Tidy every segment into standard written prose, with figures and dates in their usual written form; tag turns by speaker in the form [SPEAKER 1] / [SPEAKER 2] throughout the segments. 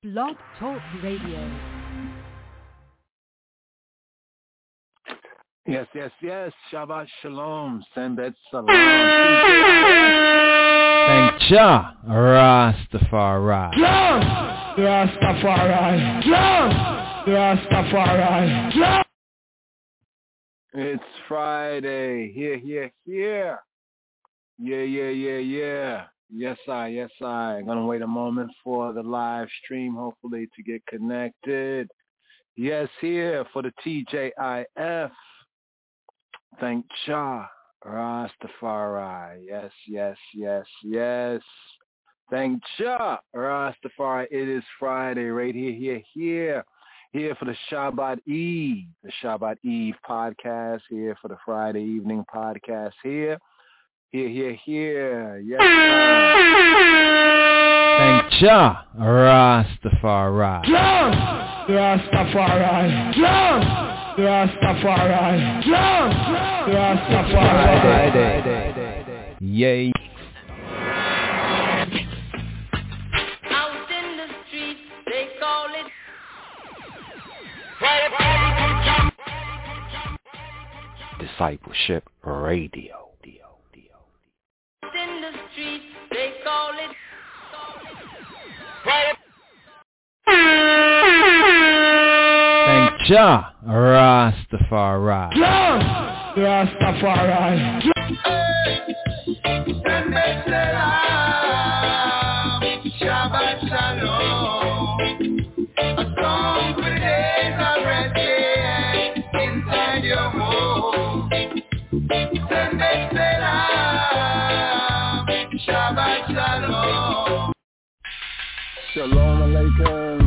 [SPEAKER 1] Blog Talk Radio.
[SPEAKER 2] Yes. Shabbat Shalom. Sembet Salam.
[SPEAKER 3] Thank Jah, Rastafari.
[SPEAKER 4] Rastafari.
[SPEAKER 2] It's Friday. Here. Yeah. Yes, I. Gonna wait a moment for the live stream, hopefully, to get connected. Yes, here for the TJIF. Thank Jah, Rastafari. Yes. Thank Jah, Rastafari. It is Friday right here. Here for the Shabbat Eve, podcast. Here for the Friday evening podcast. Here. Yes,
[SPEAKER 3] Thank Jah, Rastafari.
[SPEAKER 4] Rastafari.
[SPEAKER 3] Yay.
[SPEAKER 5] Out in the street, they call it
[SPEAKER 3] Discipleship Radio.
[SPEAKER 5] out in the street, they call it
[SPEAKER 3] Thank Jah, Rastafari.
[SPEAKER 4] Shabbat Shalom. A song for the days of resting inside your home. Sembet Salam. Shabbat Shalom.
[SPEAKER 2] Shalom Alaikum.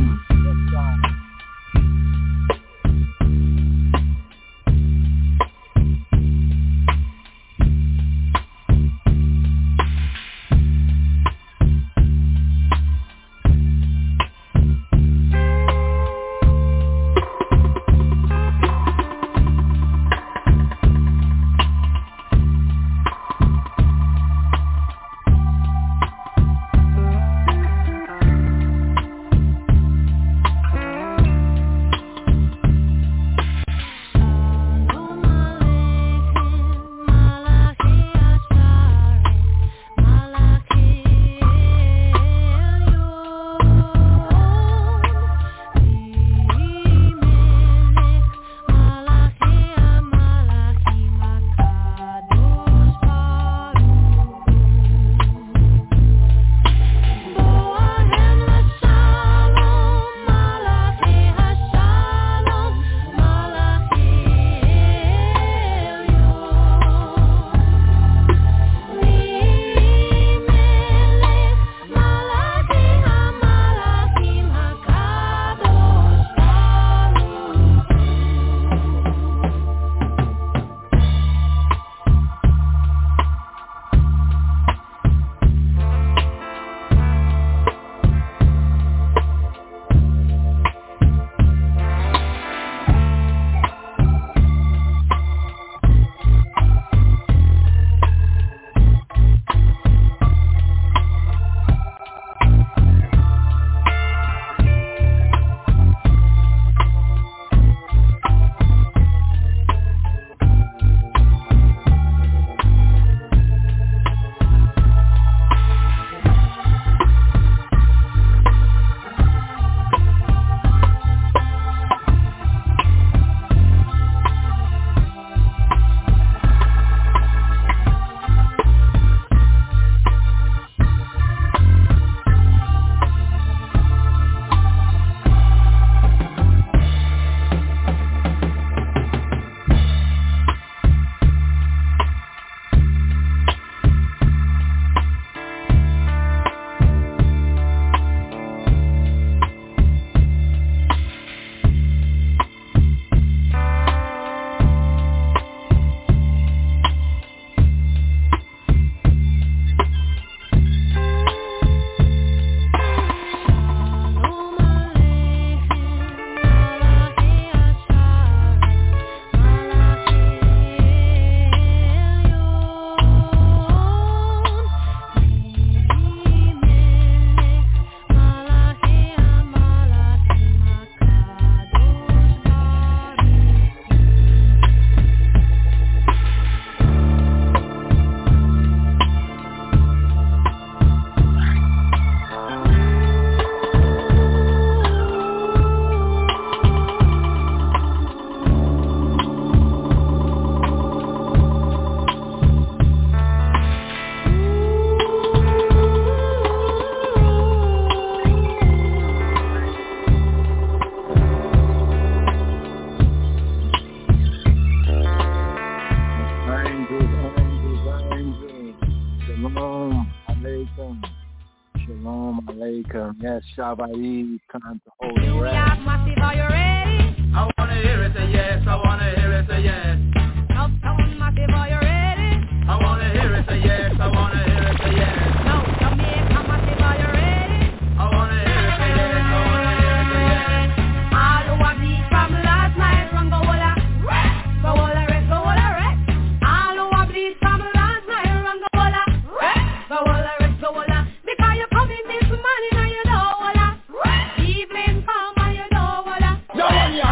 [SPEAKER 2] Shabbat, time to hold your
[SPEAKER 5] New
[SPEAKER 2] breath.
[SPEAKER 5] York Massive, are you ready?
[SPEAKER 4] I wanna hear it say yes, I wanna hear it say yes.
[SPEAKER 5] Uptown Massive, are you ready?
[SPEAKER 4] I wanna hear it say yes, I wanna hear it say yes.
[SPEAKER 5] Now Jamaica Massive, are you ready?
[SPEAKER 4] I wanna hear it say yes, I wanna hear it say yes.
[SPEAKER 5] All who have beat from last night, run go walla, go walla rest, go walla rest. All who have beat from last night, run go walla, go walla rest, go walla. Because you come in this morning and you know walla, evening come and you know walla. You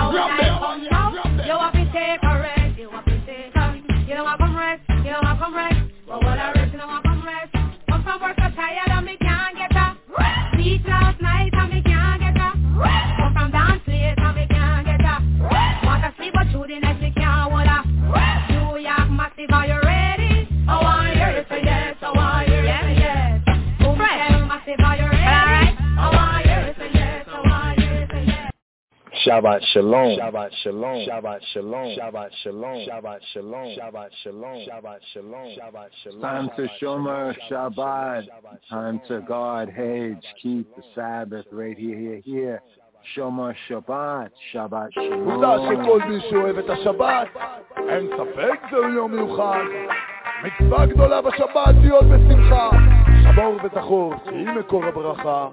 [SPEAKER 5] have to take a rest, you have to take a rest. You don't want to come rest, you don't want to come rest. Go walla rest, you don't want to come rest. Come from work so tired and me can't get up. Sleep last night and me can't get up. Come from dance late and me can't get up. Want to sleep but through the night me can't hold up. New York Massive, are you ready? I want to hear you say yes, I want to hear you say yes. Uptown Massive, are you ready? I want to hear you say yes, I want to hear you say yes.
[SPEAKER 2] Shabbat shalom. Shabbat shalom. Shabbat shalom. Shabbat shalom. Shabbat shalom. Shabbat shalom. Shabbat shalom. Shabbat shalom. Time to Shomer Shabbat. Time to guard, hedge, keep the Sabbath right here. Shomer Shabbat. Shabbat
[SPEAKER 6] עובדה
[SPEAKER 2] shalom.
[SPEAKER 6] שכל מי שאוהב את השבת, אין ספק זהו יום מיוחד. מצווה גדולה בשבת להיות בשמחה, שבור וזכור כי היא מקור הברכה.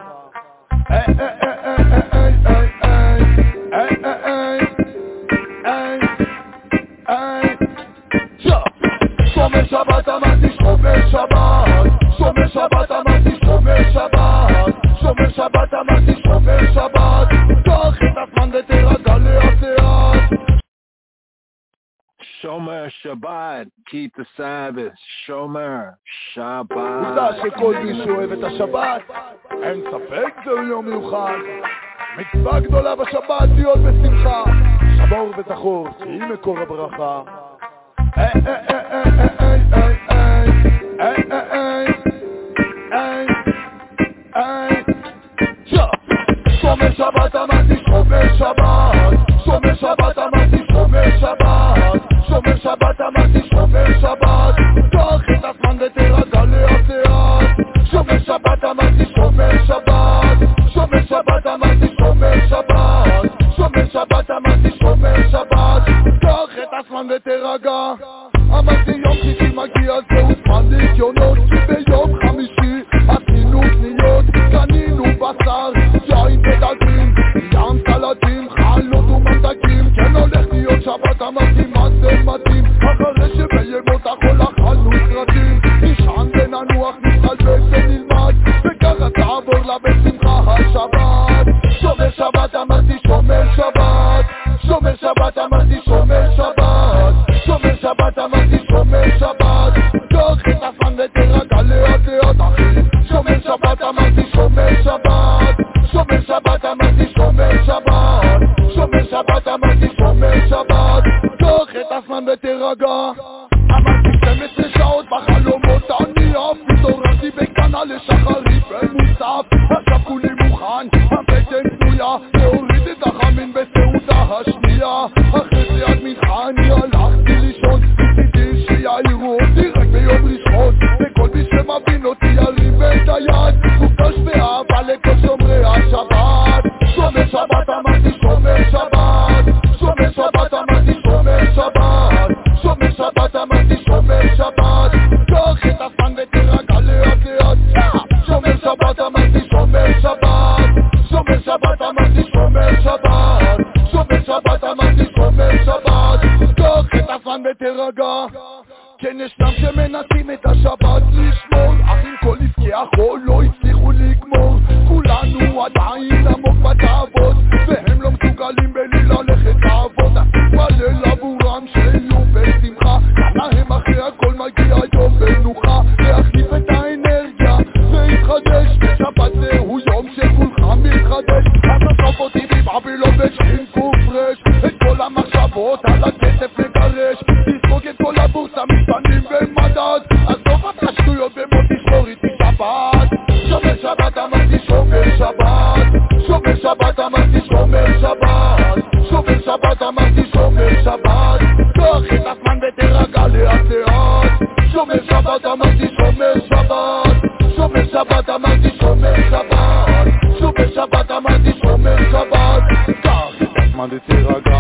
[SPEAKER 6] שומר שבת אמרתי שומר שבת, שומר שבת אמרתי שומר שבת, שומר שבת אמרתי שומר שבת, קח את הזמן ותרגע לאט לאט.
[SPEAKER 2] Shomer Shabbat. Keep the Sabbath. Shomer Shabbat.
[SPEAKER 6] עובדה שכל מי שאוהב את השבת, אין ספק זהו יום מיוחד. מצווה גדולה בשבת להיות בשמחה, שבור וזכור כי היא מקור הברכה. שומר שבת אמרתי שומר שבת, שומר שבת אמרתי שומר שבת, שומר שבת אמרתי שומר שבת, קח את הזמן ותרגע לאט לאט. שומר שבת אמרתי שומר שבת, שומר שבת אמרתי שומר שבת, שומר שבת אמרתי שומר שבת, קח את הזמן ותרגע. אמרתי יום שישי מגיע זהו זמן לקיונות, כי ביום חמישי עשינו קניות, קנינו בשר, יין ודגים, ים סלטים, חלות וממתקים. כן הולך להיות שבת אמרתי מה זה מתאים, אחרי שבימות החול אכלנו סרטים, נשען וננוח נתחלבק ונלמד, וככה תעבור לה בשמחה השבת. שומר שבת אמרתי שומר שבת, שומר שבת אמרתי שומר שבת, שומר שבת אמרתי שומר שבת, קח את הזמן ותרגע לאט לאט אחי. שומר שבת אמרתי שומר שבת, שומר שבת אמרתי שומר שבת, שומר שבת אמרתי שומר שבת, קח את הזמן ותרגע. אמרתי 12 שעות בחלומות אני עף, התעוררתי בקטנה לשחרית ומוסף, עכשיו כולי מוכן, הבטן פנויה, להוריד את החמין בסעודה השנייה. אחרי זה עד מנחה אני הלכתי לישון, ניסיתי שיעירו אותי רק ביום ראשון, וכל מי שמבין אותי ירים את היד, מוקדש באהבה לכל שומרי השבת. שומר שבת אמרתי שומר שבת, שומר שבת אמרתי שומר שבת, שומר שבת אמרתי שומר שבת, קח את הזמן ותרגע לאט לאט. שומר שבת אמרתי שומר שבת, שומר שבת אמרתי שומר שבת, שומר שבת אמרתי שומר שבת, קח את הזמן ותרגע. כן ישנם שמנסים את השבת לשמור, אך עם כל עסקי החול לא הצליחו לגמור. כולנו עדיין עמוק בתאוות, והם לא מסוגלים בלי ללכת לעבוד. תתפלל עבורם שיהיו בשמחה, להם אחרי הכל מגיע יום מנוחה, להחליף את האנרגיה ולהתחדש. שבת זהו יום שכולך מתחדש, אז תסוף אותי בבבילון ושכין קופרש, את כל המחשבות על הכסף לגרש, תזרוק את כל הבורסה משתנים במדד, אז טוב את השטויות במות תשמור איתי שבת. שומר שבת אמרתי שומר שבת, שומר שבת אמרתי שומר שבת, שומר שבת אמרתי שומר שבת, קח את הזמן ותרגע לאט לאט. שומר שבת אמרתי שומר שבת, שומר שבת אמרתי שומר שבת, שומר שבת Shomer Shabbat, car man de Tiraga.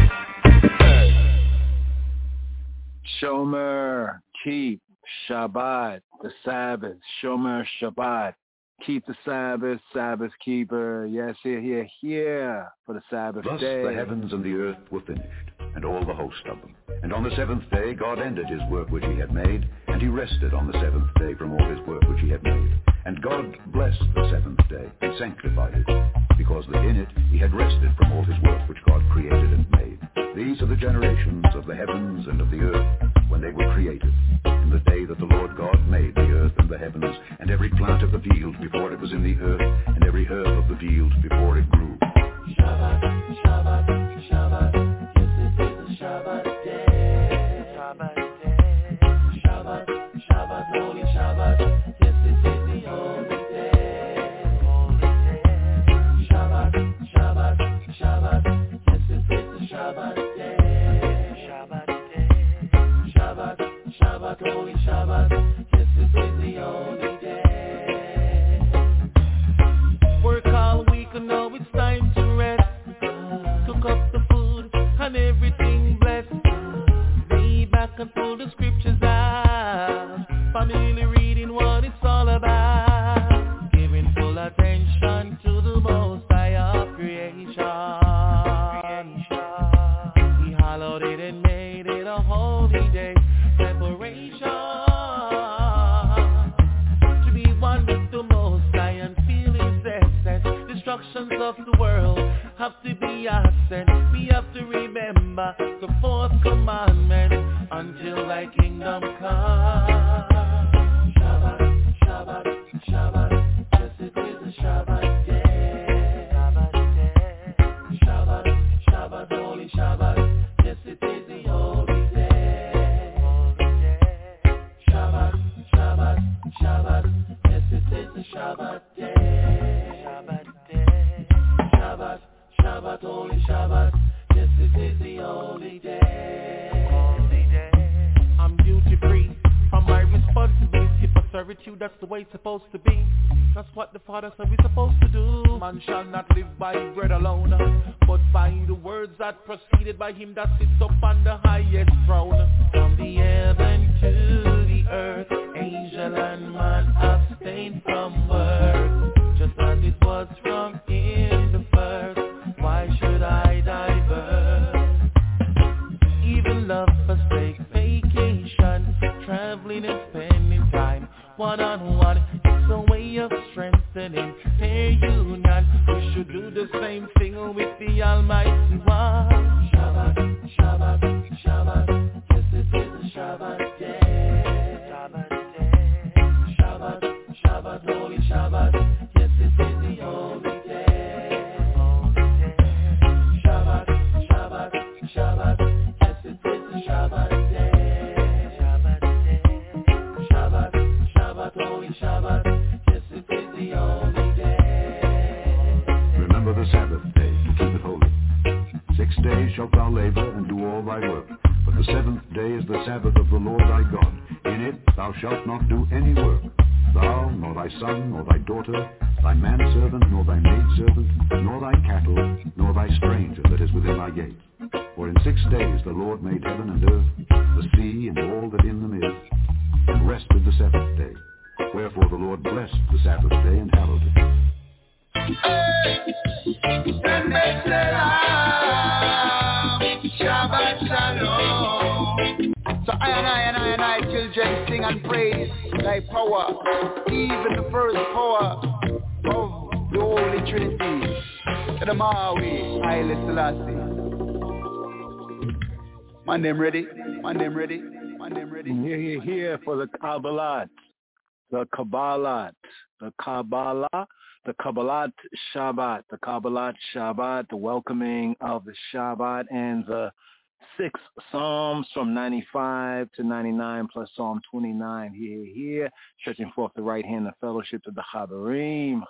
[SPEAKER 2] Shomer, keep Shabbat, the Sabbath. Shomer Shabbat, keep the Sabbath, Sabbath keeper. Yes, here for the Sabbath
[SPEAKER 7] Thus
[SPEAKER 2] day.
[SPEAKER 7] the heavens and the earth were finished, and all the host of them. And on the seventh day God ended his work which he had made, and he rested on the seventh day from all his work which he had made. And God blessed the seventh day, and sanctified it, because that in it he had rested from all his work which God created and made. These are the generations of the heavens and of the earth, when they were created, in the day that the Lord God made the earth and the heavens, and every plant of the field before it was in the earth, and every herb of the field before it grew.
[SPEAKER 4] Shabbat, Shabbat, Shabbat, yes it is a Shabbat day. Shabbat day. Shabbat, Shabbat, holy Shabbat, yes it is the holy day. Holy day. Shabbat, Shabbat, Shabbat, yes it is the Shabbat day. Shabbat day. Shabbat, Shabbat, holy Shabbat, yes it is the holy day. Work all week and now it's time to rest. Cook up the food and everything blessed. Lay back and pull the scriptures out. Family reading what it's all about. Giving full attention to the most high of creation. He hallowed it and made it a holy day. Separation to be one with the most high and feel his essence. Destructions of the world have to be absent. We have to remember the fourth commandment until thy kingdom come. Shabbat, Shabbat, Shabbat, yes it is a Shabbat day. Shabbat day. Shabbat, Shabbat, holy Shabbat, yes it is the holy day. Holy day. Shabbat, Shabbat, Shabbat, yes it is the Shabbat day. Shabbat day. Shabbat, Shabbat, holy Shabbat, yes it is the holy day. Holy day. I'm duty free from my responsibility for servitude, that's the way it's supposed to be. That's what the Father said we're supposed to do. Man shall not live by bread alone, but by the words that proceeded by him that sits up on the highest throne. From the heaven to the earth, angel and man abstain from work, just as it was from in the first. Why should I divert? Even love forsake vacation, traveling and spending time one-on-one. It's a way of strengthening their union. We should do the same thing with the Almighty One. Shabbat, Shabbat, Shabbat, yes it is a Shabbat day. Shabbat day. Shabbat, Shabbat, holy Shabbat, yes it is the holy day. Holy day. Shabbat, Shabbat, Shabbat, yes it is the Shabbat day. Shabbat day. Shabbat, Shabbat, holy Shabbat, yes it is the holy day.
[SPEAKER 7] Remember the Sabbath day to keep it holy. 6 days shalt thou labor and do all thy work, but the seventh day is the Sabbath of the Lord thy God. In it thou shalt not do any work, thou, nor thy son, nor thy daughter, thy manservant, nor thy maidservant, nor thy cattle, nor thy stranger that is within thy gates. For in 6 days the Lord made heaven and earth, the sea, and all that in them is, and rested the seventh day. Wherefore the Lord blessed the Sabbath day and hallowed it.
[SPEAKER 6] Shabbat Shalom. So I and I, children, sing and praise thy power, even the first power of the Holy Trinity. To the Maui, Haile Selassie. My name ready, my name ready, my name ready.
[SPEAKER 2] Here for the Kabbalat, the Kabbalat, the Kabbalah. The Kabbalat Shabbat, the welcoming of the Shabbat, and the 6 Psalms from 95 to 99 plus Psalm 29. Here, stretching forth the right hand of fellowship to the Chaverim.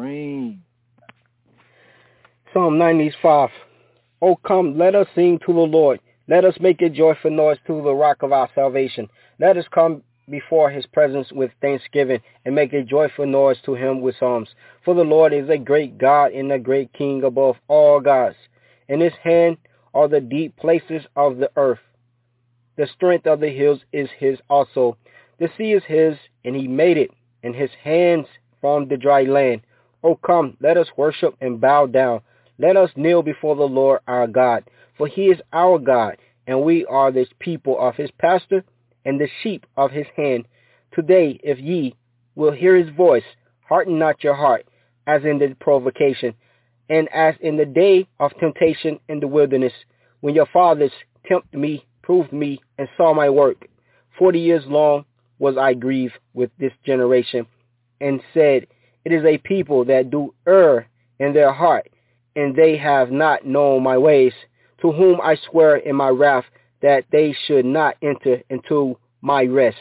[SPEAKER 8] Psalm 95. O come, let us sing to the Lord. Let us make a joyful noise to the rock of our salvation. Let us come before his presence with thanksgiving, and make a joyful noise to him with psalms. For the Lord is a great God and a great King above all gods. In his hand are the deep places of the earth. The strength of the hills is his also. The sea is his, and he made it, and his hands formed the dry land. O come, let us worship and bow down. Let us kneel before the Lord our God, for he is our God, and we are the people of his pasture, and the sheep of his hand. Today, if ye will hear his voice, harden not your heart, as in the provocation, and as in the day of temptation in the wilderness, when your fathers tempted me, proved me, and saw my work. 40 years long was I grieved with this generation, and said, it is a people that do err in their heart, and they have not known my ways, to whom I swear in my wrath that they should not enter into my rest.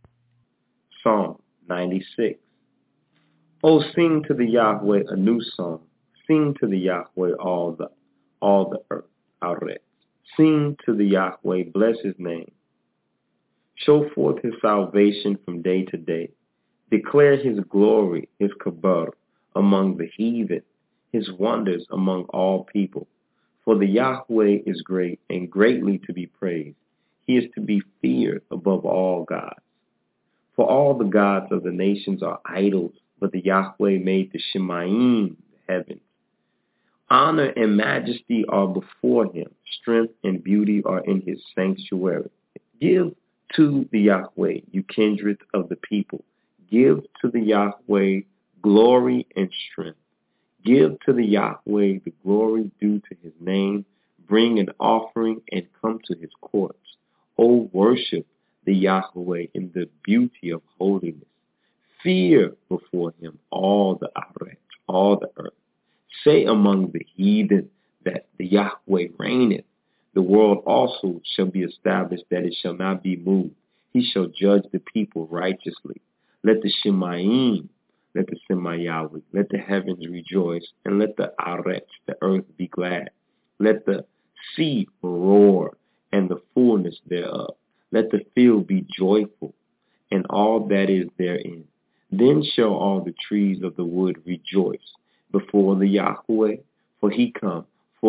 [SPEAKER 9] Psalm 96. Oh, sing to the Yahweh a new song. Sing to the Yahweh all the earth, Arret. Sing to the Yahweh, bless his name. Show forth his salvation from day to day. Declare his glory, his kabar, among the heathen, his wonders among all people. For the Yahweh is great and greatly to be praised. He is to be feared above all gods. For all the gods of the nations are idols, but the Yahweh made the Shemayim, the heavens. Honor and majesty are before him. Strength and beauty are in his sanctuary. Give to the Yahweh, you kindred of the people. Give to the Yahweh glory and strength. Give to the Yahweh the glory due to his name. Bring an offering and come to his courts. O worship the Yahweh in the beauty of holiness. Fear before him all the Arret, all the earth. Say among the heathen that the Yahweh reigneth. The world also shall be established, that it shall not be moved. He shall judge the people righteously. Let the Shemayim, let the Semayawi, let the heavens rejoice, and let the Arret, the earth, be glad. Let the sea roar, and the fullness thereof. Let the field be joyful, and all that is therein. Then shall all the trees of the wood rejoice before the Yahweh, for he come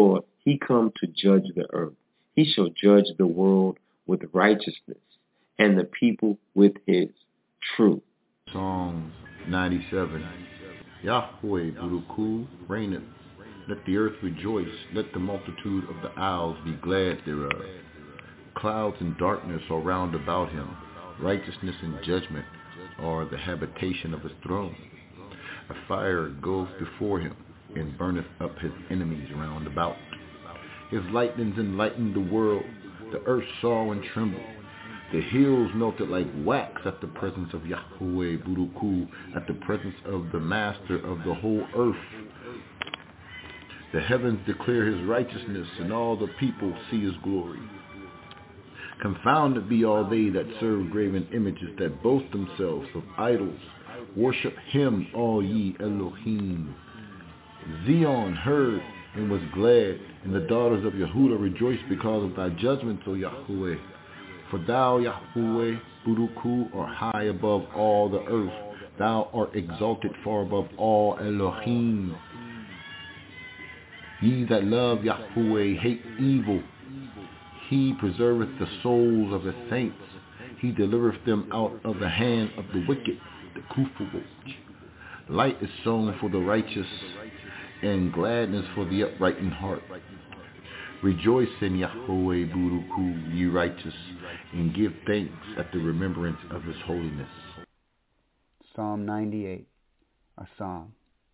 [SPEAKER 9] to judge the earth. He shall judge the world with righteousness, and the people with his truth.
[SPEAKER 10] Psalm 97. Yahweh Buruku reigneth. Let the earth rejoice. Let the multitude of the isles be glad thereof. Clouds and darkness are round about him. Righteousness and judgment are the habitation of his throne. A fire goes before him, and burneth up his enemies round about. His lightnings enlightened the world. The earth saw and trembled. The hills melted like wax at the presence of Yahweh Buruku, at the presence of the master of the whole earth. The heavens declare his righteousness, and all the people see his glory. Confounded be all they that serve graven images, that boast themselves of idols. Worship him, all ye Elohim. Zion heard and was glad, and the daughters of Yehudah rejoiced because of thy judgments, O Yahweh. For thou, Yahweh, Buruku, art high above all the earth. Thou art exalted far above all Elohim. Ye that love Yahweh hate evil. He preserveth the souls of his saints. He delivereth them out of the hand of the wicked, the Kufuch. Light is sown for the righteous, and gladness for the upright in heart. Rejoice in Yahweh Buruku, ye righteous, and give thanks at the remembrance of his holiness.
[SPEAKER 11] Psalm 98, a psalm.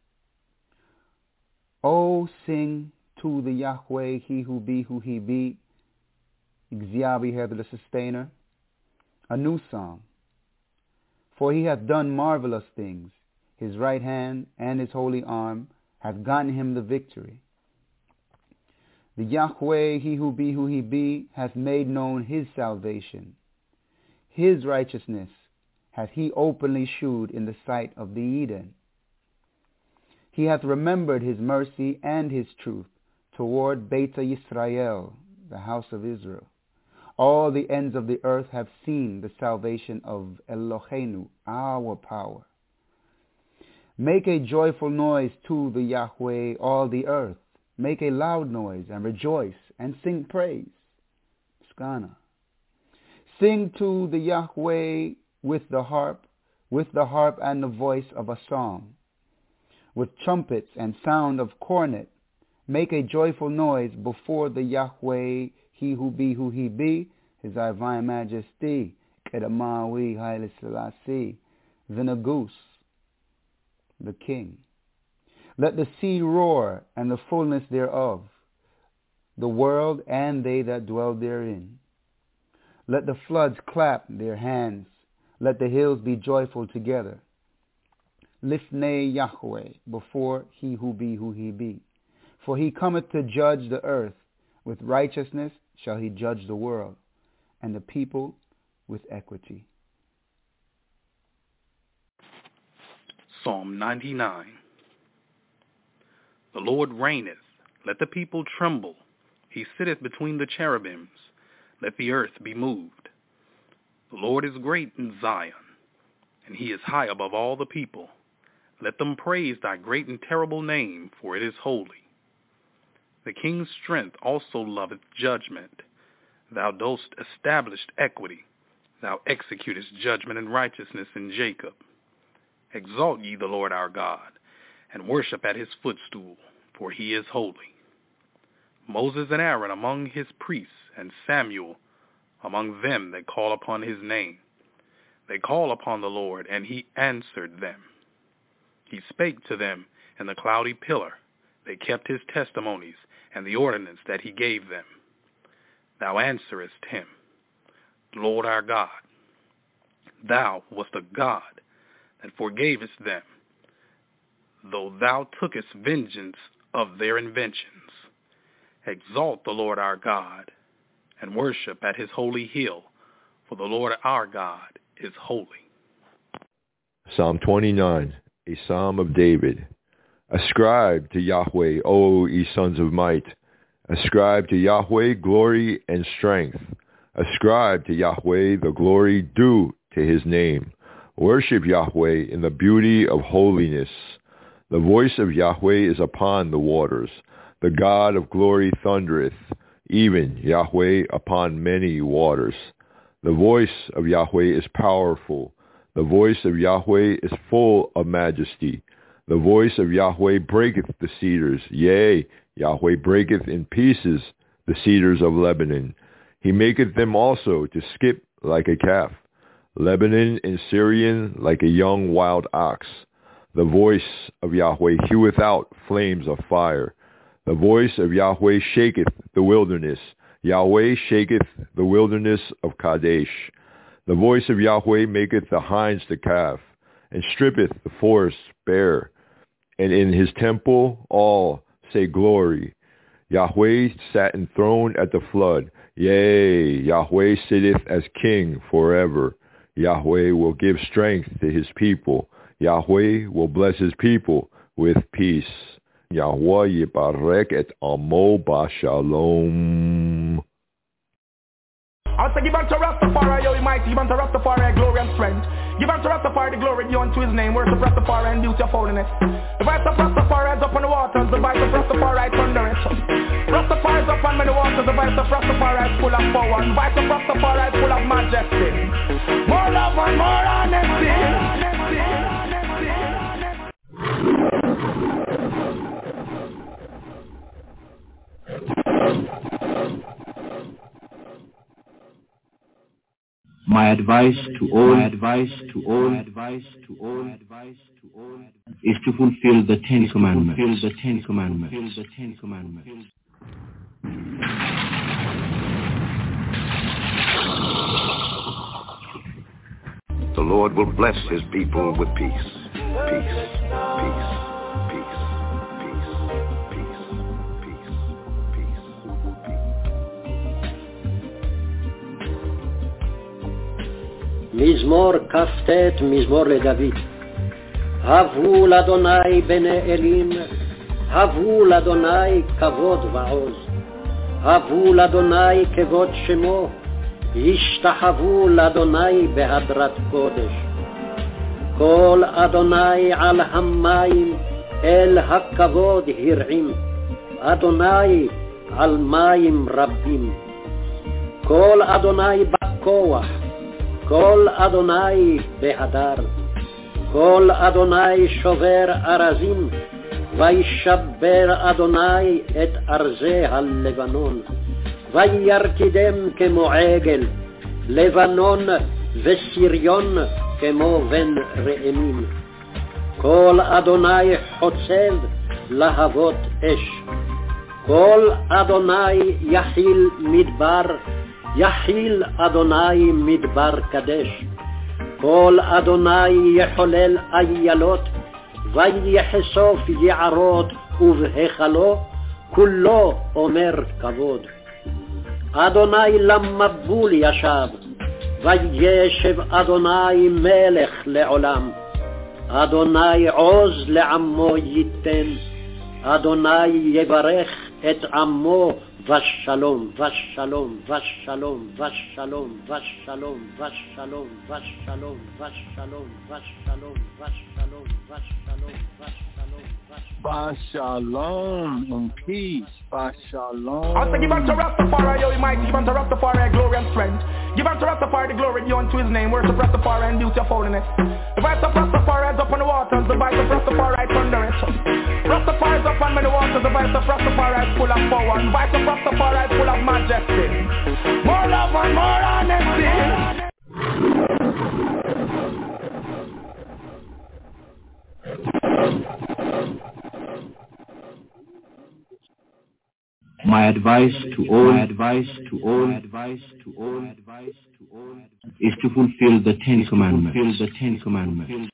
[SPEAKER 11] Oh, sing to the Yahweh, he who he be, Exyabi the sustainer, a new song. For he hath done marvelous things. His right hand and his holy arm hath gotten him the victory. The Yahweh, he who he be, hath made known his salvation. His righteousness hath he openly shewed in the sight of the Eden. He hath remembered his mercy and his truth toward Beta Yisrael, the house of Israel. All the ends of the earth have seen the salvation of Eloheinu, our power. Make a joyful noise to the Yahweh, all the earth. Make a loud noise and rejoice and sing praise. Skana. Sing to the Yahweh with the harp and the voice of a song, with trumpets and sound of cornet. Make a joyful noise before the Yahweh, he who be, his divine majesty, Kedamawi Haile Selassie, the Nagus, the king. Let the sea roar and the fullness thereof, the world and they that dwell therein. Let the floods clap their hands, let the hills be joyful together. Lifnei Yahweh, before he who be. For he cometh to judge the earth, with righteousness shall he judge the world, and the people with equity.
[SPEAKER 12] Psalm 99. The Lord reigneth, let the people tremble. He sitteth between the cherubims, let the earth be moved. The Lord is great in Zion, and he is high above all the people. Let them praise thy great and terrible name, for it is holy. The king's strength also loveth judgment. Thou dost establish equity. Thou executest judgment and righteousness in Jacob. Exalt ye the Lord our God, and worship at his footstool, for he is holy. Moses and Aaron among his priests, and Samuel among them that call upon his name. They call upon the Lord, and he answered them. He spake to them in the cloudy pillar. They kept his testimonies and the ordinance that he gave them. Thou answerest him, Lord our God. Thou wast a God that forgavest them, though thou tookest vengeance of their inventions. Exalt the Lord our God, and worship at his holy hill, for the Lord our God is holy.
[SPEAKER 13] Psalm 29, a psalm of David. Ascribe to Yahweh, O ye sons of might. Ascribe to Yahweh glory and strength. Ascribe to Yahweh the glory due to his name. Worship Yahweh in the beauty of holiness. The voice of Yahweh is upon the waters. The God of glory thundereth, even Yahweh upon many waters. The voice of Yahweh is powerful. The voice of Yahweh is full of majesty. The voice of Yahweh breaketh the cedars. Yea, Yahweh breaketh in pieces the cedars of Lebanon. He maketh them also to skip like a calf. Lebanon and Syrian like a young wild ox. The voice of Yahweh heweth out flames of fire. The voice of Yahweh shaketh the wilderness. Yahweh shaketh the wilderness of Kadesh. The voice of Yahweh maketh the hinds to calve, and strippeth the forest bare. And in his temple all say glory. Yahweh sat enthroned at the flood. Yea, Yahweh sitteth as king forever. Yahweh will give strength to his people. Yahweh will bless his people with peace. Yahweh yibarek et amo b'shalom.
[SPEAKER 14] I say give unto Rastafari, yo, mighty, give unto Rastafari glory and strength. Give unto Rastafari the glory due unto his name. Worship Rastafari and beauty of holiness. The voice of Rastafari is up on the waters. The voice of Rastafari is thunder it. Rastafari is up on many waters. The voice of Rastafari is full of power. The voice of Rastafari is full of majesty. More love and more honesty.
[SPEAKER 15] My advice to all is to fulfill the Ten Commandments.
[SPEAKER 7] The Lord will bless his people with peace. Peace, peace, peace, peace, peace, peace, peace,
[SPEAKER 16] מזמור כ"ט, מזמור לדוד. הבו לאדוני בני אלים, הבו לאדוני כבוד ועוז. הבו לאדוני כבוד שמו, השתחוו לאדוני בהדרת קודש. כל אדוני על המים אל הכבוד הרעים, אדוני על מים רבים. כל אדוני בכוח, כל אדוני בהדר. כל אדוני שובר ארזים, וישבר אדוני את ארזי הלבנון. וירקידם כמו עגל, לבנון וסיריון כמו בן ראמים. כל אדוני חוצב להבות אש. כל אדוני יחיל מדבר, יחיל אדוני מדבר קדש. כל אדוני יחולל איילות, ויחשוף יערות ובהיכלו, כולו אומר כבוד. אדוני למבול ישב, וישב אדוני מלך לעולם. אדוני עוז לעמו ייתן, אדוני יברך את עמו ושלום, ושלום, ושלום, ושלום, ושלום, ושלום, ושלום, ושלום, ושלום, ושלום, ושלום,
[SPEAKER 2] Shalom and peace. Shalom.
[SPEAKER 14] I say give unto Rastafari, yo, mighty, give unto Rastafari glory and strength. Give unto Rastafari the glory due unto his name. Worship Rastafari and beauty of holiness. The voice of Rastafari is up on the waters, the voice of Rastafari is thunder it. Rastafari is up on many waters, the voice of Rastafari is full of power, the voice of Rastafari is full of majesty. More love and more honesty.
[SPEAKER 15] My advice to all is to fulfill the Ten Commandments.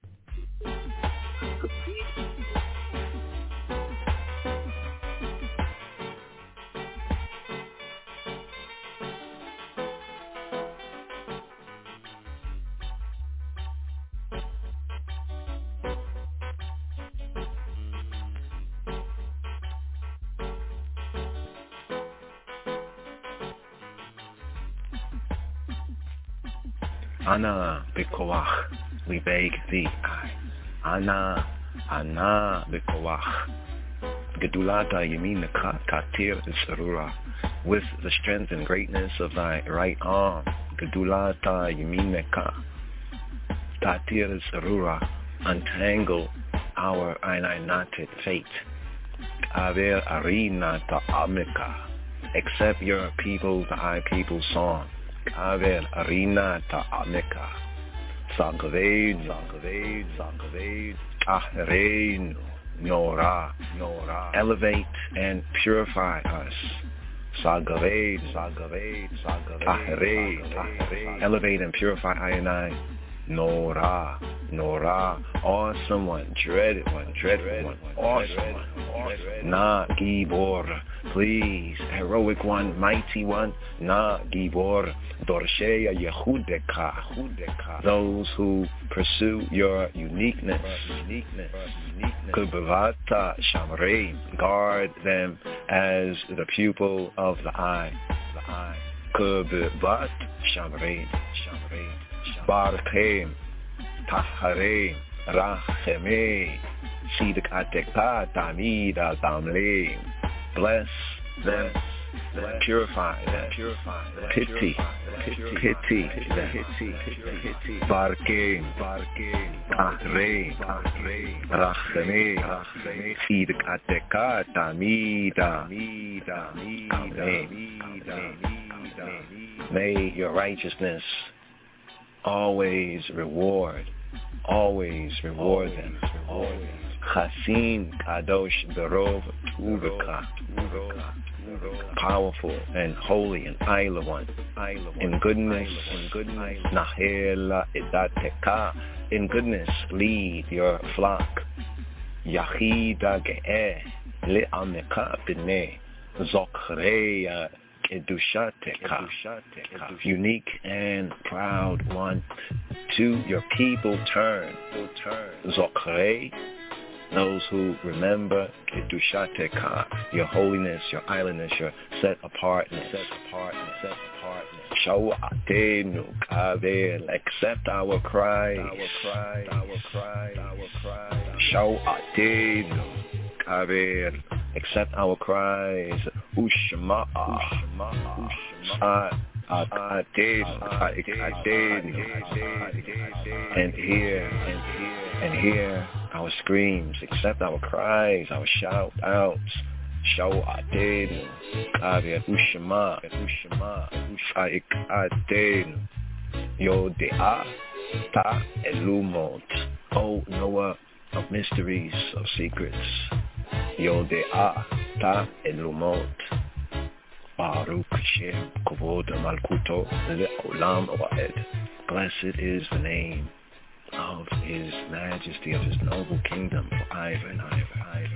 [SPEAKER 17] Ana bekoach, we beg thee, Ana bekoach. Gedulata yaminaka tatir sarura, with the strength and greatness of thy right arm. Gedulata yaminaka tatir sarura, untangle our knotted fate. Aver arina ta'amika, accept your people, thy people's song. Aver arina ta'amika, Sangaved, Ahreinu, Nora, elevate and purify us. Sangaved, Ahrein, elevate and purify Ayanai. Nora, awesome one, dreaded one, awesome one. Na Gibor, please, heroic one, mighty one. Na Gibor, Dorsheya Yehudeka, those who pursue your uniqueness. Kubavata Shamrein, guard them as the pupil of the eye. Kubavat Shamrein. Barchem, Taharein, Rachemei, Sidik Ateka, Tamida, Tamleim. Bless them, purify them, pity them. Barchem, Taharein, Rachemei, Sidik Ateka, Tamida, Tamleim. May your righteousness always reward them. Chasim Kadosh Berov Uveka, powerful and holy and Isla one, in goodness, Nahela Edateka, in goodness lead your flock. Yachida Ge'eh Le'ameka B'nei Zochreya Kedushateka, unique and proud one, to your people turn. Zokrei those who remember Kedushateka, your holiness, your islandness, your set apartness. Shawatenu Kabel, accept our cries. Shawatenu Kabel, accept our cries. Ushma, and hear our screams, accept our cries, our shout outs. Shawatenu Kabel, Ushma, Usha'ikatenu Yodea Ta Elumot, O knower of mysteries, of secrets. Yodea Ta Elumot, Baruch Shem Kavod Malkuto Le'olam Wa'ed. Blessed is the name of His Majesty, of His noble kingdom, forever and ever.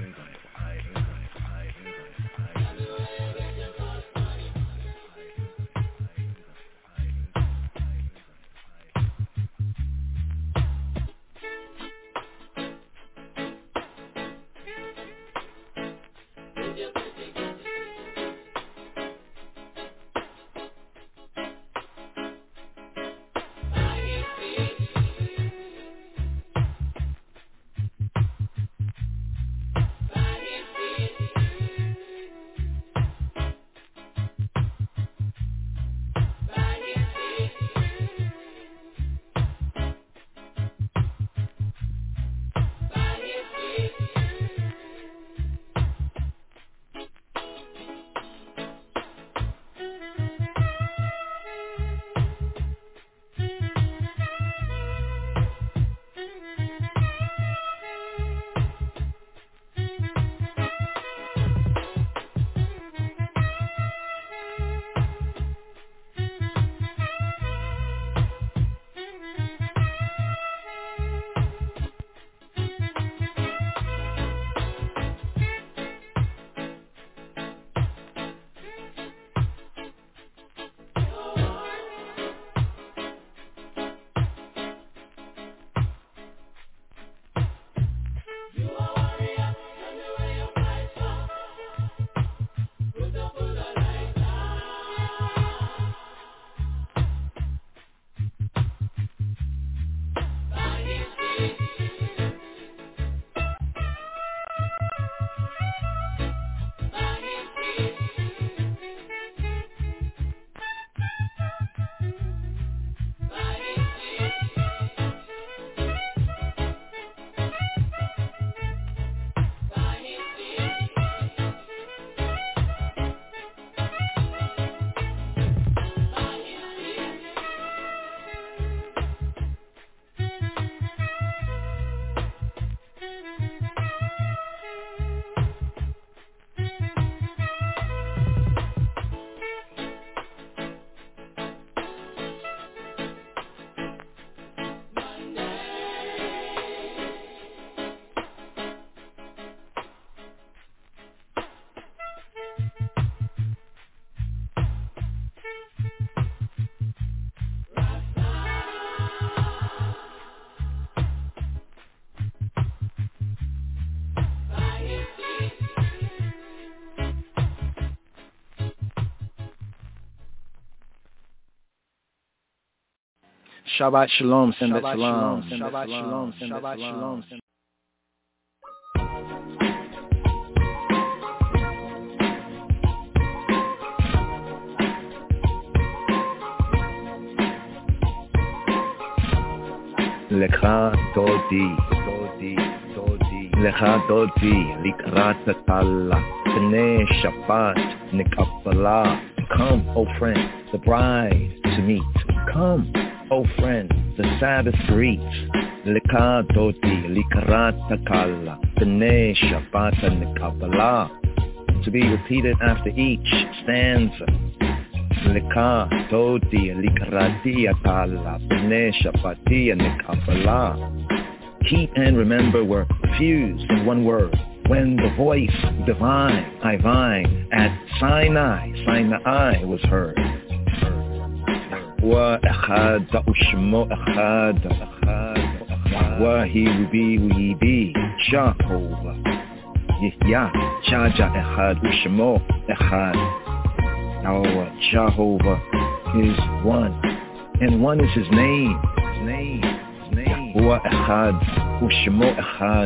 [SPEAKER 2] Shabbat Shalom, send it Shalom. Shabbat Shalom, send it Shalom.
[SPEAKER 17] Lecha Dodi, Likrat Tala, Pnei Shabbat, Nikapala. Come, O friend, the bride to meet. Come, O friend, the Sabbath greet. Lecha Dodi, Likrat Tala, Pnei Shabbat, Nikapala. To be repeated after each stanza. Lecha Dodi, Likratia Tala, Pnei Shabbatia Nikapala. Keep and remember were fused in one word. When the voice divine, Ivine, at Sinai was heard. Wa echad u'shmo echad. Wa he be, Jehovah. Yah, Jaja Echad, Ushemo Echad. Our Jehovah is one, and one is his name. Yahuwah Echad, Ushemo Echad.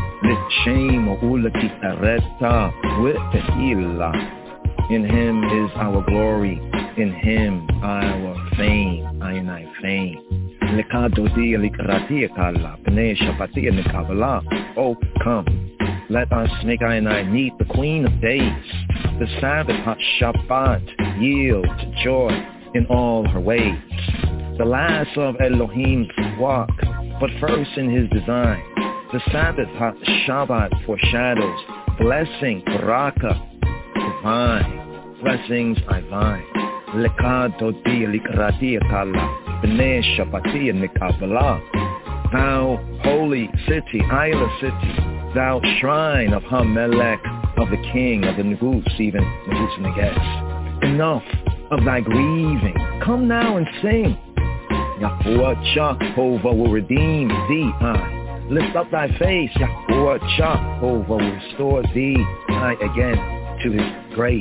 [SPEAKER 17] L'Shem U'Lati Areta W'Tehillah. In him is our glory, in him our fame, Ainai fame. Lekadodi Likrati Kala, B'nei Shabati Nikabala. Oh, come, let us make Ainai meet the Queen of Days. The Sabbath Shabbat yield to joy in all her ways. The last of Elohim's walk, but first in his design. The Sabbath Shabbat foreshadows blessing, baraka, divine. Blessings divine. Lekadodi Likrati Kala, B'nei Shabati Nikabala. Thou holy city, Isla city, thou shrine of Hamelech, of the king of the Negus, even Negus Neges. Enough of thy grieving, come now and sing. Yahuwah Jehovah will redeem thee, lift up thy face, Yahuwah Jehovah will restore thee, again to his grace.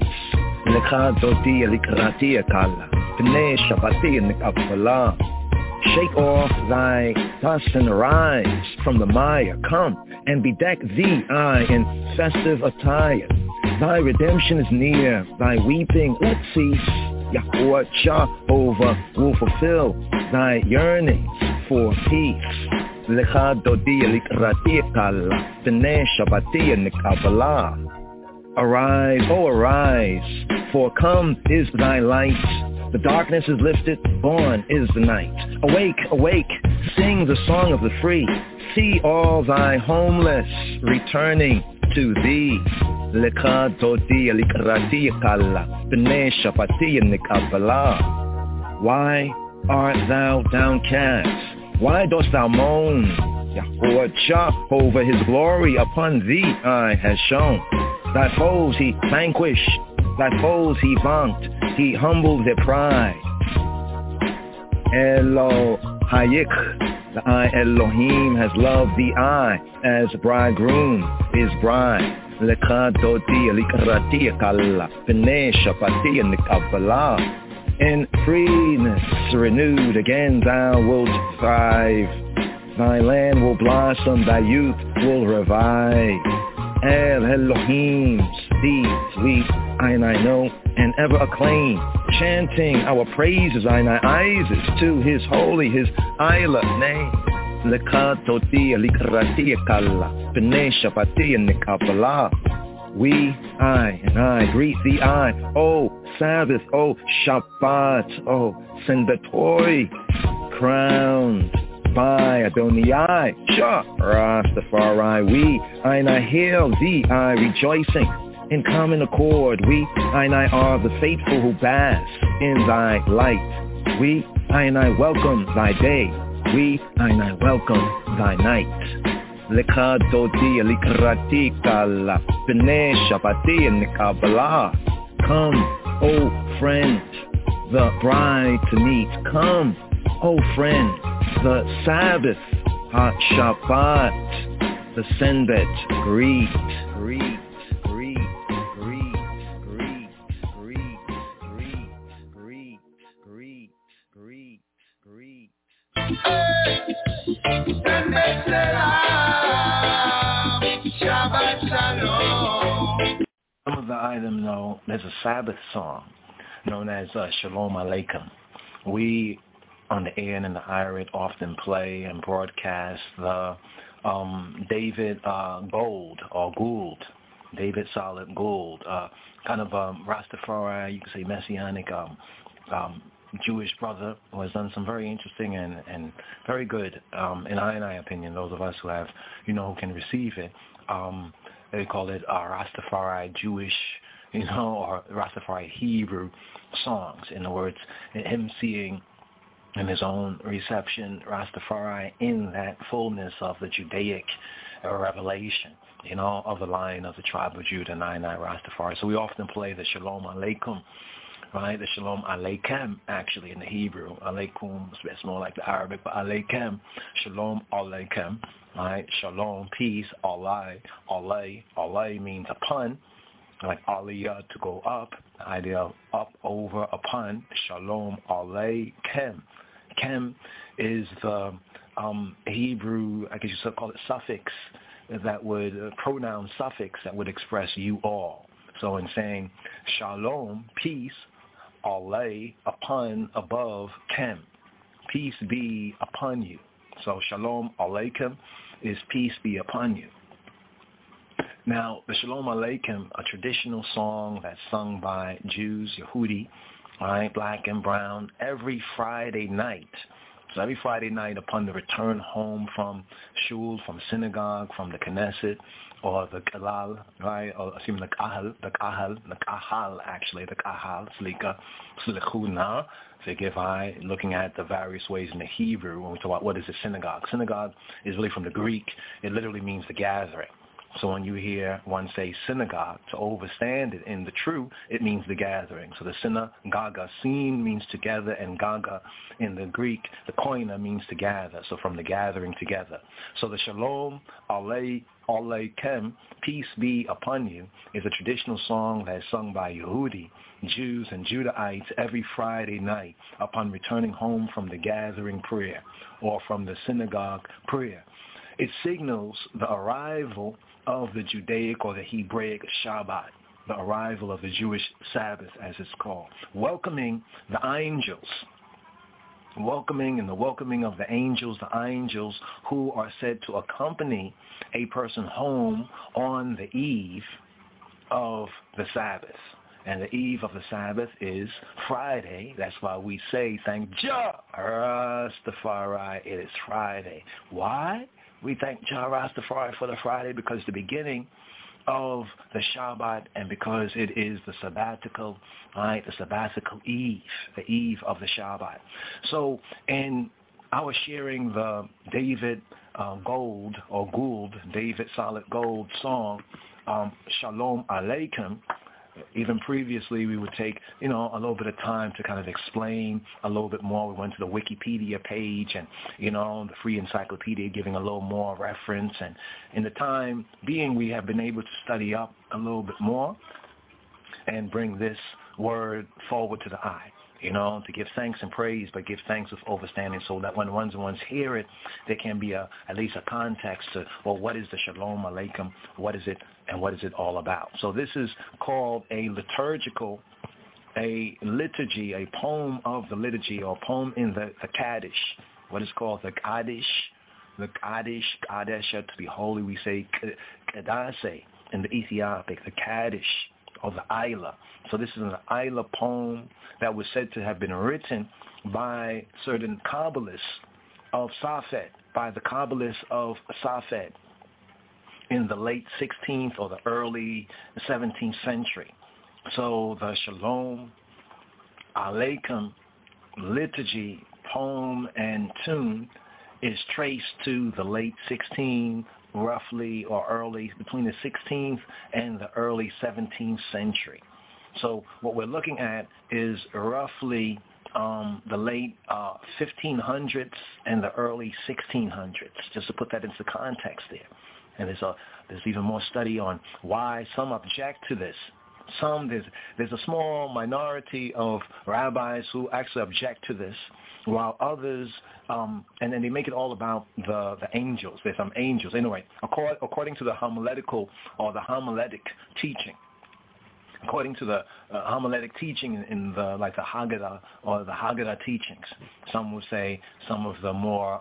[SPEAKER 17] Lekadodi Likrati Kala, B'nei Shabati Nikabala. Shake off thy dust and arise from the mire. Come and bedeck thee, in festive attire. Thy redemption is near, thy weeping let cease. Yahuwah Jehovah will fulfill thy yearnings for peace. Lekadodi Likrati Kala, B'nei Shabati Nikabala. Arise, oh arise, for come is thy light. The darkness is lifted, born is the night. Awake, awake, sing the song of the free. See all thy homeless returning to thee. Lekadodi Likrati Kala, B'nei Shabati Nikabala. Why art thou downcast? Why dost thou moan? Yahuwah Jehovah his glory upon thee has shown. Thy foes he vanquished, thy foes he vaunt, he humbled their pride. Elohayik, the I Elohim has loved thee as bridegroom is bride. Lekadodi Likrati Kala, B'nei Shabati Nikabala. In freeness renewed again thou wilt thrive. Thy land will blossom, thy youth will revive. El Elohim's deeds we, I know, and ever acclaim, chanting our praises, Isis, to his holy, his Isla name. Lekadodi Likrati Kala, B'nei Shabati Nikabala. We, I greet thee, O Sabbath, O Shabbat, O Senbetoi, crowned by Adonai, Rastafari. We, I hail thee, rejoicing in common accord. We, I are the faithful who bask in thy light. We, I welcome thy day. We, I welcome thy night. Lekadodi Likrati Kala, B'nei Shabati Nikabala. Come, O friend, the bride to meet. Come, O friend, the Sabbath, Shabbat, the Senbet, greet.
[SPEAKER 2] Some of the items know there's a Sabbath song known as Shalom Aleichem. We on the air and in the IRIT often play and broadcast the David Gold or Gould, David Solid Gould, kind of Rastafari, you could say Messianic Jewish brother who has done some very interesting and very good, in I opinion, those of us who have, who can receive it. They call it Rastafari Jewish, or Rastafari Hebrew songs. In other words, him seeing in his own reception Rastafari in that fullness of the Judaic revelation, of the line of the tribe of Judah, Rastafari. So we often play the Shalom Aleichem right? The Shalom Aleichem, actually, in the Hebrew. Aleikum, it's more like the Arabic, but Aleichem, Shalom Aleichem, right? Shalom, peace, Alay, means upon, like aliyah, to go up, the idea of up, over, upon. Shalom Aleichem. Kem is the Hebrew, I guess you could call it suffix, that would, pronoun suffix that would express you all. So in saying shalom, peace, alay, upon, above, kem, peace be upon you. So shalom aleichem is peace be upon you. Now, the Shalom Aleichem, a traditional song that's sung by Jews, Yehudi, right, black and brown, every Friday night. So every Friday night upon the return home from shul, from synagogue, from the Knesset, or the Kalal, right, or excuse me, the Kahal, actually, the Kahal, Slika, Slichuna, forgive I, looking at the various ways in the Hebrew when we talk about what is a synagogue. Synagogue is really from the Greek. It literally means the gathering. So when you hear one say synagogue, to overstand it in the true, it means the gathering. So the synagoga, sin means together, and gaga in the Greek, the koina means to gather. So from the gathering together. So the Shalom Aleichem, peace be upon you, is a traditional song that is sung by Yehudi, Jews and Judahites every Friday night upon returning home from the gathering prayer or from the synagogue prayer. It signals the arrival of the Judaic or the Hebraic Shabbat, the arrival of the Jewish Sabbath, as it's called. Welcoming the angels. Welcoming and the welcoming of the angels who are said to accompany a person home on the eve of the Sabbath. And the eve of the Sabbath is Friday. That's why we say, thank Jah Rastafari, it is Friday. Why? We thank Jah Rastafari for the Friday because the beginning of the Shabbat and because it is the sabbatical, right, the sabbatical eve, the eve of the Shabbat. So in our sharing the David Gold or Gould, David Solid Gold song, Shalom Aleichem, even previously we would take, a little bit of time to kind of explain a little bit more. We went to the Wikipedia page and, the free encyclopedia giving a little more reference. And in the time being, we have been able to study up a little bit more and bring this word forward to the eye. To give thanks and praise, but give thanks with overstanding so that when ones hear it, there can be at least a context to, well, what is the Shalom Aleichem? What is it, and what is it all about? So this is called a liturgy, a poem of the liturgy, or poem in the Kaddish. What is called the Kaddish. The Kaddish, to be holy, we say Kadase in the Ethiopic, the Kaddish, or the Ayla. So this is an Ayla poem that was said to have been written by certain Kabbalists of Safed, by the Kabbalists of Safed in the late 16th or the early 17th century. So the Shalom Aleichem liturgy, poem, and tune is traced to the late 16th, roughly, or early, between the 16th and the early 17th century. So what we're looking at is roughly the late 1500s and the early 1600s, just to put that into context there. And there's even more study on why some object to this. There's a small minority of rabbis who actually object to this, while others, and then they make it all about the angels. There's some angels. Anyway, according to the homiletical or the homiletic teaching, according to the homiletic teaching in the Haggadah or the Haggadah teachings, some would say some of the more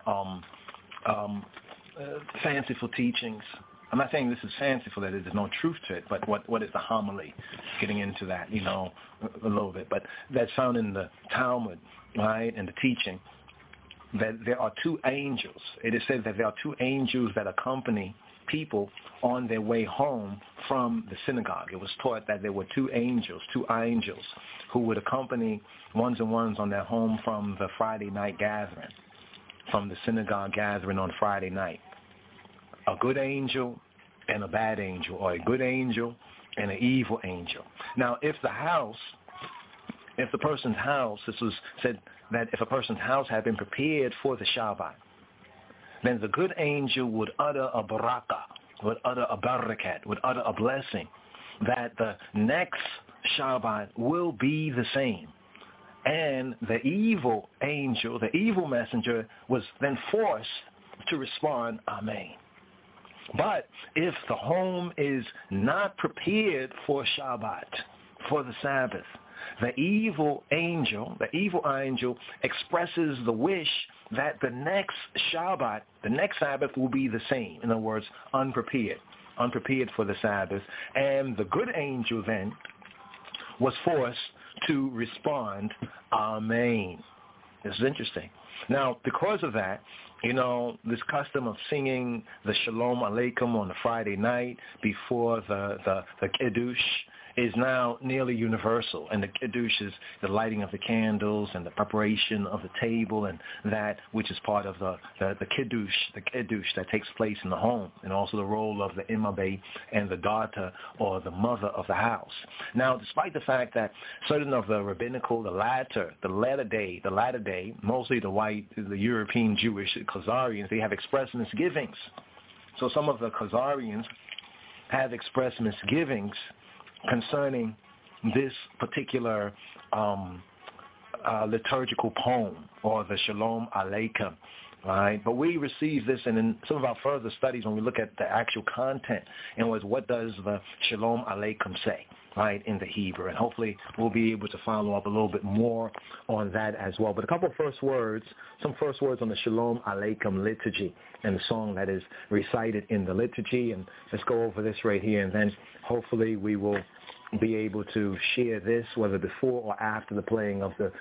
[SPEAKER 2] fanciful teachings. I'm not saying this is fanciful, that there's no truth to it, but what is the homily? Getting into that, a little bit. But that's found in the Talmud, right, and the teaching, that there are two angels. It is said that there are two angels that accompany people on their way home from the synagogue. It was taught that there were two angels who would accompany ones and ones on their home from the Friday night gathering, from the synagogue gathering on Friday night. A good angel and a bad angel, or a good angel and an evil angel. Now, if the house if the person's house, this was said that if a person's house had been prepared for the Shabbat, then the good angel would utter a baraka, would utter a barakat, would utter a blessing, that the next Shabbat will be the same. And the evil angel, the evil messenger, was then forced to respond, Amen. But if the home is not prepared for Shabbat, for the Sabbath, the evil angel expresses the wish that the next Shabbat, the next Sabbath will be the same. In other words, unprepared for the Sabbath. And the good angel then was forced to respond, Amen. This is interesting. Now, because of that, this custom of singing the Shalom Aleichem on the Friday night before the Kiddush is now nearly universal. And the Kiddush is the lighting of the candles and the preparation of the table, and that which is part of the Kiddush that takes place in the home, and also the role of the Imabe and the daughter or the mother of the house. Now, despite the fact that certain of the rabbinical, the latter day, mostly the European Jewish Khazarians, they have expressed misgivings. So some of the Khazarians have expressed misgivings concerning this particular liturgical poem, or the Shalom Aleichem, right? But we receive this, and in some of our further studies, when we look at the actual content, and what does the Shalom Aleichem say, right, in the Hebrew, and hopefully we'll be able to follow up a little bit more on that as well. But a couple of some first words on the Shalom Aleichem liturgy and the song that is recited in the liturgy, and let's go over this right here, and then hopefully we will be able to share this, whether before or after the playing of the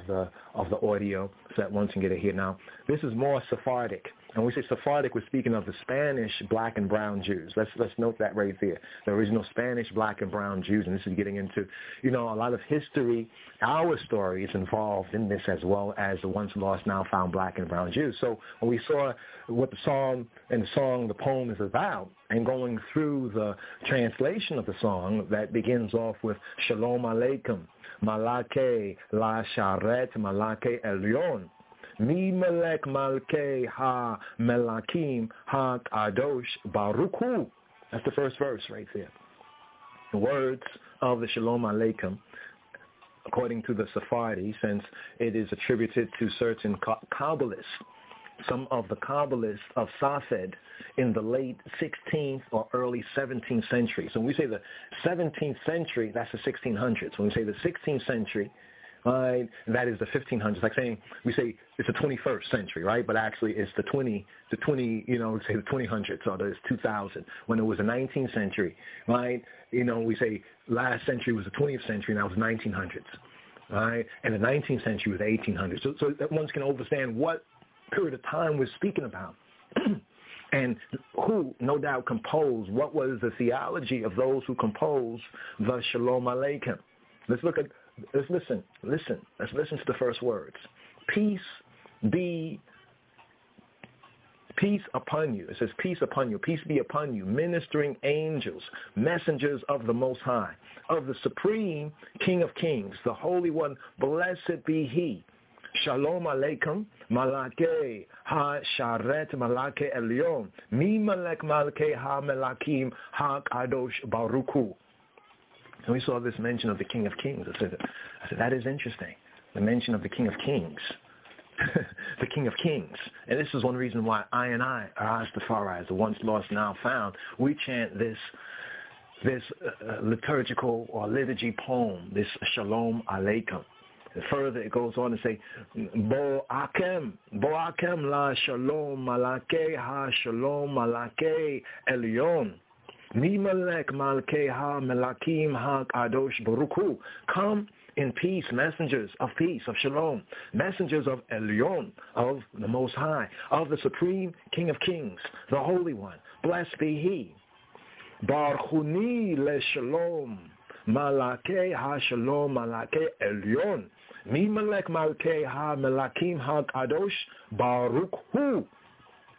[SPEAKER 2] audio, so that one can get it here. Now, this is more Sephardic. And when we say Sephardic, we're speaking of the Spanish black and brown Jews. Let's note that right there. The original Spanish black and brown Jews, and this is getting into, a lot of history. Our story is involved in this, as well as the once lost, now found black and brown Jews. So when we saw what the song, the poem is about, and going through the translation of the song that begins off with Shalom Aleichem, Malake La Sharet Malake Elyon, Mi Melek Malke Ha Melakim Ha Kadosh Baruch Hu. That's the first verse right there. The words of the Shalom Aleichem, according to the Sephardi, since it is attributed to certain Kabbalists, some of the Kabbalists of Safed in the late 16th or early 17th century. So when we say the 17th century, that's the 1600s. When we say the 16th century, right, that is the 1500s. Like saying, we say it's the 21st century, right? But actually it's the 20, say the 2000s, or it's 2000. When it was the 19th century, right? We say last century was the 20th century, now it's 1900s, right? And the 19th century was the 1800s. So that one can understand what period of time we're speaking about. And who, no doubt, composed, what was the theology of those who composed the Shalom Aleichem. Let's listen to the first words. Peace upon you. It says, peace upon you. Peace be upon you. Ministering angels, messengers of the Most High, of the Supreme King of Kings, the Holy One, blessed be He. Shalom Aleichem, Malake Ha Sharet Malake Elyon, Mi Melek Malke Ha Melakim Ha Kadosh Baruch Hu. And we saw this mention of the King of Kings. I said, that is interesting. The mention of the King of Kings. The King of Kings. And this is one reason why I, Rastafari, the once lost, now found, we chant this liturgical or liturgy poem, this Shalom Aleichem. And further, it goes on to say, Bo Akem la Shalom Malake Ha Shalom Malake Elyon. Mi Melek Malke Ha Melakim Ha Kadosh Baruch Hu. Come in peace, messengers of peace, of Shalom, messengers of Elyon, of the Most High, of the Supreme King of Kings, the Holy One. Blessed be He. Barchuni le Shalom Malake Ha Shalom Malake Elyon. Mi Melek Malke Ha Melakim Ha Kadosh Baruch Hu.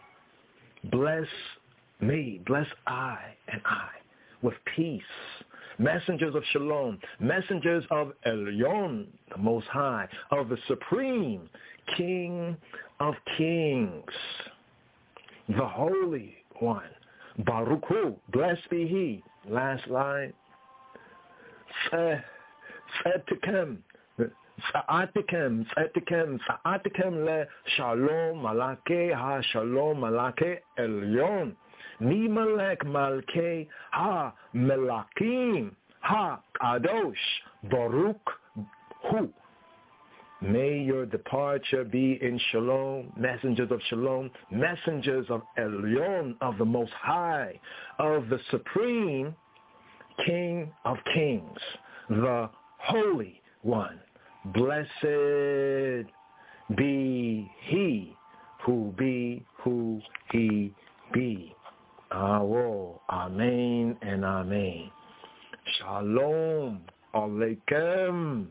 [SPEAKER 2] Bless me, bless I and I with peace,
[SPEAKER 18] messengers of Shalom, messengers of Elyon, the Most High, of the Supreme, King of Kings, the Holy One. Baruch Hu, blessed be He. Last line. Sa'atikem le Shalom Malake ha Shalom Malake Elyon. Mi Malek Malke ha Melakim ha Kadosh Baruch Hu. May your departure be in Shalom, messengers of Shalom, messengers of Elyon, of the Most High, of the Supreme King of Kings, the Holy One. Blessed be He who be who He be. Awo, Amen and Amen. Shalom Aleichem.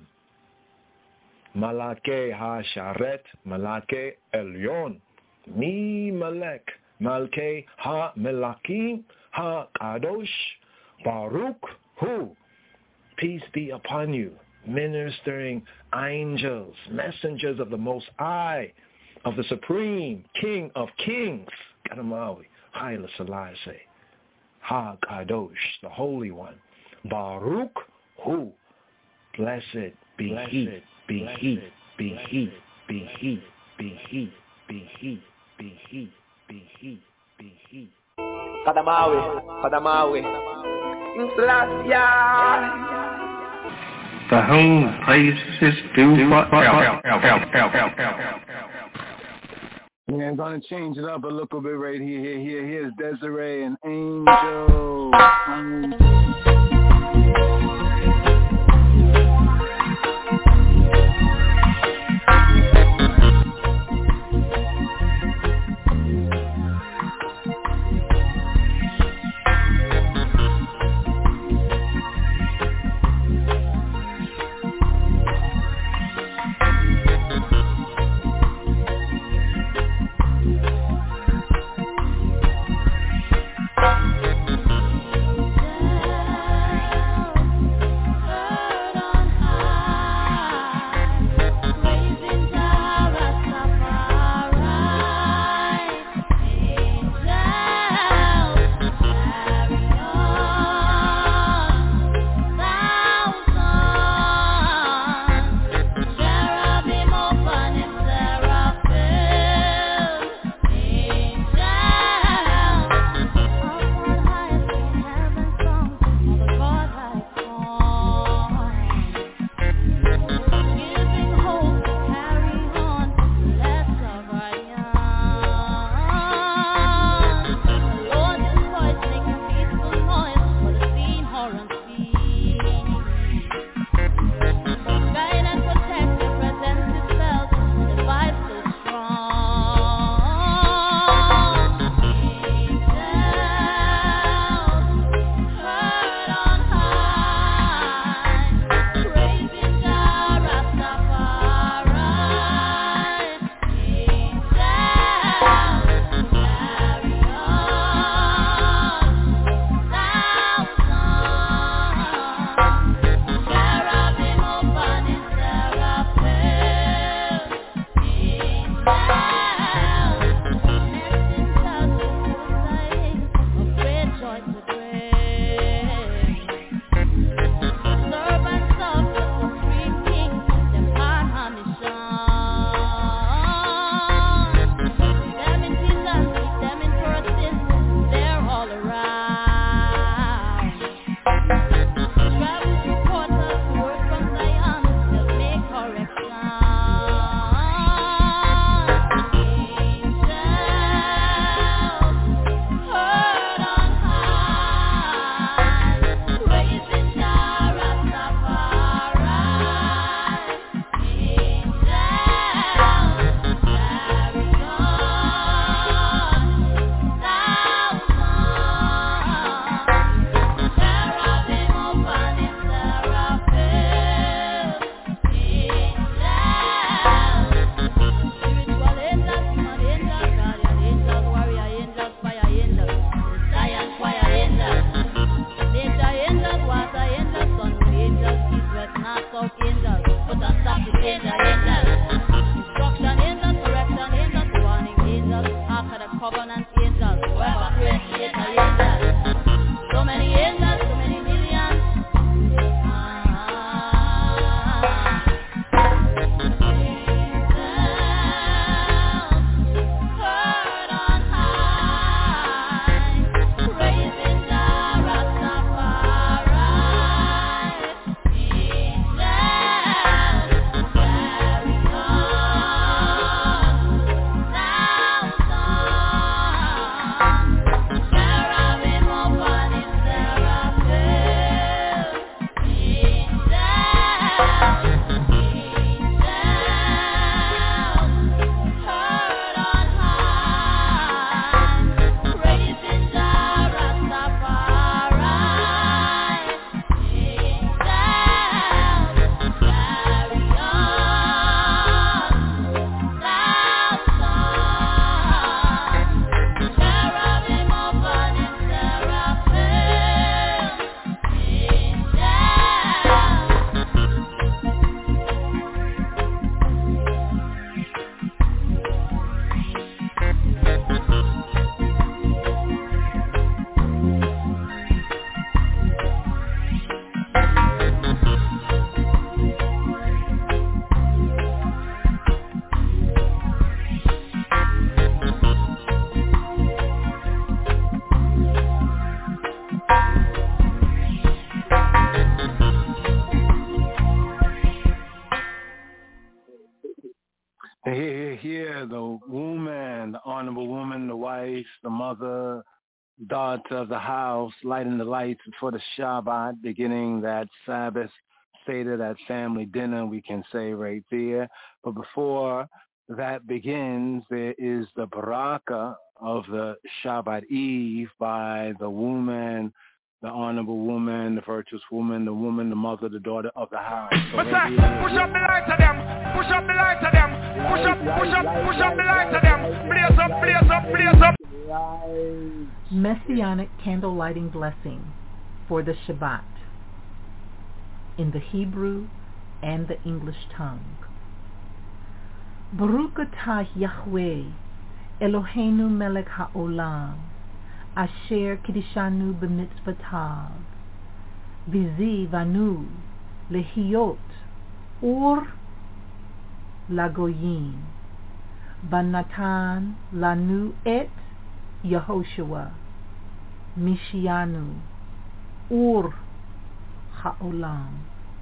[SPEAKER 18] Malake ha-sharet, Malake Elyon. Mi Malek, Malke ha-Melakim, ha-Kadosh, Baruch Hu. Peace be upon you, ministering angels, messengers of the Most High, of the Supreme King of Kings, Kadamawi, Haile Selassie, ha-Kadosh, the Holy One. Baruch Hu. Blessed be He. Be He, be He, be He, be He, be He, be He, be He, be He.
[SPEAKER 19] Kadamawi.
[SPEAKER 20] To whom praises due forever.
[SPEAKER 2] Yeah, I'm going to change it up a little bit right here. Here's Desiree and Angel.
[SPEAKER 19] north, south angels, put a stop to danger angels. Instruction angels, correction angels, warning angels, Ark of the Covenant angels, whoever prays creator angels. So many angels, so many millions.
[SPEAKER 2] Here, the woman, the honorable woman, the wife, the mother, daughter of the house, lighting the lights for the Shabbat, beginning that Sabbath, Seder, that family dinner, we can say right there. But before that begins, there is the baraka of the Shabbat Eve by the woman, the honorable woman, the virtuous woman, the mother, the daughter of the house. So
[SPEAKER 14] push up the light to them, push up the light to them, push up the light to them, blaze up.
[SPEAKER 1] Messianic candle lighting blessing for the Shabbat in the Hebrew and the English tongue. Baruch atah Yahweh, Eloheinu melech haolam, Asher Kidishanu b'mitzvotav, Vizi vanu lehiyot ur lagoyim, Banatan lanu et Yehoshua, Mishianu ur haolam.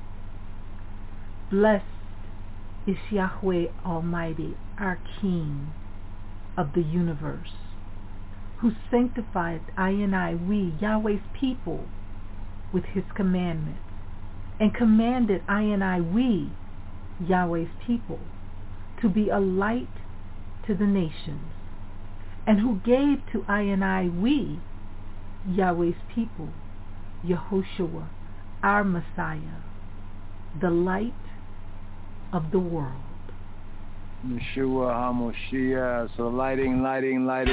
[SPEAKER 1] Blessed is Yahweh Almighty, our King of the universe, who sanctifieth we, Yahweh's people, with his commandments, and commanded we, Yahweh's people, to be a light to the nations, and who gave to we, Yahweh's people, Yehoshua, our Messiah, the light of the world.
[SPEAKER 2] Yeshua HaMoshiach. So lighting, light up.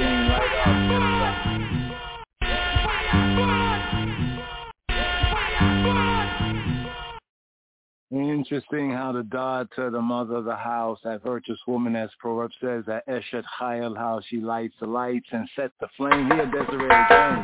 [SPEAKER 2] Interesting how the daughter, the mother of the house, that virtuous woman, as Proverbs says, that Eshet Chayil, how she lights the lights and set the flame. Here, Desiree again.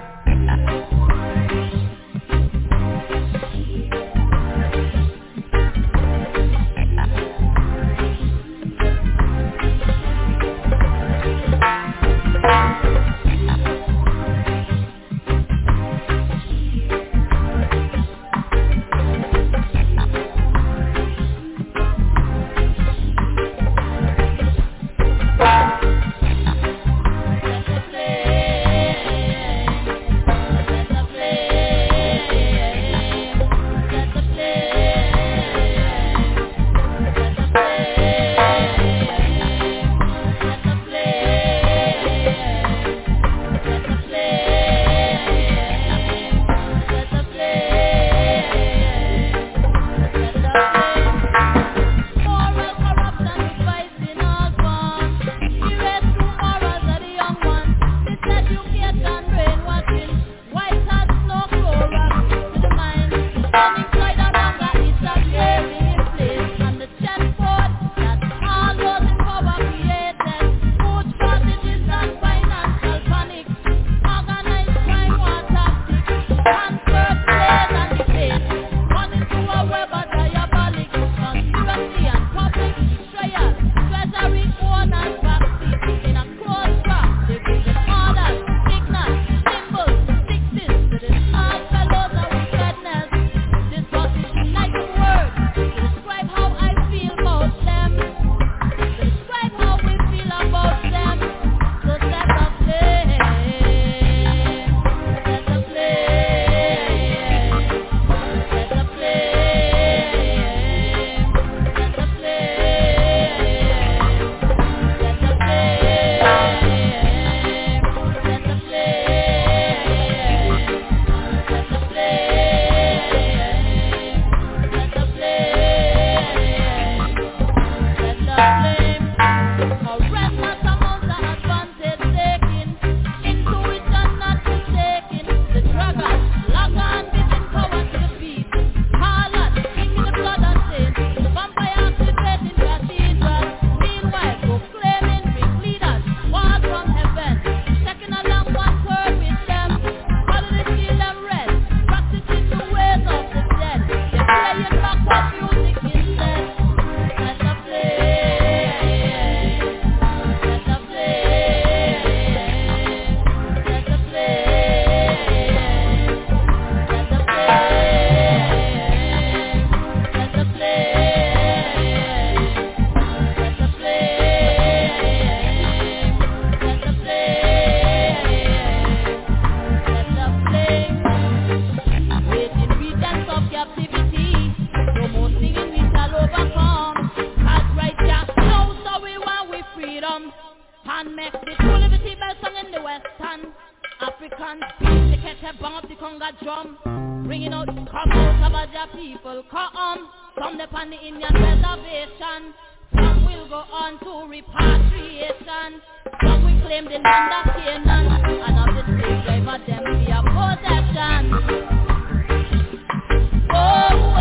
[SPEAKER 19] drum, bringing out Shabbat people. Come, some upon the Indian reservation. Some will go on to repatriation. Some will claim the land of Canaan, and of the slave driver them be a possession. Oh, oh.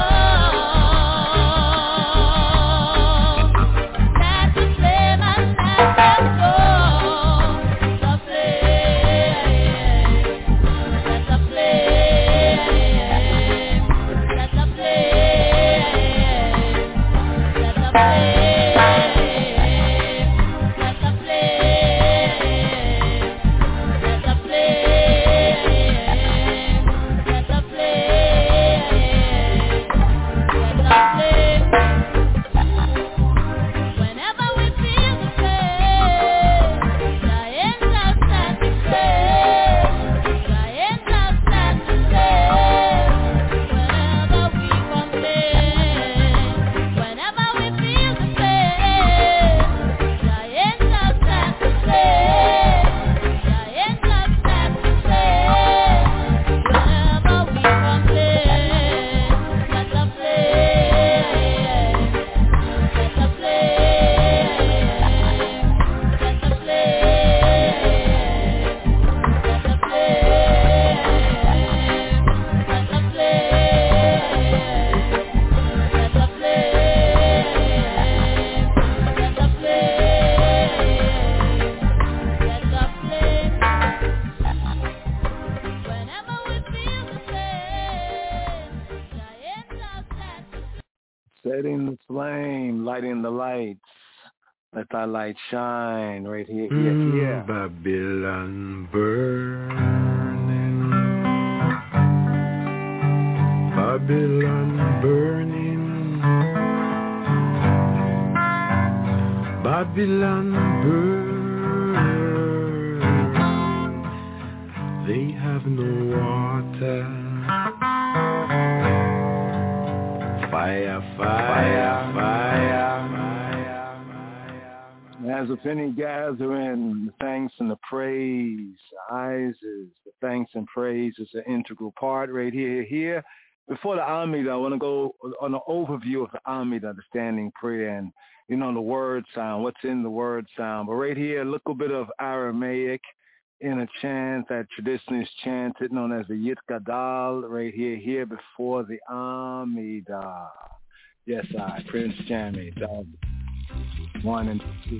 [SPEAKER 19] Let the flame and let them go. The flame, let the flame, let the flame, let the flame.
[SPEAKER 2] Setting the flame, lighting the lights. Let thy light shine right here, here.
[SPEAKER 13] Babylon burning. Babylon burning. Babylon burn. They have no water. Fire, fire, fire.
[SPEAKER 2] As a penny gathering, the thanks and the praise, the thanks and praise is an integral part right here. Before the Amida, I want to go on an overview of the Amida, the standing prayer, and, the word sound, what's in the word sound. But right here, a little bit of Aramaic in a chant that traditionally is chanted, known as the Yit Gadal, right here before the Amida. Yes, Prince Jammy, Dog 1 and 2.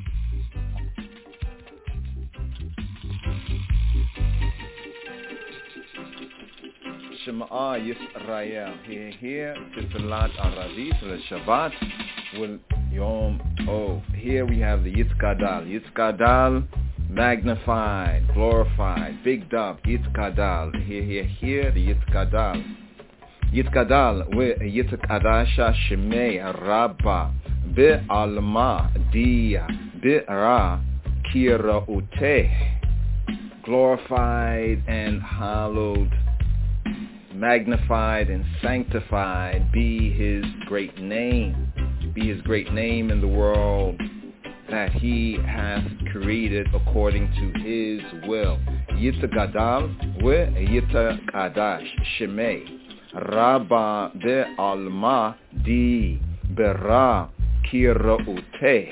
[SPEAKER 3] Shema Yisrael, here, Tifilat Aravit, Shabbat, Will Yom Tov. Here we have the Yitzkadal. Yitzkadal, magnified, glorified, big dub, Yitzkadal. Here, the Yitzkadal. Yitzkadal, with Yitzkadasha Shemei Rabba, Be'alma Diya, Be'ra Kirauteh. Glorified and hallowed, magnified and sanctified be his great name. Be his great name in the world that he hath created according to his will. Yitzgadal with Yitzkadash Shemei Rabba Be'alma Di Bera Kirauteh.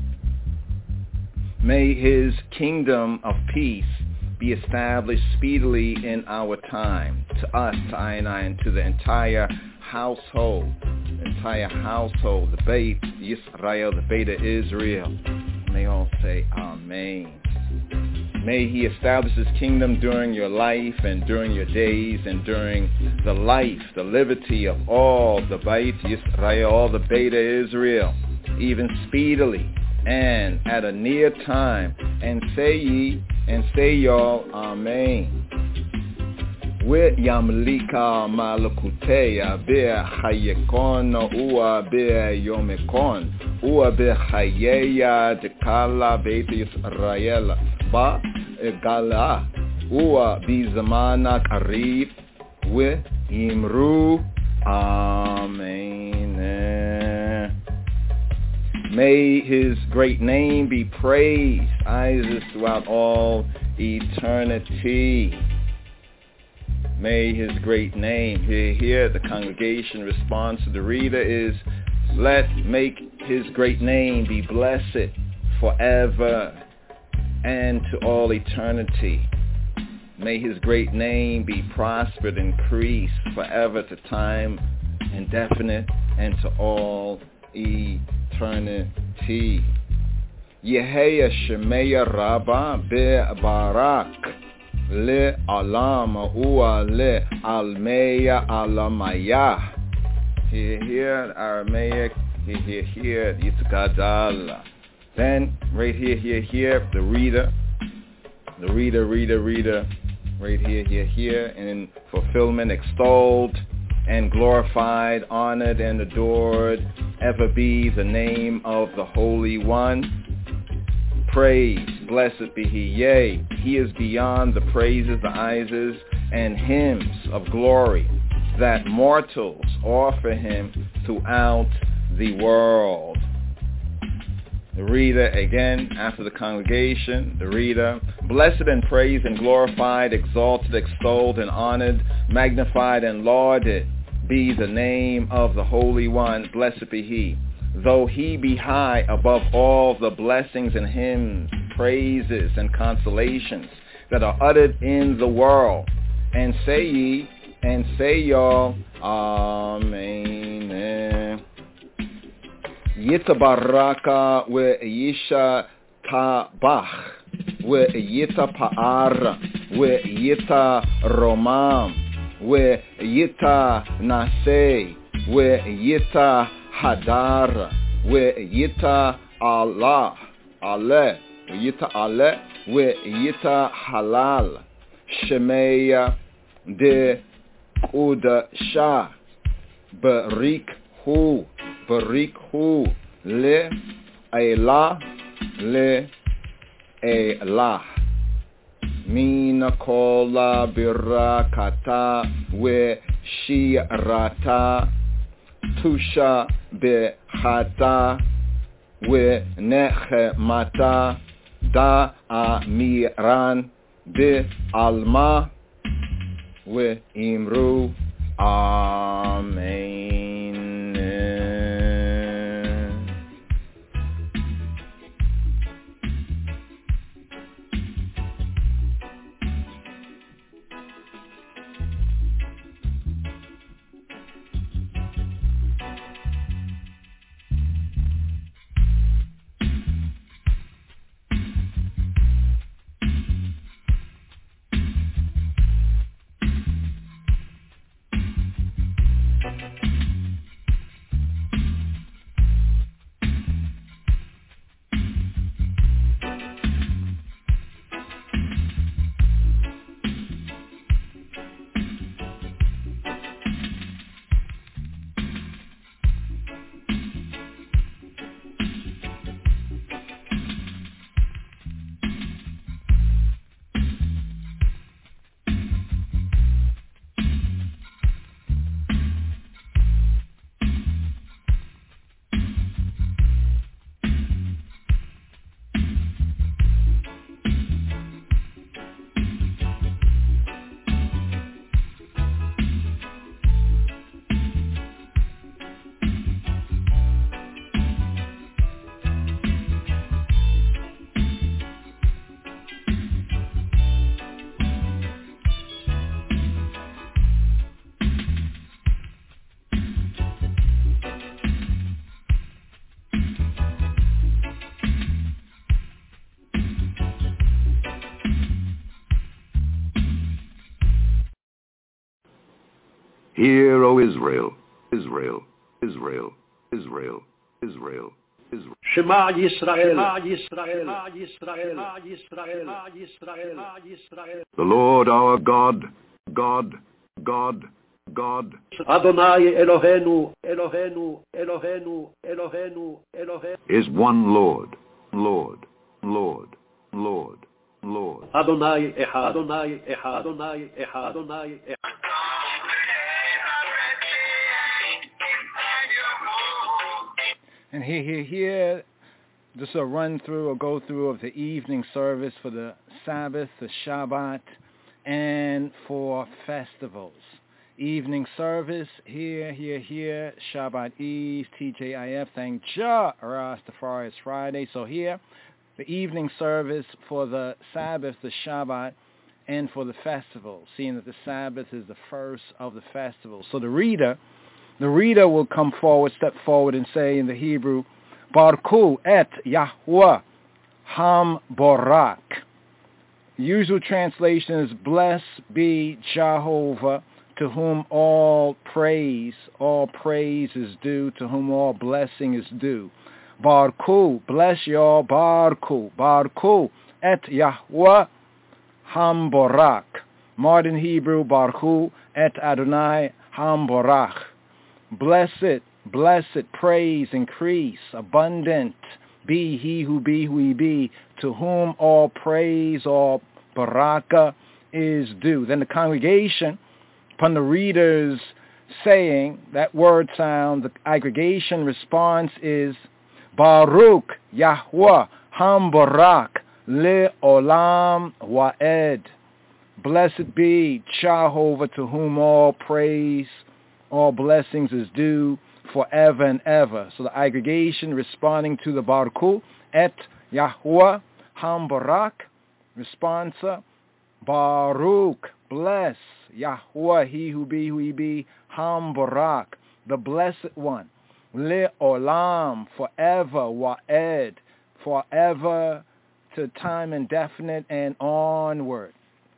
[SPEAKER 3] May his kingdom of peace be established speedily in our time, to us, to I and to the entire household, the Beit Yisrael, the Beit of Israel. May all say Amen. May he establish his kingdom during your life and during your days and during the life, the liberty of all the Beit Yisrael, all the Beit of Israel, even speedily and at a near time. And say ye, and say y'all, Amen. With Yamlika Malakuteya Be'a Hayekon Ua Be'a Yomekon Ua Be'a Hayeya Dekala Beit Yisrael Ba Gala Ua Bizamana Karib With Imru Amen. May his great name be praised, Isis, throughout all eternity. May his great name. Here, the congregation response to the reader is, make his great name be blessed forever and to all eternity. May his great name be prospered, increased forever to time indefinite and to all eternity. Yeheya Shemeya Rabba Barak Le Alama Ua Le Almeya Alamaya. Here, Aramaic, here, Yitzgadal. Then, right here, the reader, right here, and in fulfillment, extolled and glorified, honored and adored, ever be the name of the Holy One. Praise, blessed be he, yea, he is beyond the praises, the ises, and hymns of glory that mortals offer him throughout the world. The reader, again, after the congregation, the reader, blessed and praised and glorified, exalted, extolled and honored, magnified and lauded be the name of the Holy One, blessed be he. Though he be high above all the blessings and hymns, praises and consolations that are uttered in the world. And say ye, and say y'all, Amen. Yitabaraka we yisha tabach, we yita paar, we yita romam, we yita nasei, we yita hadar, we yita Allah, ale, yita ale, we yita halal, shemeya de Udasha, Barik hu, le Elah, Mina kola birakata, we shirata, tusha behata, we nechemata, da amiran, be alma, we imru, amen.
[SPEAKER 7] Hear, O Israel, Israel, Israel, Israel, Israel, Israel.
[SPEAKER 16] Shema Yisrael, Yisrael, Yisrael, Yisrael, Yisrael, Yisrael.
[SPEAKER 7] The Lord our God, God, God, God.
[SPEAKER 16] Adonai Eloheinu, Eloheinu, Eloheinu, Eloheinu, Eloheinu.
[SPEAKER 7] Is one Lord, Lord, Lord, Lord, Lord.
[SPEAKER 16] Adonai Echad, Adonai Echad, Adonai Echad, Adonai Echad.
[SPEAKER 2] And here, just a run through or go through of the evening service for the Sabbath, the Shabbat, and for festivals. Evening service, here, Shabbat Eve, TJIF, thank Jah, Rastafari, it's Friday. So here, the evening service for the Sabbath, the Shabbat, and for the festival, seeing that the Sabbath is the first of the festivals. So the reader will come forward, step forward and say in the Hebrew, Barku et Yahweh Ham Borak. Usual translation is, blessed be Jehovah, to whom all praise is due, to whom all blessing is due. Barku, bless y'all, Barku et Yahweh Ham Borak. Modern Hebrew, Barku et Adonai Ham Borach. Blessed, praise, increase, abundant, be he who be, to whom all praise, all baraka is due. Then the congregation, upon the readers saying that word sound, the aggregation response is Baruch Yahweh Ham Barak Le Olam Wa'ed. Blessed be Jehovah, to whom all praise, all blessings is due forever and ever. So the aggregation responding to the Baruch et Yahweh Ham Barak, responsa Baruch, bless Yahweh, he who be, Ham Barak, the blessed one, Le Olam, forever, Wa'ed, forever to time indefinite and onward.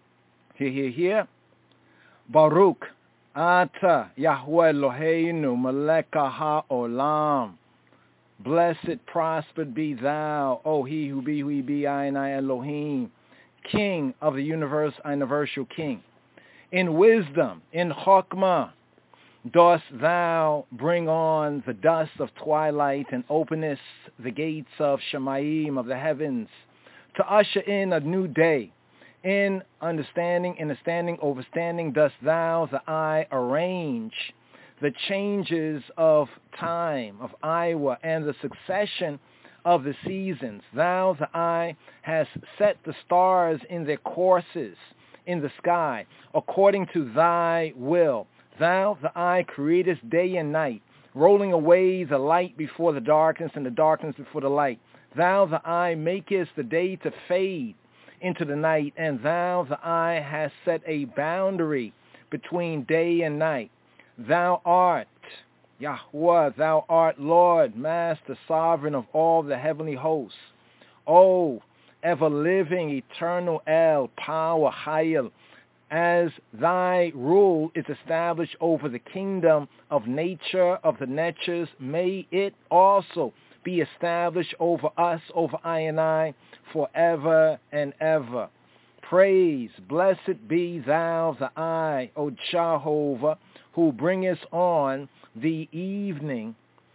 [SPEAKER 2] Here. Baruch Ata Yahweh Eloheinu Meleka HaOlam. Blessed, prospered be thou, O he who be, I Elohim, King of the universe, universal King. In wisdom, in Chokmah, dost thou bring on the dust of twilight and openest the gates of Shemayim, of the heavens, to usher in a new day. In understanding, overstanding, dost thou, the eye, arrange the changes of time, of Iowa, and the succession of the seasons. Thou, the eye, hast set the stars in their courses in the sky, according to thy will. Thou, the eye, createst day and night, rolling away the light before the darkness and the darkness before the light. Thou, the eye, makest the day to fade into the night, and thou, the eye, hast set a boundary between day and night. Thou art Yahweh, thou art Lord, Master, Sovereign of all the heavenly hosts. O ever-living, eternal El, power, Hayel, as thy rule is established over the kingdom of nature, of the natures, may it also be established over us, over I and I, forever and ever. Praise, blessed be thou, the I, O Jehovah, who bringest on the evening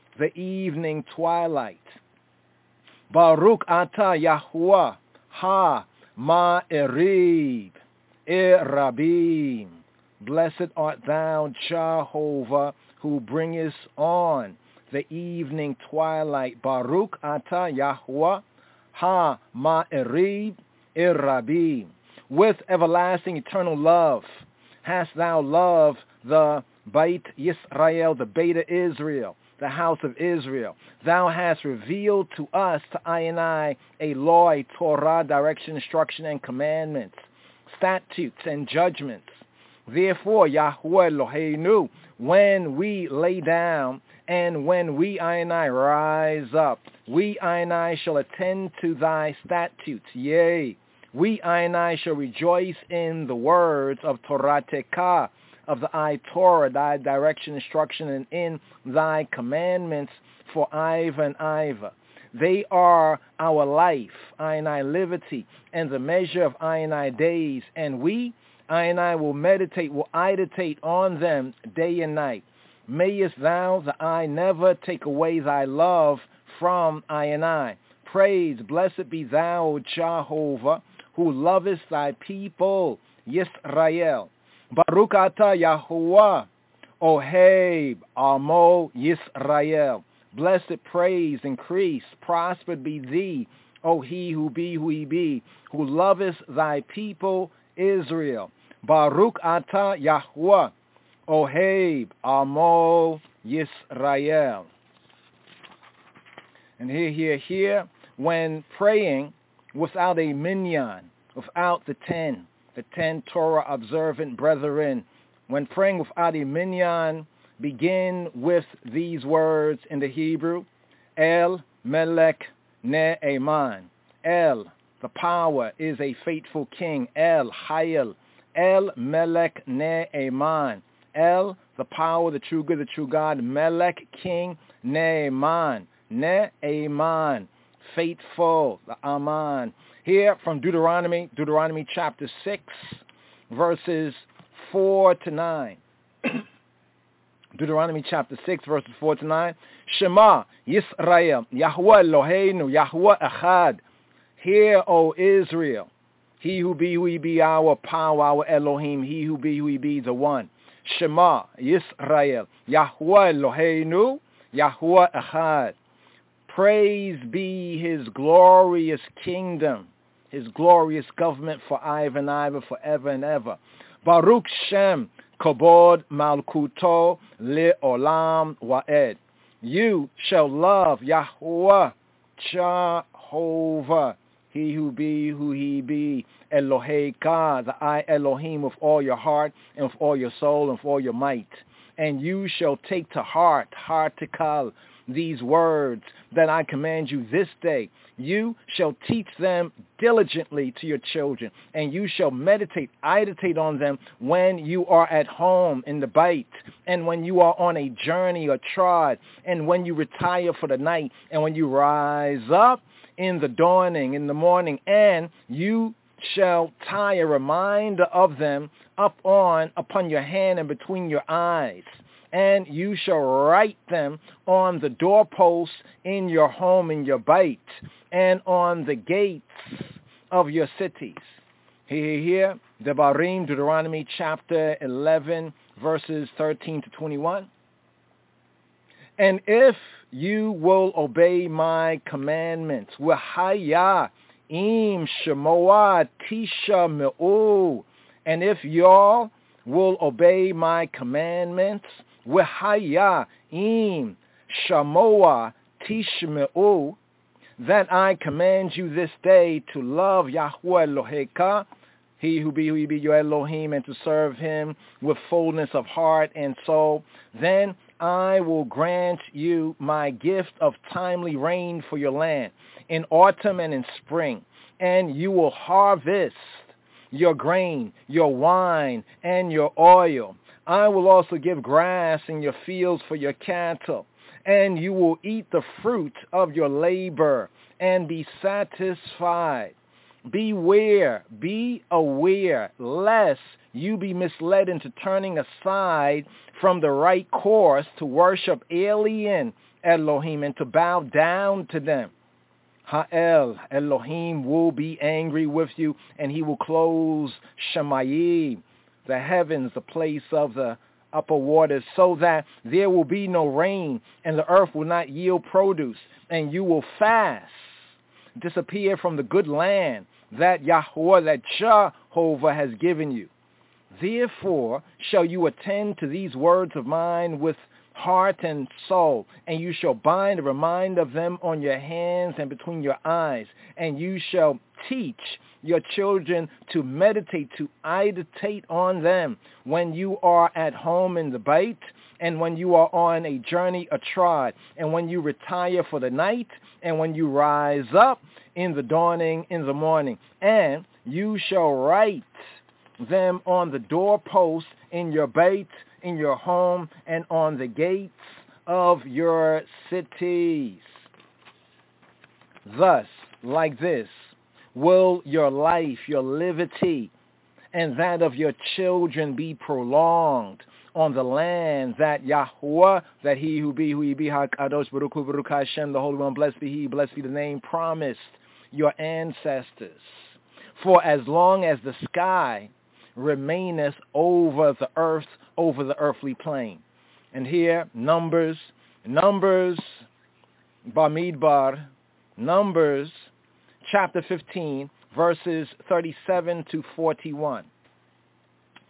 [SPEAKER 2] twilight. Baruch atah Yahweh ha ma'erib erabim. Blessed art thou, Jehovah, who bringest on the evening twilight. Baruch atah Yahweh ha ma'erib erabim. With everlasting eternal love hast thou loved the Beit Yisrael, the Beta Israel, the house of Israel. Thou hast revealed to us, to I and I, a law, a Torah, direction, instruction, and commandments, statutes, and judgments. Therefore, Yahweh Eloheinu, when we lay down and when we, I and I, rise up, we, I and I, shall attend to thy statutes. Yea, we, I and I, shall rejoice in the words of Torah Tekah, of the I Torah, thy direction, instruction, and in thy commandments for Iva and Iva. They are our life, I and I, liberty, and the measure of I and I days. And we, I and I, will meditate, will meditate on them day and night. Mayest thou, the I, never take away thy love from I and I. Praise, blessed be thou, O Jehovah, who lovest thy people, Yisrael. Baruch atah Yahuwah, Oheb Amo Yisrael. Blessed, praise, increase, prospered be thee, O he who be, who lovest thy people Israel.
[SPEAKER 3] Baruch Ata Yahweh, Oheb Amo Yisrael. And here, when praying without a minyan, without the ten Torah observant brethren, when praying without a minyan, begin with these words in the Hebrew: El Melech Ne'eman. El, the power, is a faithful king. El Hayel. El Melech Ne'eman. El, the power, the true good, the true God. Melech, king. Ne'eman. Ne'eman, faithful, the Aman. Here from Deuteronomy chapter 6, verses 4 to 9. Deuteronomy chapter 6, verses 4 to 9. Shema Yisrael, Yahweh Eloheinu, Yahweh Echad. Hear, O Israel, he who be our power, our Elohim, he who be the one. Shema Yisrael, Yahweh Eloheinu, Yahweh Echad. Praise be his glorious kingdom, his glorious government for ever and ever, forever and ever. Baruch Shem Kobod Malkuto Le'olam Wa'ed. You shall love Yahweh Jehovah, he who be, Eloheka, the I Elohim, with all your heart and with all your soul and with all your might. And you shall take to heart to call these words that I command you this day. You shall teach them diligently to your children, and you shall meditate on them when you are at home in the bait, and when you are on a journey or trod, and when you retire for the night, and when you rise up in the dawning, in the morning, and you shall tie a reminder of them upon your hand and between your eyes. And you shall write them on the doorposts in your home, in your bait, and on the gates of your cities. Here, Devarim, Deuteronomy chapter 11, verses 13 to 21. And if you will obey my commandments, Wahaya im shemoa tisha me'u, and if y'all will obey my commandments, Wehaya im shamoa tishmeu, that I command you this day to love Yahweh Eloheka, he who be your Elohim, and to serve him with fullness of heart and soul, then I will grant you my gift of timely rain for your land in autumn and in spring, and you will harvest your grain, your wine, and your oil. I will also give grass in your fields for your cattle, and you will eat the fruit of your labor and be satisfied. Be aware, lest you be misled into turning aside from the right course to worship alien Elohim and to bow down to them. Ha'el, Elohim, will be angry with you, and he will close Shemayim, the heavens, the place of the upper waters, so that there will be no rain, and the earth will not yield produce, and you will fast, disappear from the good land that Yahweh, that Jehovah has given you. Therefore shall you attend to these words of mine with heart and soul, and you shall bind a reminder of them on your hands and between your eyes, and you shall teach your children to meditate, to idetate on them when you are at home in the bait, and when you are on a journey atrod, and when you retire for the night, and when you rise up in the dawning in the morning. And you shall write them on the doorposts in your bait, in your home, and on the gates of your cities. Thus, like this, will your life, your liberty, and that of your children be prolonged on the land that Yahweh, that he who be HaKadosh Baruch Hu Baruch Hashem, the Holy One, blessed be he, blessed be the name, promised your ancestors. For as long as the sky remaineth over the earth, over the earthly plane. And here, Numbers, Bamidbar, Numbers, chapter 15, verses 37 to 41.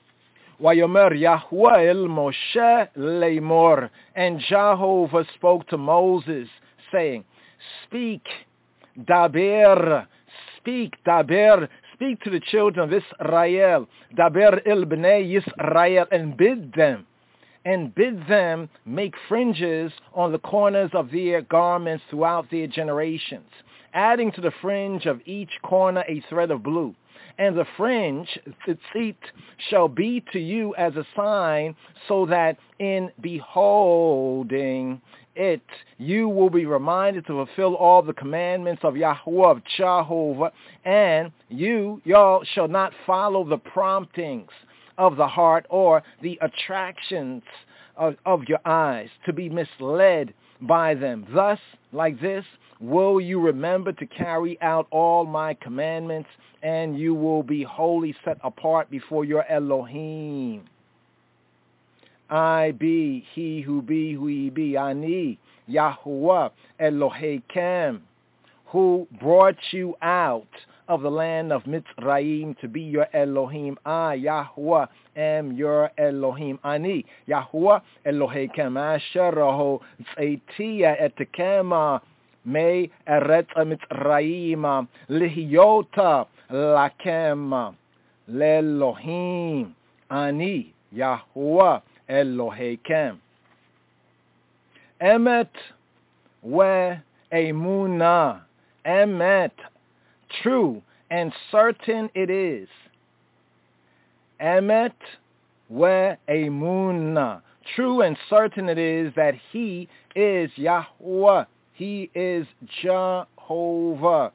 [SPEAKER 2] Wayomer Yahweh el Moshe leimor. And Jehovah spoke to Moses, saying, speak, daber, speak to the children of Israel, daber el bnei Yisrael, and bid them make fringes on the corners of their garments throughout their generations, adding to the fringe of each corner a thread of blue. And the fringe, tzitzit, shall be to you as a sign, so that in beholding it, you will be reminded to fulfill all the commandments of Yahweh of Jehovah, and y'all shall not follow the promptings of the heart or the attractions of your eyes, to be misled by them. Thus, like this, will you remember to carry out all my commandments, and you will be wholly set apart before your Elohim. I be, he who he be, Ani, Yahuwah, Elohechem, who brought you out of the land of Mitzrayim to be your Elohim. I, Yahuwah, am your Elohim. Ani, Yahuwah, Elohechem, Asheraho, Tzeitia, Etekema, Me, Eretz Mitzrayim, Lihiyota, Lakem, Lelohim. Ani, Yahuwah, Elohechem. Emet we emunah. Emet, true and certain it is. Emet we emunah. True and certain it is that he is Yahweh. He is Jehovah.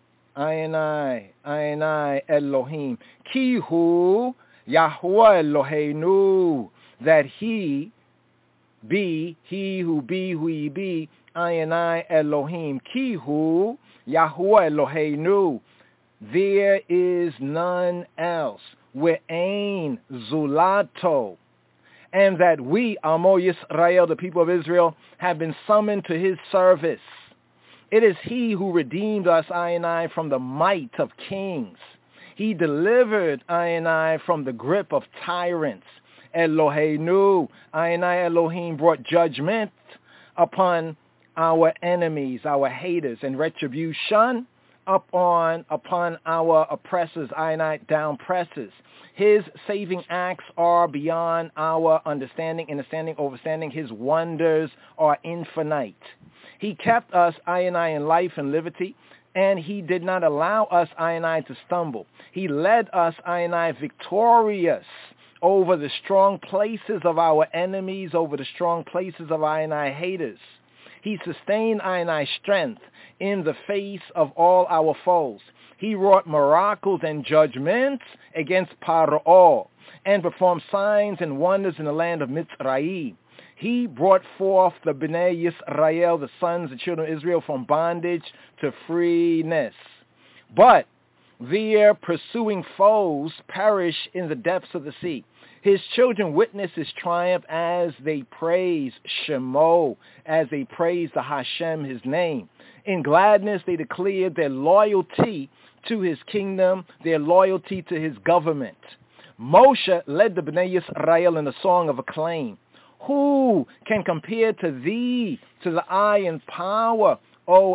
[SPEAKER 2] Ayinai Elohim. Kihu Yahweh Eloheinu. That he be, he who he be, Ayinai Elohim. Kihu Yahweh Eloheinu. There is none else. We'ain Zulato. And that we, Amo Yisrael, the people of Israel, have been summoned to his service. It is he who redeemed us, Ayinai, from the might of kings. He delivered Ayinai from the grip of tyrants. Eloheinu, Ayinai Elohim, brought judgment upon our enemies, our haters, and retribution upon our oppressors, Ayinai, down presses. His saving acts are beyond our understanding, overstanding. His wonders are infinite. He kept us, Ayinai, in life and liberty, and he did not allow us, Ayinai, to stumble. He led us, Ayinai, victorious over the strong places of our enemies, over the strong places of Ayinai haters. He sustained Ayinai strength in the face of all our foes. He wrought miracles and judgments against Paro and performed signs and wonders in the land of Mitzrayim. He brought forth the Bnei Yisrael, the sons and children of Israel, from bondage to freeness. But their pursuing foes perish in the depths of the sea. His children witness his triumph as they praise Shemo, as they praise the Hashem, his name. In gladness they declared their loyalty to his kingdom, their loyalty to his government. Moshe led the Bnei Yisrael in a song of acclaim. Who can compare to thee, to the eye and power, O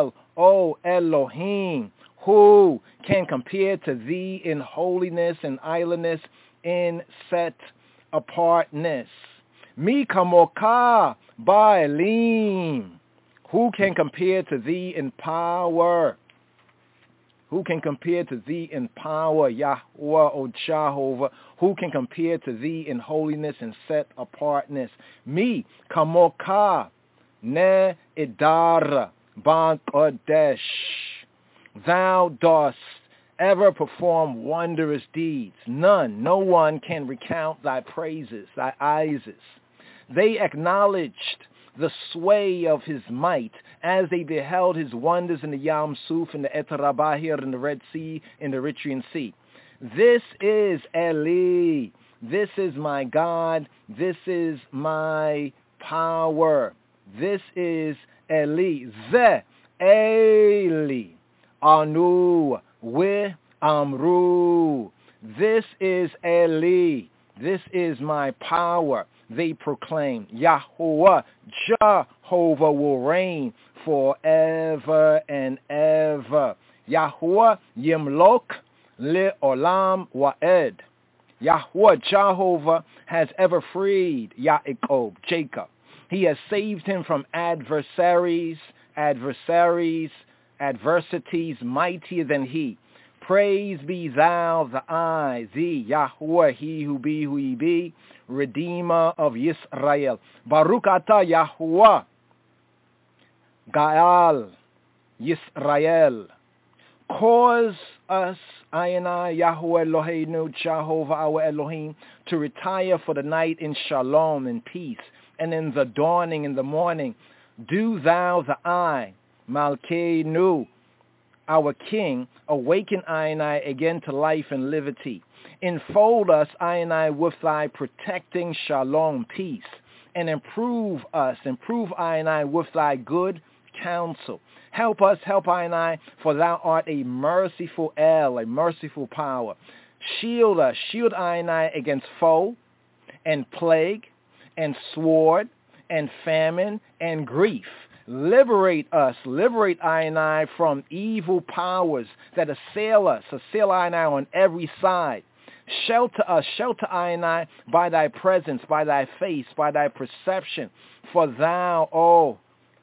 [SPEAKER 2] Elohim? Who can compare to thee in holiness and idleness, in set apartness? Mi kamoka ba'elim. Who can compare to thee in power? Who can compare to thee in power, Yahweh, O Jehovah? Who can compare to thee in holiness and set apartness? Mi kamoka ne idar ba'kodesh. Thou dost ever perform wondrous deeds. No one can recount thy praises, thy Isis. They acknowledged the sway of his might as they beheld his wonders in the Yam Suf, in the Eterabahir, in the Red Sea, in the Eritrean Sea. This is Eli. This is my God. This is my power. This is Eli. Ze Eli. Anu. We Amru. This is Eli.
[SPEAKER 3] This is my power, they proclaim. Yahuwah, Jehovah will reign forever and ever. Yahuwah Yimlok Le'olam Wa'ed. Yahuwah Jehovah has ever freed Yaakov, Jacob. He has saved him from adversities mightier than he. Praise be thou, the I, thee, Yahuwah, he who he be, Redeemer of Yisrael. Baruch atah Yahuwah, Gaal, Yisrael. Cause us, I and I, Yahuwah Eloheinu, Jehovah our Elohim, to retire for the night in shalom, in peace, and in the dawning, in the morning. Do thou, the I, Malkeinu, our King, awaken I and I again to life and liberty. Enfold us, I and I, with thy protecting shalom, peace, and improve I and I, with thy good counsel. Help us, help I and I, for thou art a merciful El, a merciful power. Shield us, shield I and I against foe and plague and sword and famine and grief. Liberate us, liberate I and I from evil powers that assail us, assail I and I on every side. Shelter us, shelter I and I by thy presence, by thy face, by thy perception. For thou, O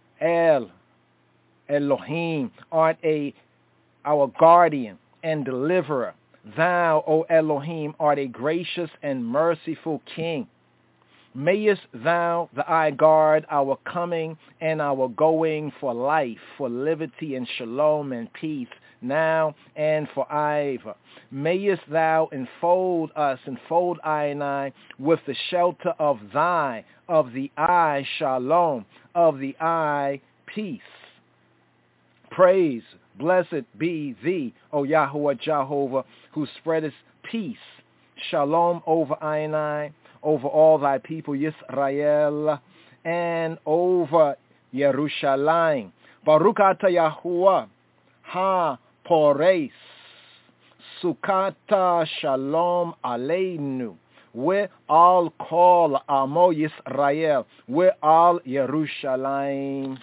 [SPEAKER 3] Elohim, art our guardian and deliverer. Thou, O Elohim, art a gracious and merciful King. Mayest thou, the I, guard our coming and our going for life, for liberty and shalom and peace, now and forever. Mayest thou enfold us, enfold I and I, with the shelter of thy, of the I, shalom, of the I, peace. Praise, blessed be thee, O Yahuwah Jehovah, who spreadest peace, shalom over I and I, over all thy people, Yisrael, and over Yerushalayim. Baruch atah Yahuwah, ha-pores, sukata shalom aleinu, we all call Amo Yisrael, we all Yerushalayim.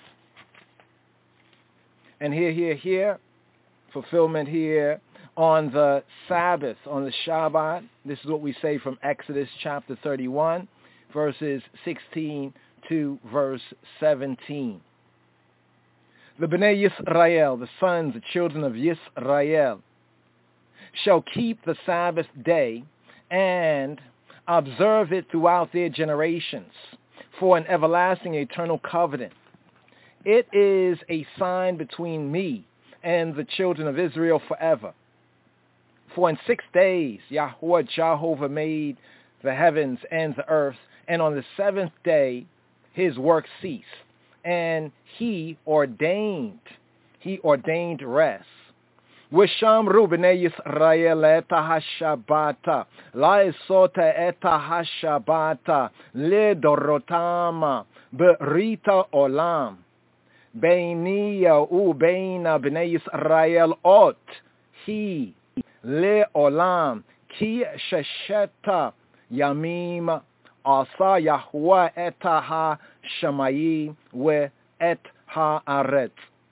[SPEAKER 3] And here, fulfillment here, on the Sabbath, on the Shabbat. This is what we say from Exodus chapter 31, verses 16 to verse 17. The Bnei Yisrael, the sons, the children of Yisrael, shall keep the Sabbath day and observe it throughout their generations for an everlasting eternal covenant. It is a sign between me and the children of Israel forever. For in 6 days Yahuwah Jehovah made the heavens and the earth, and on the seventh day his work ceased, and he ordained rest. V'shamru b'nei Yisrael eta hashabata, la'esota eta hashabata, ledorotama, be'rita olam, beiniya u'beina b'nei Yisrael ot, he, le'olam, ki shesheta yamim, asa Yahuwah eta ha-shamayim ve'et ha'aretz.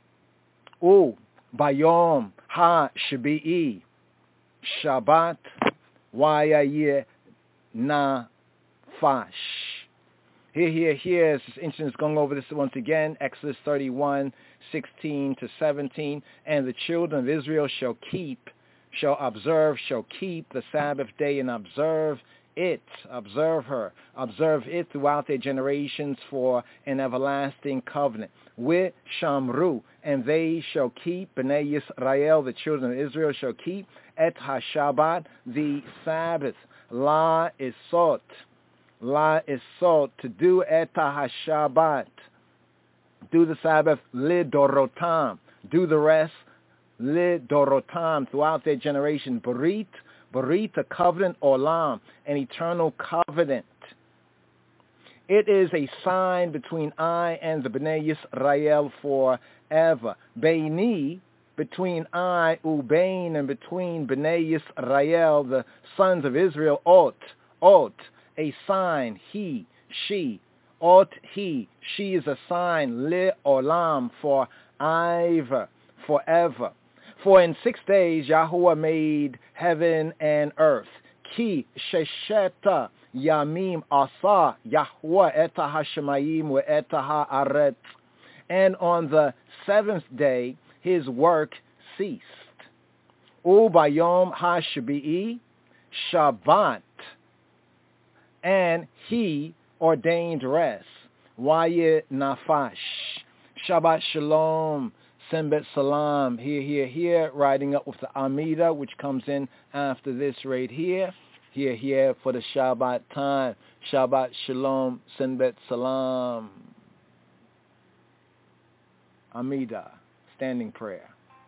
[SPEAKER 3] Bayom ha-shbi'i, Shabbat wa'yeh nafash. Here, it's interesting. It's going over this once again, Exodus 31, 16 to 17. And the children of Israel shall keep the Sabbath day and observe it throughout their generations for an everlasting covenant. With Shamru, and they shall keep, Bnei Yisrael, the children of Israel shall keep, et ha-Shabbat, the Sabbath, la isot, to do et ha-Shabbat, do the Sabbath, lidorotam, do the rest, lidorotam, throughout their generation, Barit, a covenant, olam, an eternal covenant. It is a sign between I and the Bnei Yisrael forever. Beini, between I, Ubain, and between Bnei Yisrael, the sons of Israel, Ot, Ot, a sign, he, she. Ot, he, she is a sign, le olam, for ever, forever. For in 6 days Yahuwah made heaven and earth. Ki shesheta yamim asa Yahuwah eta hashemayim ve eta haaretz. And on the 7th day his work ceased. Ubayom hashbi'i Shabbat. And he ordained rest. Waye nafash. Shabbat shalom. Sembet salam. Here. Riding up with the Amida, which comes in after this right here. Here for the Shabbat time. Shabbat shalom. Sembet salam. Amida. Standing prayer.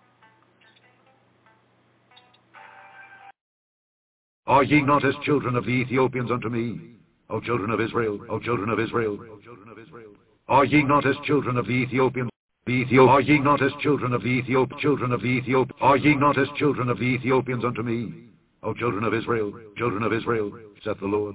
[SPEAKER 7] Are ye not as children of the Ethiopians unto me, O children of Israel, O children of Israel? Are ye not as children of the Ethiopians? Are ye not as children of the children of the Ethiopians? Are ye not as children of the Ethiopians unto me, O children of Israel, saith the Lord?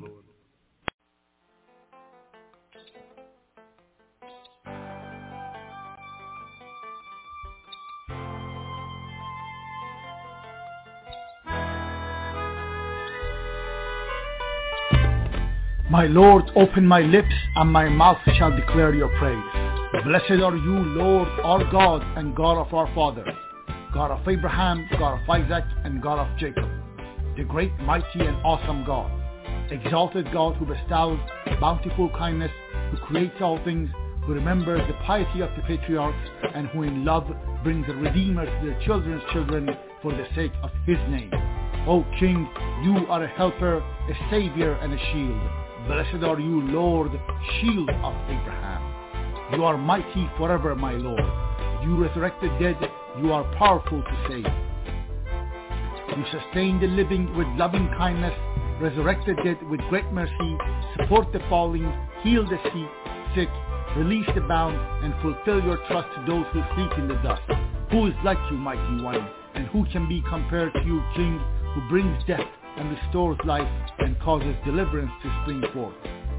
[SPEAKER 21] My Lord, open my lips, and my mouth shall declare your praise. Blessed are you, Lord, our God, and God of our fathers, God of Abraham, God of Isaac, and God of Jacob, the great, mighty, and awesome God, exalted God who bestows bountiful kindness, who creates all things, who remembers the piety of the patriarchs, and who in love brings a Redeemer to their children's children for the sake of his name. O King, you are a helper, a savior, and a shield. Blessed are you, Lord, shield of Abraham. You are mighty forever, my Lord. You resurrect the dead, you are powerful to save. You sustain the living with loving kindness, resurrect the dead with great mercy, support the falling, heal the sick, release the bound, and fulfill your trust to those who sleep in the dust. Who is like you, mighty one, and who can be compared to you, King, who brings death and restores life and causes deliverance to spring forth.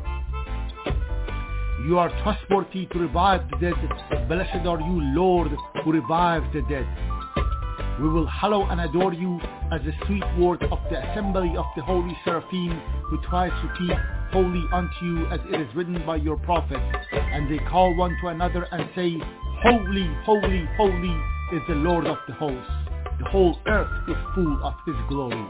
[SPEAKER 21] You are trustworthy to revive the dead. Blessed are you, Lord, who revives the dead. We will hallow and adore you as the sweet word of the assembly of the holy seraphim, who twice repeat, Holy unto you, as it is written by your prophet. And they call one to another and say, Holy, holy, holy is the Lord of the hosts. The whole earth is full of his glory.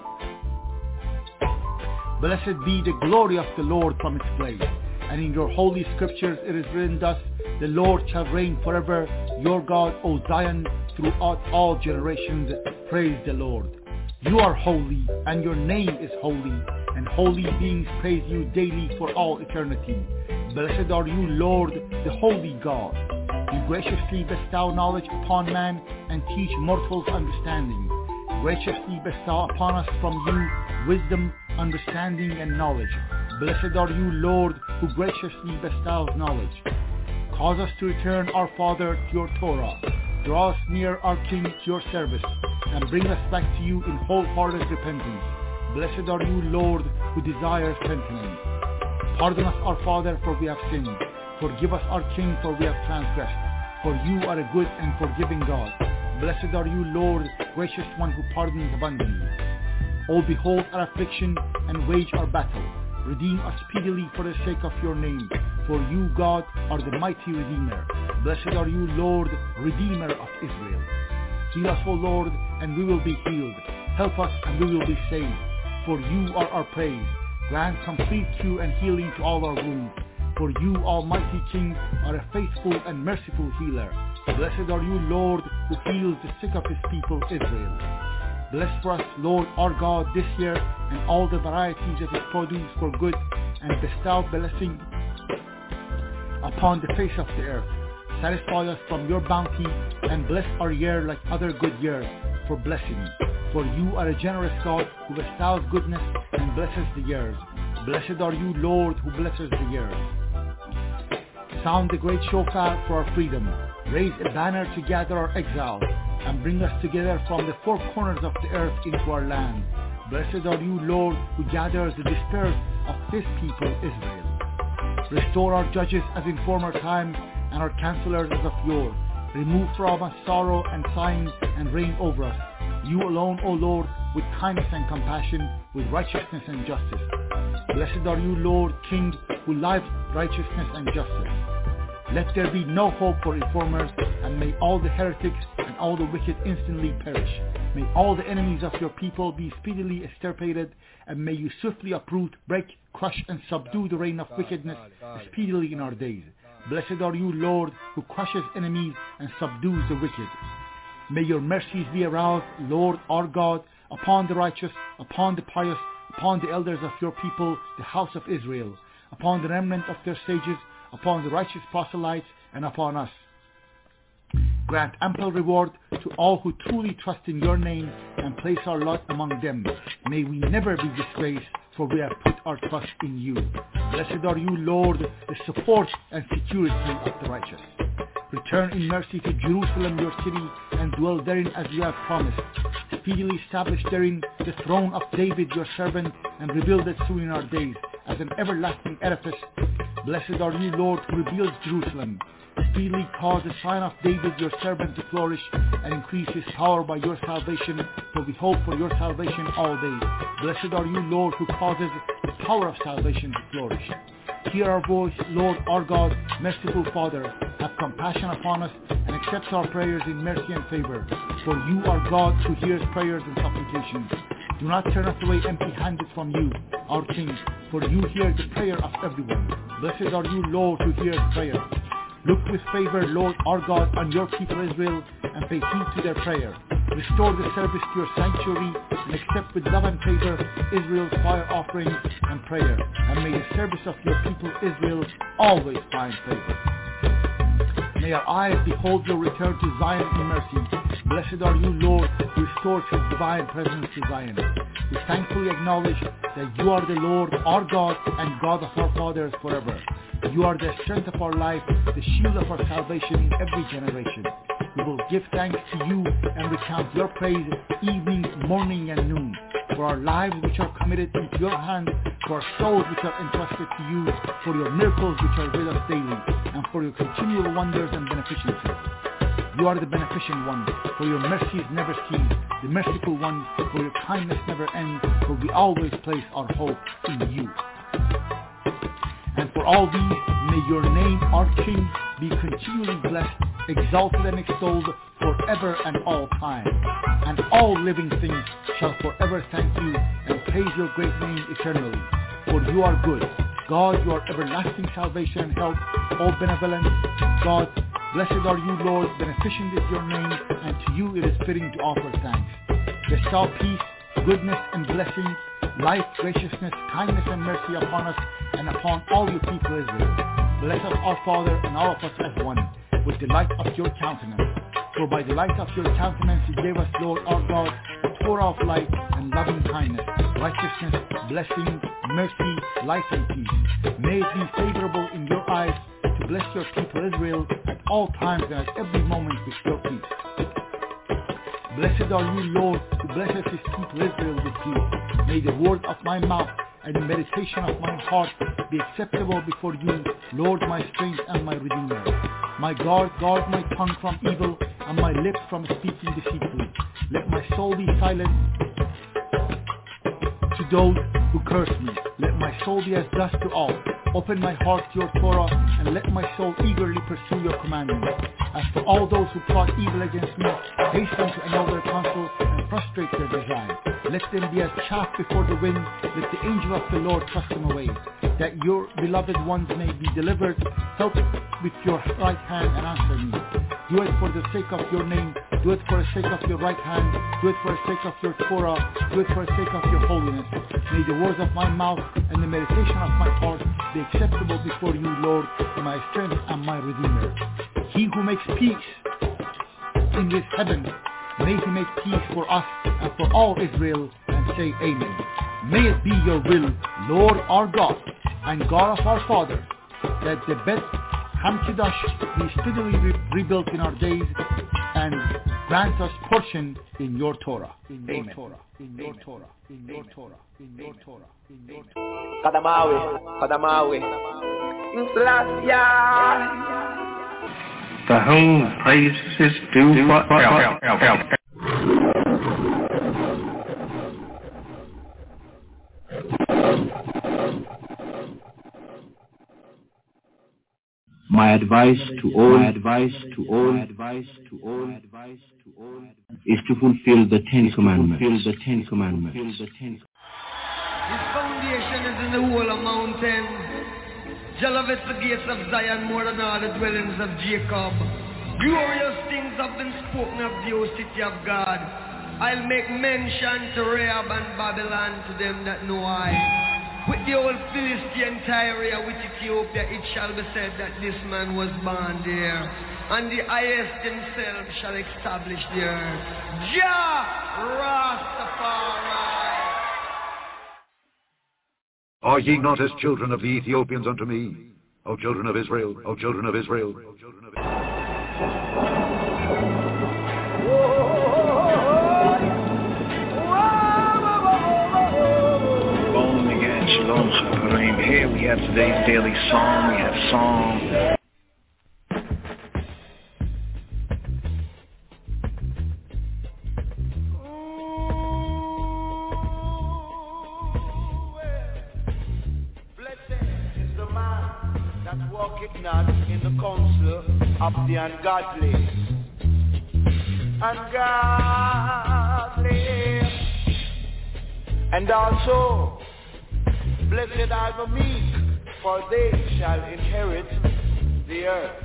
[SPEAKER 21] Blessed be the glory of the Lord from its place. And in your holy scriptures it is written thus, the Lord shall reign forever, your God, O Zion, throughout all generations. Praise the Lord. You are holy, and your name is holy, and holy beings praise you daily for all eternity. Blessed are you, Lord, the holy God. You graciously bestow knowledge upon man, and teach mortals understanding. Graciously bestow upon us from you wisdom, understanding, and knowledge. Blessed are you, Lord, who graciously bestows knowledge. Cause us to return, our Father, to your Torah. Draw us near, our King, to your service, and bring us back to you in wholehearted repentance. Blessed are you, Lord, who desires repentance. Pardon us, our Father, for we have sinned. Forgive us, our King, for we have transgressed. For you are a good and forgiving God. Blessed are you, Lord, gracious one who pardons abundantly. O behold our affliction and wage our battle. Redeem us speedily for the sake of your name. For you, God, are the mighty Redeemer. Blessed are you, Lord, Redeemer of Israel. Heal us, O Lord, and we will be healed. Help us, and we will be saved. For you are our praise. Grant complete cure and healing to all our wounds. For you, Almighty King, are a faithful and merciful healer. Blessed are you, Lord, who heals the sick of his people, Israel. Bless for us, Lord our God, this year, and all the varieties of its produce for good, and bestow blessing upon the face of the earth. Satisfy us from your bounty, and bless our year like other good years, for blessing. For you are a generous God, who bestows goodness and blesses the years. Blessed are you, Lord, who blesses the years. Sound the great shofar for our freedom. Raise a banner to gather our exiles, and bring us together from the four corners of the earth into our land. Blessed are you, Lord, who gathers the dispersed of his people Israel. Restore our judges as in former times, and our counselors as of yore. Remove from us sorrow and sighing, and reign over us. You alone, O Lord, with kindness and compassion, with righteousness and justice. Blessed are you, Lord, King, who loves righteousness and justice. Let there be no hope for reformers, and may all the heretics and all the wicked instantly perish. May all the enemies of your people be speedily extirpated, and may you swiftly uproot, break, crush, and subdue the reign of wickedness speedily in our days. Blessed are you, Lord, who crushes enemies and subdues the wicked. May your mercies be aroused, Lord our God, upon the righteous, upon the pious, upon the elders of your people, the house of Israel, upon the remnant of their sages, upon the righteous proselytes, and upon us. Grant ample reward to all who truly trust in your name and place our lot among them. May we never be disgraced, for we have put our trust in you. Blessed are you, Lord, the support and security of the righteous. Return in mercy to Jerusalem, your city, and dwell therein as you have promised. Speedily establish therein the throne of David, your servant, and rebuild it soon in our days as an everlasting edifice. Blessed are you, Lord, who rebuilds Jerusalem. Speedily cause the sign of David, your servant, to flourish, and increase his power by your salvation, for we hope for your salvation all days. Blessed are you, Lord, who causes the power of salvation to flourish. Hear our voice, Lord our God, merciful Father. Have compassion upon us, and accept our prayers in mercy and favor. For you are God who hears prayers and supplications. Do not turn us away empty-handed from you, our King, for you hear the prayer of everyone. Blessed are you, Lord, who hears prayer. Look with favor, Lord our God, on your people Israel, and pay heed to their prayer. Restore the service to your sanctuary, and accept with love and favor Israel's fire offerings and prayer. And may the service of your people Israel always find favor. May our eyes behold your return to Zion in mercy. Blessed are you, Lord, who restores his divine presence to Zion. We thankfully acknowledge that you are the Lord, our God, and God of our fathers forever. You are the strength of our life, the shield of our salvation in every generation. We will give thanks to you and recount your praise evening, morning, and noon. For our lives which are committed into your hand, for our souls which are entrusted to you, for your miracles which are with us daily, and for your continual wonders and beneficences. You are the beneficent one, for your mercies never cease, the merciful one, for your kindness never ends, for we always place our hope in you. And for all these, may your name, our King, be continually blessed, exalted and extolled forever and all time. And all living things shall forever thank you and praise your great name eternally. For you are good. God, you are everlasting salvation and help, all benevolent. God, blessed are you, Lord, beneficent is your name, and to you it is fitting to offer thanks. Bestow peace, goodness, and blessing, life, graciousness, kindness, and mercy upon us and upon all your people Israel. Bless us, our Father, and all of us as one, with the light of your countenance. For by the light of your countenance you gave us, Lord our God, the Torah of light and loving kindness, righteousness, blessing, mercy, life, and peace. May it be favorable in your eyes to bless your people Israel at all times and at every moment with your peace. Blessed are you, Lord, who blesses his people Israel with peace. May the word of my mouth and the meditation of my heart be acceptable before you, Lord, my strength and my Redeemer. My God, guard my tongue from evil and my lips from speaking deceitfully. Let my soul be silent to those who curse me. Let my soul be as dust to all. Open my heart to your Torah, and let my soul eagerly pursue your commandments. As for all those who plot evil against me, hasten to annul their counsel and frustrate their design. Let them be as chaff before the wind. Let the angel of the Lord thrust them away. That your beloved ones may be delivered. Help with your right hand and answer me. Do it for the sake of your name. Do it for the sake of your right hand. Do it for the sake of your Torah. Do it for the sake of your holiness. May the words of my mouth and the meditation of my heart be acceptable before you, Lord, my strength and my Redeemer. He who makes peace in his heaven, may he make peace for us and for all Israel, and say amen. May it be your will, Lord our God and God of our Father, that the Beth Hamikdash be speedily rebuilt in our days, and grant us portion in your Torah. Amen.
[SPEAKER 6] Kadamawi.
[SPEAKER 20] The whole praise is due forever.
[SPEAKER 15] My advice to all is to fulfill the Ten Commandments. His
[SPEAKER 5] foundation is in the whole of mountain. Jah loveth the gates of Zion more than all the dwellings of Jacob. Glorious things have been spoken of the O city of God. I'll make mention to Rahab and Babylon to them that know I. With the old Philistine Tyre, with Ethiopia, it shall be said that this man was born there, and the highest himself shall establish the earth. Jah Rastafari.
[SPEAKER 7] Are ye not as children of the Ethiopians unto me, O children of Israel, O children of Israel?
[SPEAKER 17] Shalom, Chaparim. Here we have today's daily psalm. We have Psalm.
[SPEAKER 6] Blessed is the man that walketh not in the counsel of the ungodly. And also, blessed are the meek, for they shall inherit the earth.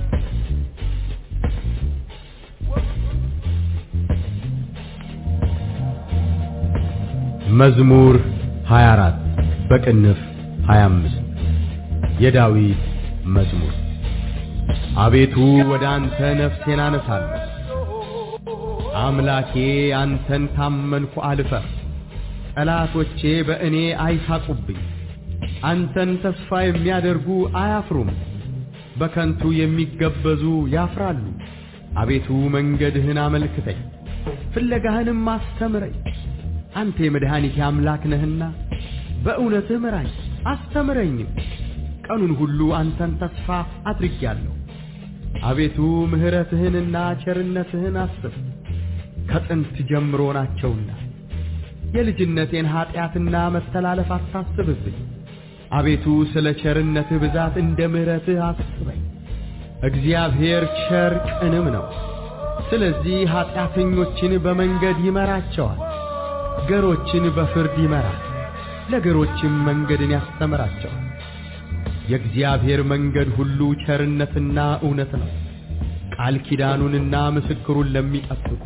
[SPEAKER 22] መዝሙር 24 በቅንፍ 25 የዳዊት መዝሙር። አቤቱ ወደ አንተ ነፍሴን አነሳለሁ፣ አምላኬ አንተን ታመንኩ አልፈር። ጠላቶቼ በእኔ አይሳቁብኝ፣ አንተን ተስፋ የሚያደርጉ አያፍሩም። በከንቱ የሚገበዙ ያፍራሉ። አቤቱ መንገድህን አመልክተኝ፣ ፍለጋህንም አስተምረኝ። አንተ የመድኃኒቴ አምላክ ነህና በእውነትህ ምራኝ አስተምረኝም። ቀኑን ሁሉ አንተን ተስፋ አድርጌአለሁ። አቤቱ ምሕረትህንና ቸርነትህን አስብ፣ ከጥንት ጀምሮ ናቸውና። የልጅነቴን ኃጢአትና መተላለፍ አታስብብኝ። አቤቱ ስለ ቸርነትህ ብዛት እንደ ምሕረትህ አስበኝ። እግዚአብሔር ቸር ቅንም ነው፣ ስለዚህ ኃጢአተኞችን በመንገድ ይመራቸዋል። ገሮችን በፍርድ ይመራል፣ ለገሮችም መንገድን ያስተምራቸዋል። የእግዚአብሔር መንገድ ሁሉ ቸርነትና እውነት ነው፣ ቃል ኪዳኑንና ምስክሩን ለሚጠብቁ።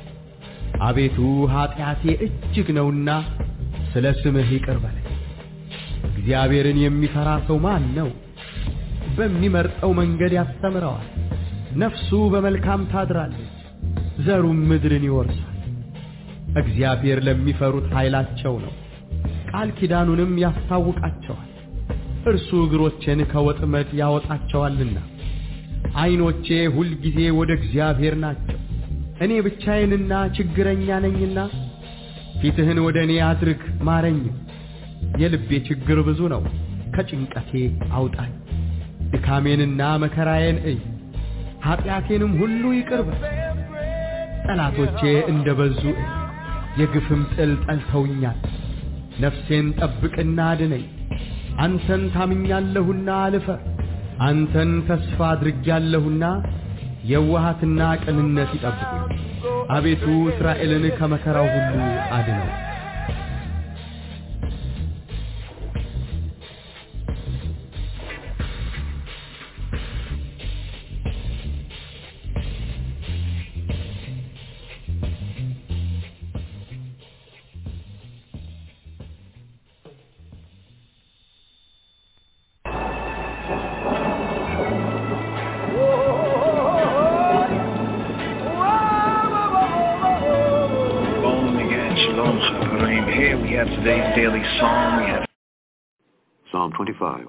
[SPEAKER 22] አቤቱ ኃጢአቴ እጅግ ነውና ስለ ስምህ ይቅር በለኝ። እግዚአብሔርን የሚፈራ ሰው ማን ነው? በሚመርጠው መንገድ ያስተምረዋል። ነፍሱ በመልካም ታድራለች፣ ዘሩም ምድርን ይወርሳል። እግዚአብሔር ለሚፈሩት ኃይላቸው ነው፣ ቃል ኪዳኑንም ያስታውቃቸዋል። እርሱ እግሮቼን ከወጥመድ ያወጣቸዋልና። ዓይኖቼ ሁል ጊዜ ወደ እግዚአብሔር ናቸው። እኔ ብቻዬንና ችግረኛ ነኝና ፊትህን ወደ እኔ አድርግ ማረኝም። የልቤ ችግር ብዙ ነው፣ ከጭንቀቴ አውጣኝ። ድካሜንና መከራዬን እይ፣ ኃጢአቴንም ሁሉ ይቅር በል። ጠላቶቼ እንደበዙ እይ፣ የግፍም ጥል ጠልተውኛል። ነፍሴን ጠብቅና አድነኝ፣ አንተን ታምኛለሁና አልፈር። አንተን ተስፋ አድርጌያለሁና የዋሃትና ቅንነት ይጠብቁኝ። አቤቱ እስራኤልን ከመከራው ሁሉ አድነው።
[SPEAKER 17] Today's daily psalm. We have
[SPEAKER 7] Psalm 25.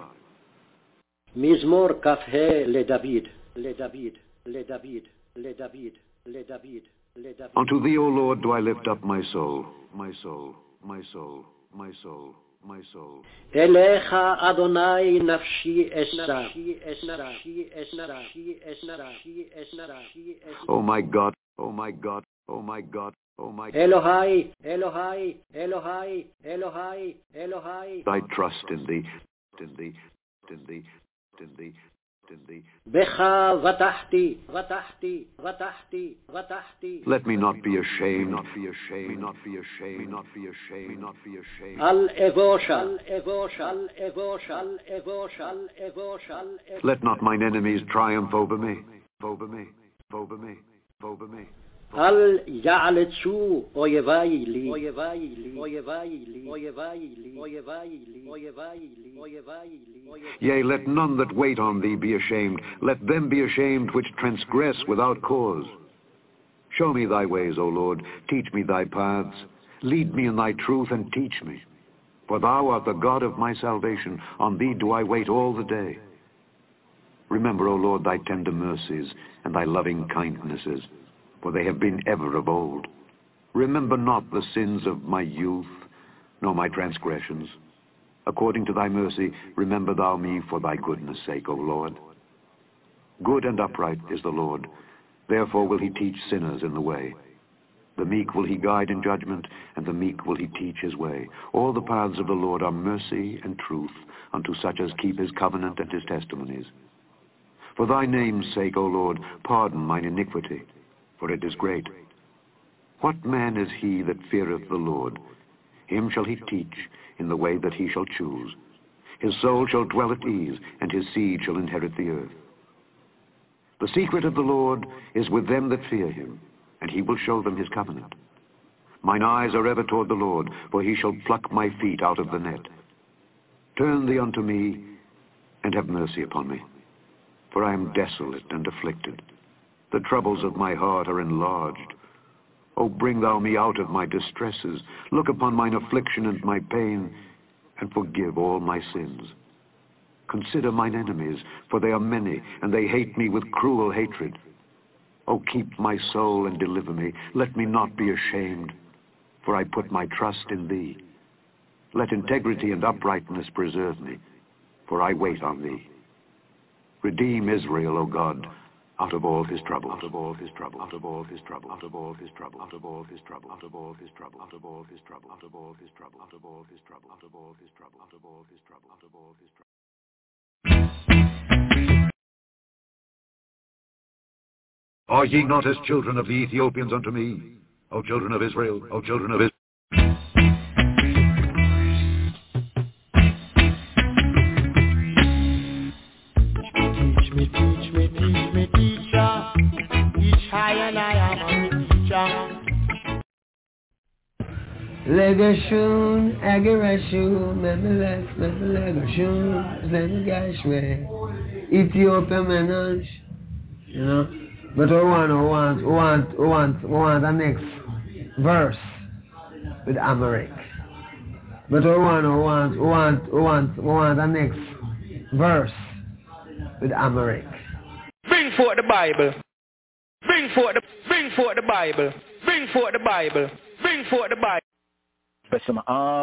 [SPEAKER 16] מזמור כ"ה לדוד, לדוד, לדוד, לדוד,
[SPEAKER 7] Unto thee, O Lord, do I lift up my soul, my soul, my soul, my soul, my soul.
[SPEAKER 16] אליך אדוני נפשי אשא.
[SPEAKER 7] O my God, O my God, O my God, O my God.
[SPEAKER 16] אלוהי, אלוהי, אלוהי, אלוהי, אלוהי.
[SPEAKER 7] I trust in thee, in thee, in thee, in thee.
[SPEAKER 16] בך בטחתי, בטחתי, בטחתי, בטחתי.
[SPEAKER 7] Let me not be ashamed, not be ashamed, not be ashamed, not be ashamed, not be ashamed.
[SPEAKER 16] אל אבוש, אל אבוש, אל אבוש, אל אבוש, אל אבוש, אל אבוש.
[SPEAKER 7] Let not mine enemies triumph over me, over me, over me, over me.
[SPEAKER 16] אל יעלצו אויבי לי, אויבי לי, אויבי לי, אויבי לי, אויבי לי, אויבי לי, אויבי לי.
[SPEAKER 7] Yea, let none that wait on thee be ashamed. Let them be ashamed which transgress without cause. Show me thy ways, O Lord. Teach me thy paths. Lead me in thy truth and teach me. For thou art the God of my salvation. On thee do I wait all the day. Remember, O Lord, thy tender mercies and thy loving kindnesses, for they have been ever of old. Remember not the sins of my youth, nor my transgressions. According to thy mercy, remember thou me for thy goodness' sake, O Lord. Good and upright is the Lord. Therefore will he teach sinners in the way. The meek will he guide in judgment, and the meek will he teach his way. All the paths of the Lord are mercy and truth unto such as keep his covenant and his testimonies. For thy name's sake, O Lord, pardon mine iniquity, for it is great. What man is he that feareth the Lord? Him shall he teach in the way that he shall choose. His soul shall dwell at ease, and his seed shall inherit the earth. The secret of the Lord is with them that fear him, and he will show them his covenant. Mine eyes are ever toward the Lord, for he shall pluck my feet out of the net. Turn thee unto me, and have mercy upon me, for I am desolate and afflicted. The troubles of my heart are enlarged. O bring thou me out of my distresses. Look upon mine affliction and my pain, and forgive all my sins. Consider mine enemies, for they are many, and they hate me with cruel hatred. O keep my soul and deliver me. Let me not be ashamed, for I put my trust in thee. Let integrity and uprightness preserve me, for I wait on thee. Redeem Israel, O God, out of all his trouble, out of all his trouble, out of all his trouble, out of all his trouble, out of all his trouble, out of all his trouble, out of all his trouble, out of all his trouble, out of all his trouble, out of all his trouble, out of all his trouble, out of all his trouble. Are ye not as children of the Ethiopians unto me, O children of Israel, O children of Israel?
[SPEAKER 4] Legashun, Agarashun, Memelech, Memelegashun, Zenegashwe, Ethiopia Menage, you know. But we want the next verse with Amharic. But we want the next verse with Amharic.
[SPEAKER 8] Bring forth the Bible. Bring forth the Bible. Bring forth the Bible. Bring forth the Bible.
[SPEAKER 17] Locking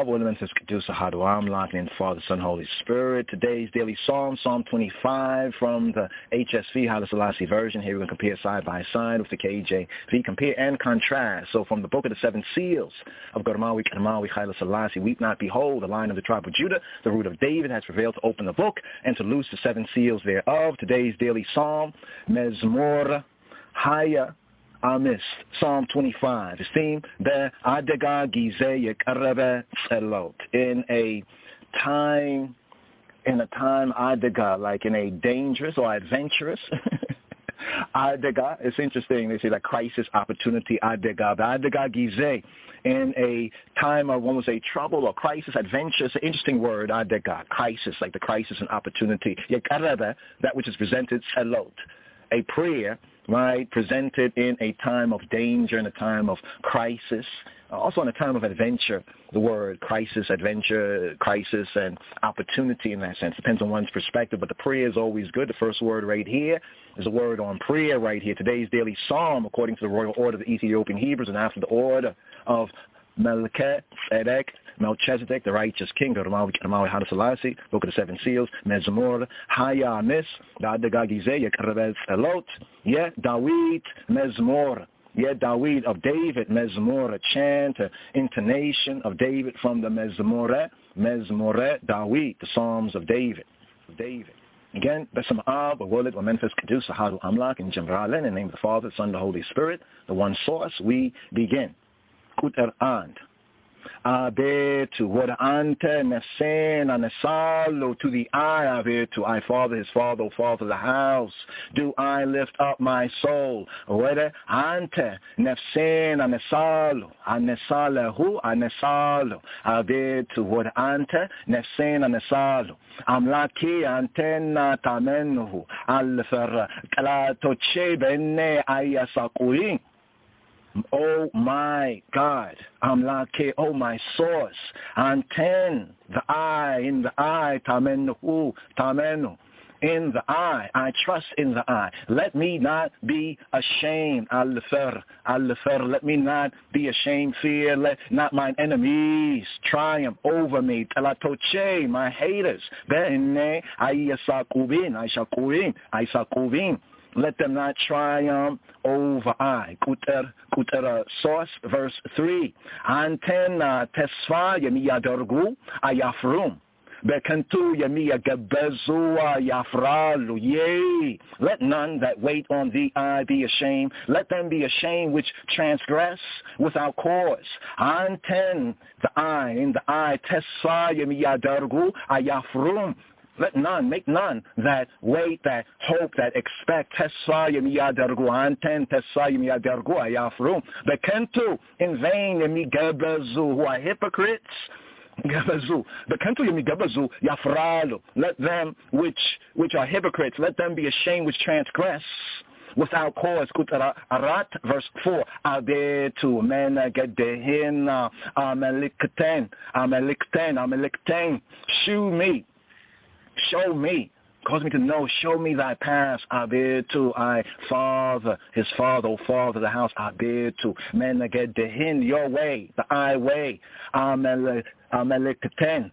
[SPEAKER 17] in Father, Son, Holy Spirit. Today's daily Psalm, Psalm 25 from the HSV, Haile Selassie version. Here we're going to compare side by side with the KJV. Compare and contrast. So from the book of the seven seals of Godamawi, Kadamawi, Haile Selassie, weep not, behold, the Lion of the tribe of Judah, the root of David, has prevailed to open the book and to loose the seven seals thereof. Today's daily Psalm, Mezmor Haya Amist, Psalm 25. His theme, Be'adega Gizeh Yekarebe Tzelot. In a time, Adega, like in a dangerous or adventurous Adega. It's interesting. They say that crisis, opportunity, Adega. Be'adega Gizeh. In a time of, one would say, trouble or crisis, adventure. It's an interesting word, Adega, crisis, like the crisis and opportunity. Yekarebe, that which is presented, Tzelot. A prayer
[SPEAKER 3] right, presented in a time of danger, in a time of crisis, also in a time of adventure. The word crisis, adventure, crisis, and opportunity in that sense. Depends on one's perspective, but the prayer is always good. The first word right here is a word on prayer right here. Today's daily psalm, according to the royal order of the Ethiopian Hebrews, and after the order of Melchizedek, the righteous king, the Ramawi Haile Selassie, Book of the Seven Seals, Mezmor, Hayanis, Dadagagize, Yekarabez Elot, Dawid, Mezmor, Dawid of David, Mezmor, a chant, intonation of David from the Mezmore, Dawid, the Psalms of David. Again, Besam Ab, Walid, or Memphis Kedus, Sahadu Amlak, in general, in the name of the Father, Son, the Holy Spirit, the one source, we begin. Kuter and. Abetu, what ante nesen anesalo to the eye abetu, I Father, his Father, O Father, the house. Do I lift up my soul? Where ante nesen anesalo, anesalehu anesalo. Abetu, what ante nesen anesalo. Amlaki antena tamenuhu alfer kalatoche bene ayasakuin. Oh my God, Amlake, oh my source, anten, the eye, in the eye, tamenu, in the eye, I trust in the eye. Let me not be ashamed, al-fer, let me not be ashamed, fear, let not mine enemies triumph over me, talatoche, my haters, bene, aisakubin, let them not triumph over I. Kuter source, verse 3. Antena tesfa yemiya dargu ayafrum. Bekantu yemiya gebezu ayafralu. Yea, let none that wait on thee I be ashamed. Let them be ashamed which transgress without cause. Anten, the eye, in the eye, tesfa yemiya dargu ayafrum. Let none, make none that wait, that hope, that expect. Tesayim yadargu anten, tesayim yadargu ayafrum. Bekentu in vain yemi gebezu, who are hypocrites. Gebezu. Bekentu yemi gebezu yafralu. Let them which are hypocrites, let them be ashamed which transgress without cause. Arat, verse 4. Abetu mena gedehina amelikten. Show me, cause me to know, show me thy paths. Abetu, I, Father, his Father, O Father, the house. Abetu, menagedehin, your way, the I way. Amelikten,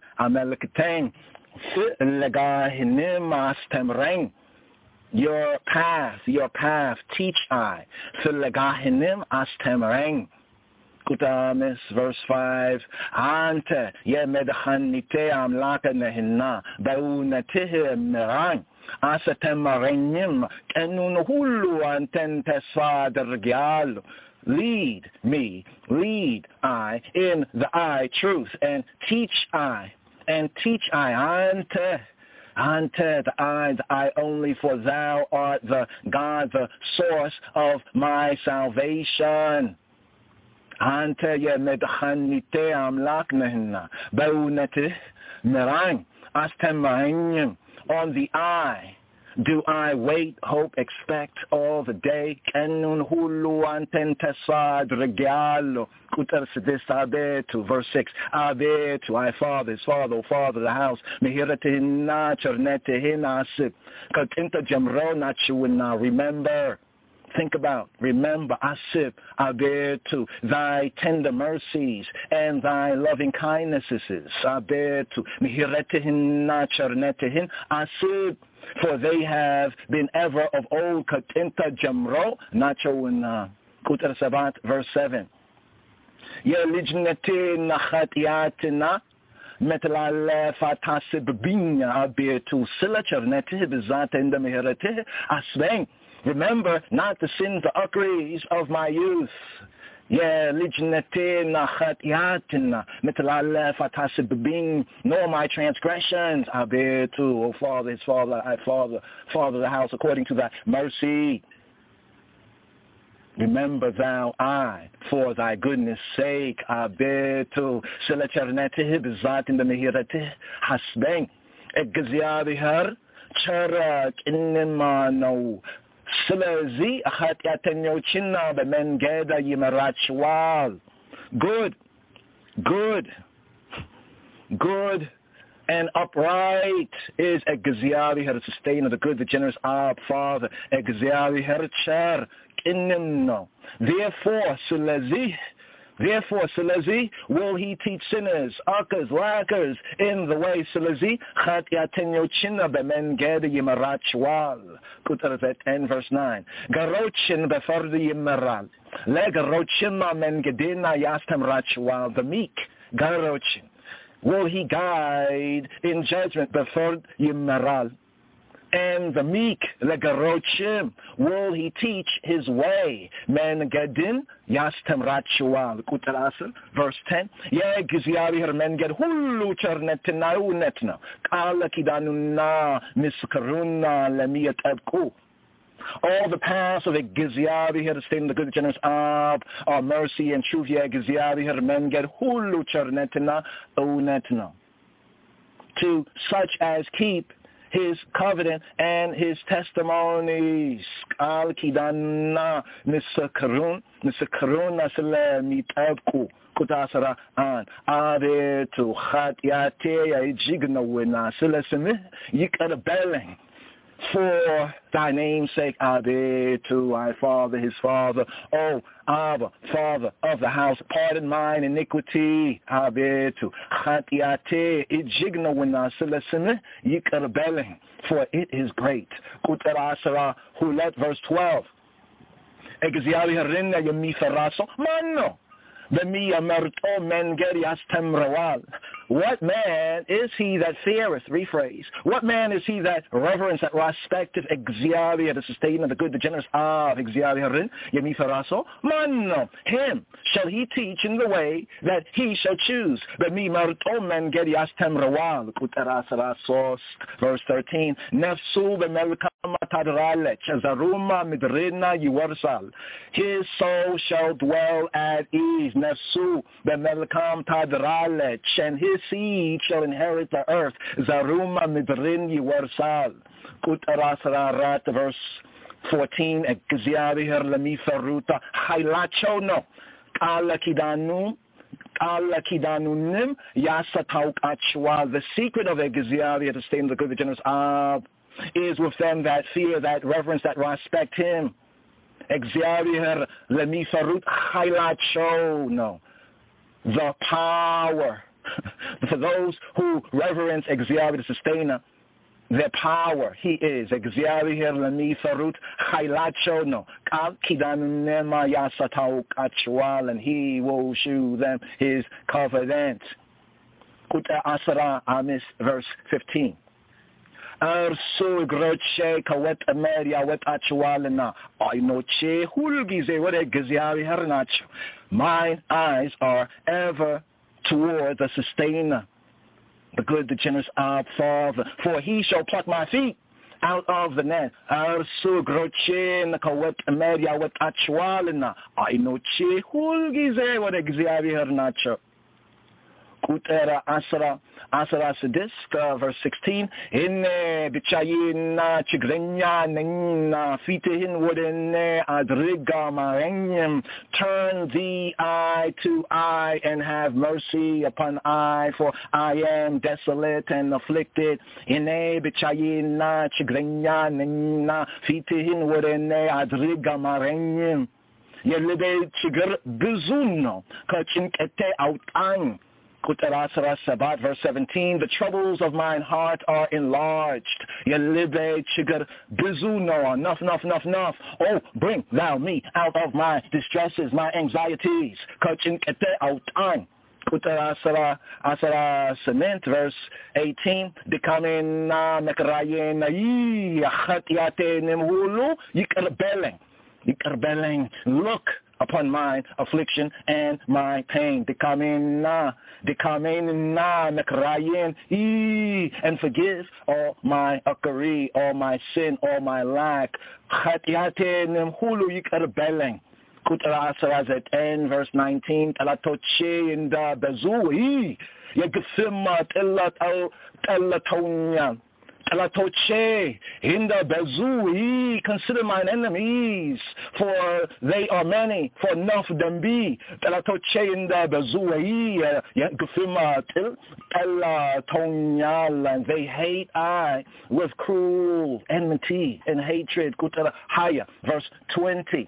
[SPEAKER 3] legahinim astemreng. Your path, teach I. Legahinim astemreng. Kutamis, verse 5. Ante yemedhanite amlaka nehina baunatihe merang asetemarenim kenun hulu anten tesfadergial. Lead I in the I truth, and teach I ante the I only, for thou art the God, the source of my salvation. Ante ye medhanite amlak nehna baunate merang astemahim. On the I do I wait, hope, expect all the day. Kenun hulu anten tesad regalo. Kuter sedis abetu, verse 6. Abetu, I Father, his Father, O Father, the house. Mehiratihinna chernetihinna asip. Katinta jamro nachuina. Remember. Think about, remember, Asip, Abetu, thy tender mercies and thy loving kindnesses. Abetu, Mihiretihin, Nacharnetihin, Asip, for they have been ever of old. Katinta Jamro, Nacho in Kutar Sabat, verse 7. Yelijneti Nachatiatina, Metalale Fatasib Binya, Abetu, Silacharneti, Bizata in the Mihireti, Asbeng. Remember not the sins, the uckeries of my youth. Nor my transgressions. Abetu, O Father, his Father, I Father, the house, according to thy mercy. Remember thou I, for thy goodness' sake. Abetu, Silacharneti, Bizat in the Mihirati, Hasbeng, Egziabihar, Charak, Inimano. ስለዚህ ኃጢአተኞችና በመንገድ ይመራቸዋል. Good and upright is እግዚአብሔር sustainer, the good, the generous Ab, Father. እግዚአብሔር ቸር ቅንም ነው. Therefore, ስለዚህ will he teach sinners, uckers, lackers in the way. ስለዚህ ኃጢአተኞችን በመንገድ ይመራቸዋል. ቁጥር 10 verse 9 ገሮችን በፍርድ ይመራል, ለገሮችም መንገድን ያስተምራቸዋል. The meek ገሮችን will he guide in judgment, በፍርድ ይመራል. And the meek, ለገሮችም will he teach his way, መንገድን ያስተምራቸዋል. ቁጥር 10 verse 10 የእግዚአብሔር መንገድ ሁሉ ቸርነትና እውነት ነው, ቃል ኪዳኑና ምስክሩና ለሚጠብቁ. All the paths of እግዚአብሔር, stating the good, generous Ab, are mercy and truth. የእግዚአብሔር መንገድ ሁሉ ቸርነትና እውነት ነው. To such as keep his covenant and his testimonies. ቃል ኪዳንና ምስክሩን ስለሚጠብቁ. ቁጥር 11 አቤቱ ኃጢአቴ እጅግ ነውና ስለ ስምህ ይቅር በለኝ. For thy name's sake, abetu, my father, his father. Oh, Abba, father of the house, pardon mine iniquity. Abetu, chatiate, ijigna wina silasime, yikar beleng, for it is great. Kutar asara, hulet, verse 12. Egziali harinna yamifaraso, manno. What man is he that feareth? Rephrase. What man is he that reverence, that respecteth እግዚአብሔር, the sustainer, the good, the generous of እግዚአብሔርን የሚፈራሶ? Manno, him shall he teach in the way that he shall choose. በሚመርጦ መንገድ ያስተምረዋል. ቁጥር 13 verse 13 ነፍሱ በመልካም ታድራለች, ዘሩማ ምድርና ይወርሳል. His soul shall dwell at ease. ነፍሱ በመልካም ታድራለች, and his seed shall inherit the earth. ዘሩማ ምድርን ይወርሳል. ቁጥር 14 verse 14 እግዚአብሔር ለሚፈሩት ኃይላቸው ነው, ቃል ኪዳኑንም ያስታውቃቸዋል. The secret of እግዚአብሔር, to stay in the good, the generous Ab, is with them that fear, that reverence, that respect him. እግዚአብሔር ለሚፈሩት ኃይላቸው ነው. The power. For those who reverence እግዚአብሔር, the sustainer, their power, he is. እግዚአብሔር ለሚፈሩት ኃይላቸው ነው, ቃል ኪዳኑንም ያስታውቃቸዋል, and he will shew them his covenant. ቁጥር 15 verse 15 እርሱ እግሮቼ ከወጥመድ ያወጣቸዋልና ዓይኖቼ ሁልጊዜ ወደ እግዚአብሔር ናቸው. Mine eyes are ever toward the sustainer, the good, the generous Ab, Father. For he shall pluck my feet out of the net. እርሱ እግሮቼን ከወጥመድ ያወጣቸዋልና ዓይኖቼ ሁልጊዜ ወደ እግዚአብሔር ናቸው. ቁጥር 16 verse 16 እኔ ብቻዬንና ችግረኛ ነኝና ፊትህን ወደ እኔ አድርግ ማረኝም. Turn thee eye to eye and have mercy upon eye, for I am desolate and afflicted. እኔ ብቻዬንና ችግረኛ ነኝና ፊትህን ወደ እኔ አድርግ ማረኝም. የልቤ ችግር ብዙ ነው, ከጭንቀቴ አውጣኝ. ቁጥር 17 verse 17 the troubles of mine heart are enlarged. የልቤ ችግር ብዙ ነው, enough. Oh, bring thou me out of my distresses, my anxieties. ከጭንቀቴ አውጣኝ. ቁጥር 18 verse 18 ድካሜና መከራዬን ኃጢአቴንም ሁሉ ይቅር በለኝ. Look upon my affliction and my pain. Dikamena mekrayen, and forgive all my akari, all my sin, all my lack. Chatiatenim hulu yikar beleng. Kutra 10 verse 19 talatoche inda bezui yegfima telatonya
[SPEAKER 6] Elatoche, Hinda Bezui, consider mine enemies, for they are many, for enough of them be. Elatoche Hinda Bezui, Yankufimatil, Ella Tonyal, and they hate I with cruel enmity and hatred. Kutara Haya, verse 20.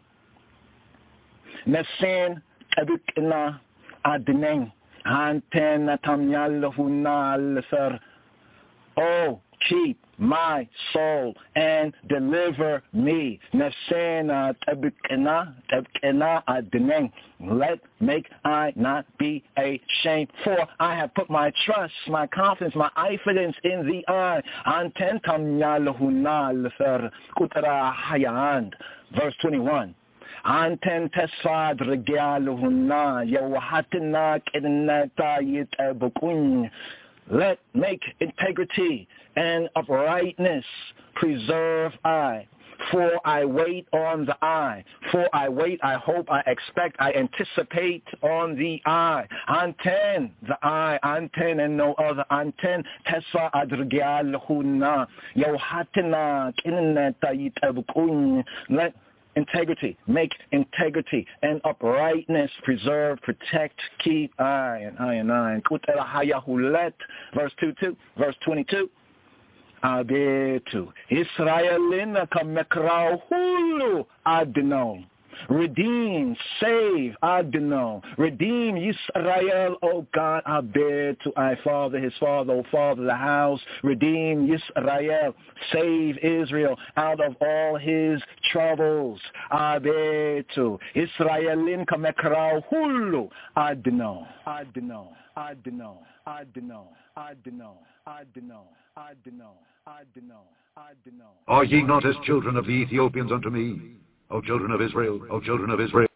[SPEAKER 6] Nesin Ebukina Adineng, Anten Tamyal Hunal Sir. Oh, keep my soul and deliver me. Nefsena tabkena adneng. Make I not be ashamed. For I have put my trust, my confidence, my confidence in the eye. Antentam yalahunal fer kutara hayand. Verse 21. Anten tesad regaluhuna yawahatina kednata yitabukun. Let make integrity and uprightness preserve I. For I wait on the eye. For I wait, I hope, I expect, I anticipate on the eye. Anten, the eye, anten and no other. Anten, tesa adrgyal huna. Yohatina kineta yitabukun. Let integrity, make integrity and uprightness preserve, protect, keep I and I and I. Kutela hayahulet, verse 22. Abetu. Israelina kamekrau hulu adno. Redeem, save, Adonai. Redeem Yisrael, O God, Abetu, I Father, his Father, O Father, the house. Redeem Yisrael, save Israel out of all his troubles. Abetu, Israelin kamekrau hulu, Adonai, Adonai, Adonai, Adonai, Adonai, Adonai, Adonai, Adonai, Adonai.
[SPEAKER 7] Are ye not as children of the Ethiopians unto me? O children of Israel, O children of Israel.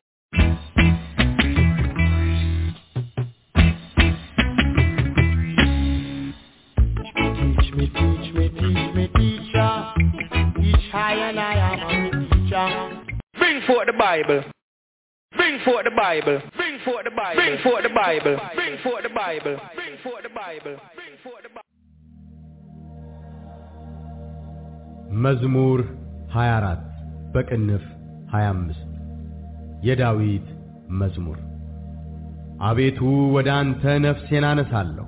[SPEAKER 22] Teach me, teacher. Teach high and I am a teacher.
[SPEAKER 8] Bring forth the Bible. Bring forth the Bible. Bring forth the Bible. Bring forth the Bible. Bring forth the Bible. Bring forth the Bible. Bring forth the Bible.
[SPEAKER 22] መዝሙር 24 በቅንፍ 25 የዳዊት መዝሙር። አቤቱ ወደ አንተ ነፍሴን አነሳለሁ።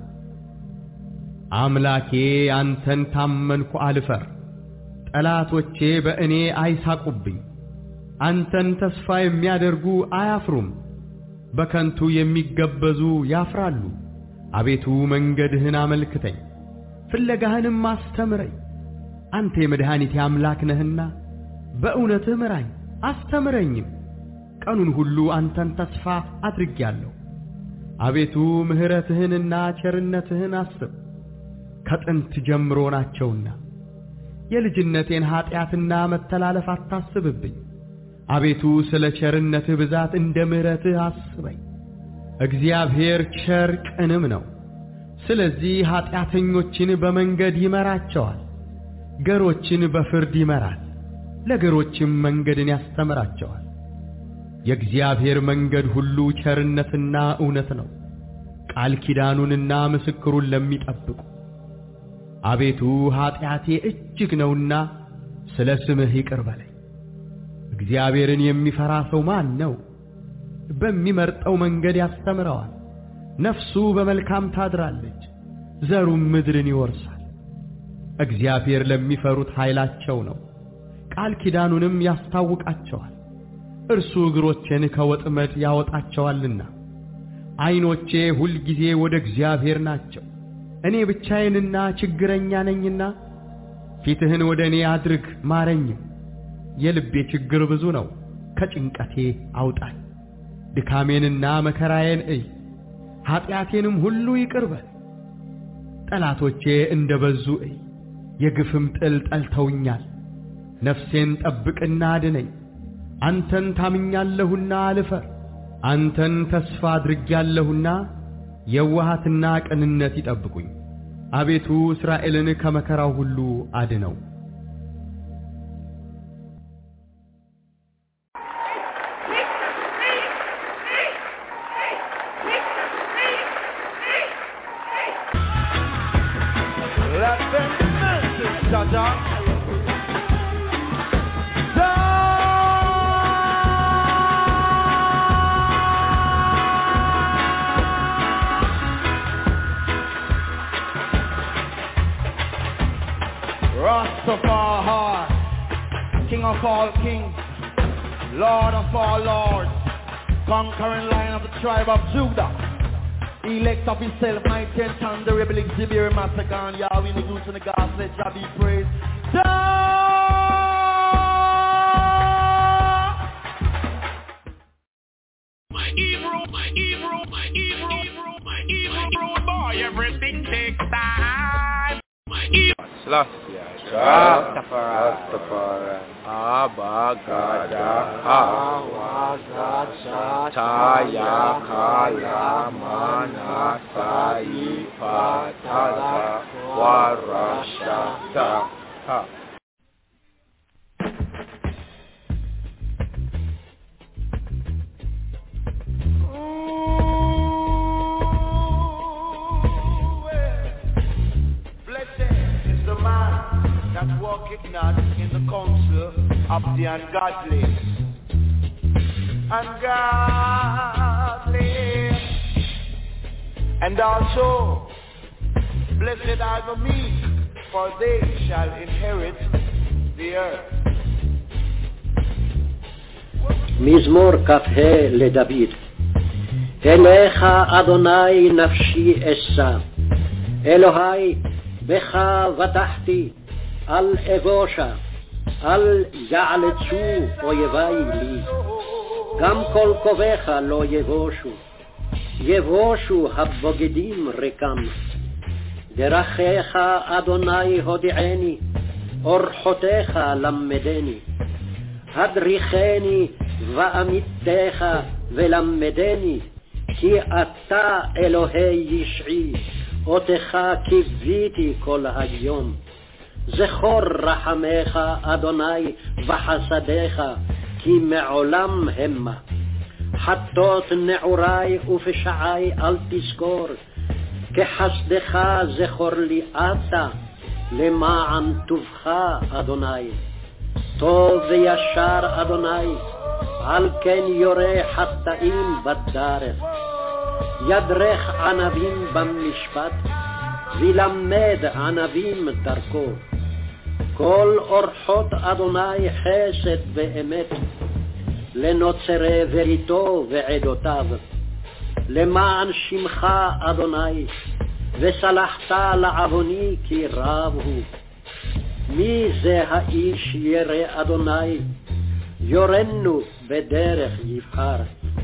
[SPEAKER 22] አምላኬ አንተን ታመንኩ አልፈር። ጠላቶቼ በእኔ አይሳቁብኝ። አንተን ተስፋ የሚያደርጉ አያፍሩም። በከንቱ የሚገበዙ ያፍራሉ። አቤቱ መንገድህን አመልክተኝ፣ ፍለጋህንም አስተምረኝ። አንተ የመድኃኒቴ አምላክ ነህና በእውነትህ ምራኝ አስተምረኝም። ቀኑን ሁሉ አንተን ተስፋ አድርጌአለሁ። አቤቱ ምሕረትህንና ቸርነትህን አስብ፣ ከጥንት ጀምሮ ናቸውና። የልጅነቴን ኃጢአትና መተላለፍ አታስብብኝ። አቤቱ ስለ ቸርነትህ ብዛት እንደ ምሕረትህ አስበኝ። እግዚአብሔር ቸር ቅንም ነው። ስለዚህ ኃጢአተኞችን በመንገድ ይመራቸዋል። ገሮችን በፍርድ ይመራል፣ ለገሮችም መንገድን ያስተምራቸዋል። የእግዚአብሔር መንገድ ሁሉ ቸርነትና እውነት ነው፣ ቃል ኪዳኑንና ምስክሩን ለሚጠብቁ። አቤቱ ኃጢአቴ እጅግ ነውና ስለ ስምህ ይቅር በለኝ። እግዚአብሔርን የሚፈራ ሰው ማን ነው? በሚመርጠው መንገድ ያስተምረዋል። ነፍሱ በመልካም ታድራለች፣ ዘሩም ምድርን ይወርሳል። እግዚአብሔር ለሚፈሩት ኃይላቸው ነው፣ ቃል ኪዳኑንም ያስታውቃቸዋል። እርሱ እግሮቼን ከወጥመድ ያወጣቸዋልና። ዓይኖቼ ሁል ጊዜ ወደ እግዚአብሔር ናቸው። እኔ ብቻዬንና ችግረኛ ነኝና ፊትህን ወደ እኔ አድርግ ማረኝም። የልቤ ችግር ብዙ ነው፣ ከጭንቀቴ አውጣኝ። ድካሜንና መከራዬን እይ፣ ኃጢአቴንም ሁሉ ይቅር በል። ጠላቶቼ እንደ በዙ እይ፣ የግፍም ጥል ጠልተውኛል። ነፍሴን ጠብቅና አድነኝ። አንተን ታምኛለሁና አልፈር። አንተን ተስፋ አድርጌያለሁና የዋሃትና ቅንነት ይጠብቁኝ። አቤቱ እስራኤልን ከመከራው ሁሉ አድነው።
[SPEAKER 6] Let them
[SPEAKER 14] Jaja. Rastafari, King of all kings, Lord of all lords, conquering Lion of the tribe of Judah, elect of himself, mighty and thunder, rebel exhibit, massacre, Yahweh, the goose and the gods, let Jah be praised.
[SPEAKER 8] My Hebrew boy, everything takes time. My Hebrew.
[SPEAKER 9] Rastafari, Abba Gada, Taya Kala Mana Sai Patada Warashata.
[SPEAKER 14] That walketh not in the counsel of the ungodly. And also, blessed are the meek, for they shall inherit the earth.
[SPEAKER 16] מזמור כ"ה לדוד. אליך אדוני נפשי אשא, אלוהי בך בטחתי, אל אבושה, אל יעלצו אויבי לי, גם כל קובעך לא יבושו, יבושו הבוגדים רקם. דרכיך אדוני הודיעני, אורחותיך למדני, הדריכני ואמיתך ולמדני, כי אתה אלוהי ישעי, אותך קיוויתי כל היום. זכור רחמך אדוני וחסדיך, כי מעולם המה. חטות נעורי ופשעי אל תזכור, כחסדך זכור לי אתה, למען טובך אדוני. טוב וישר אדוני, על כן יורה חטאים בדרך. ידרך ענבים במשפט, ולמד ענבים דרכו. כל אורחות אדוני חסד ואמת, לנוצרי בריתו ועדותיו. למען שמך אדוני, וסלחת לעווני כי רב הוא. מי זה האיש ירא אדוני, יורנו בדרך יבחר.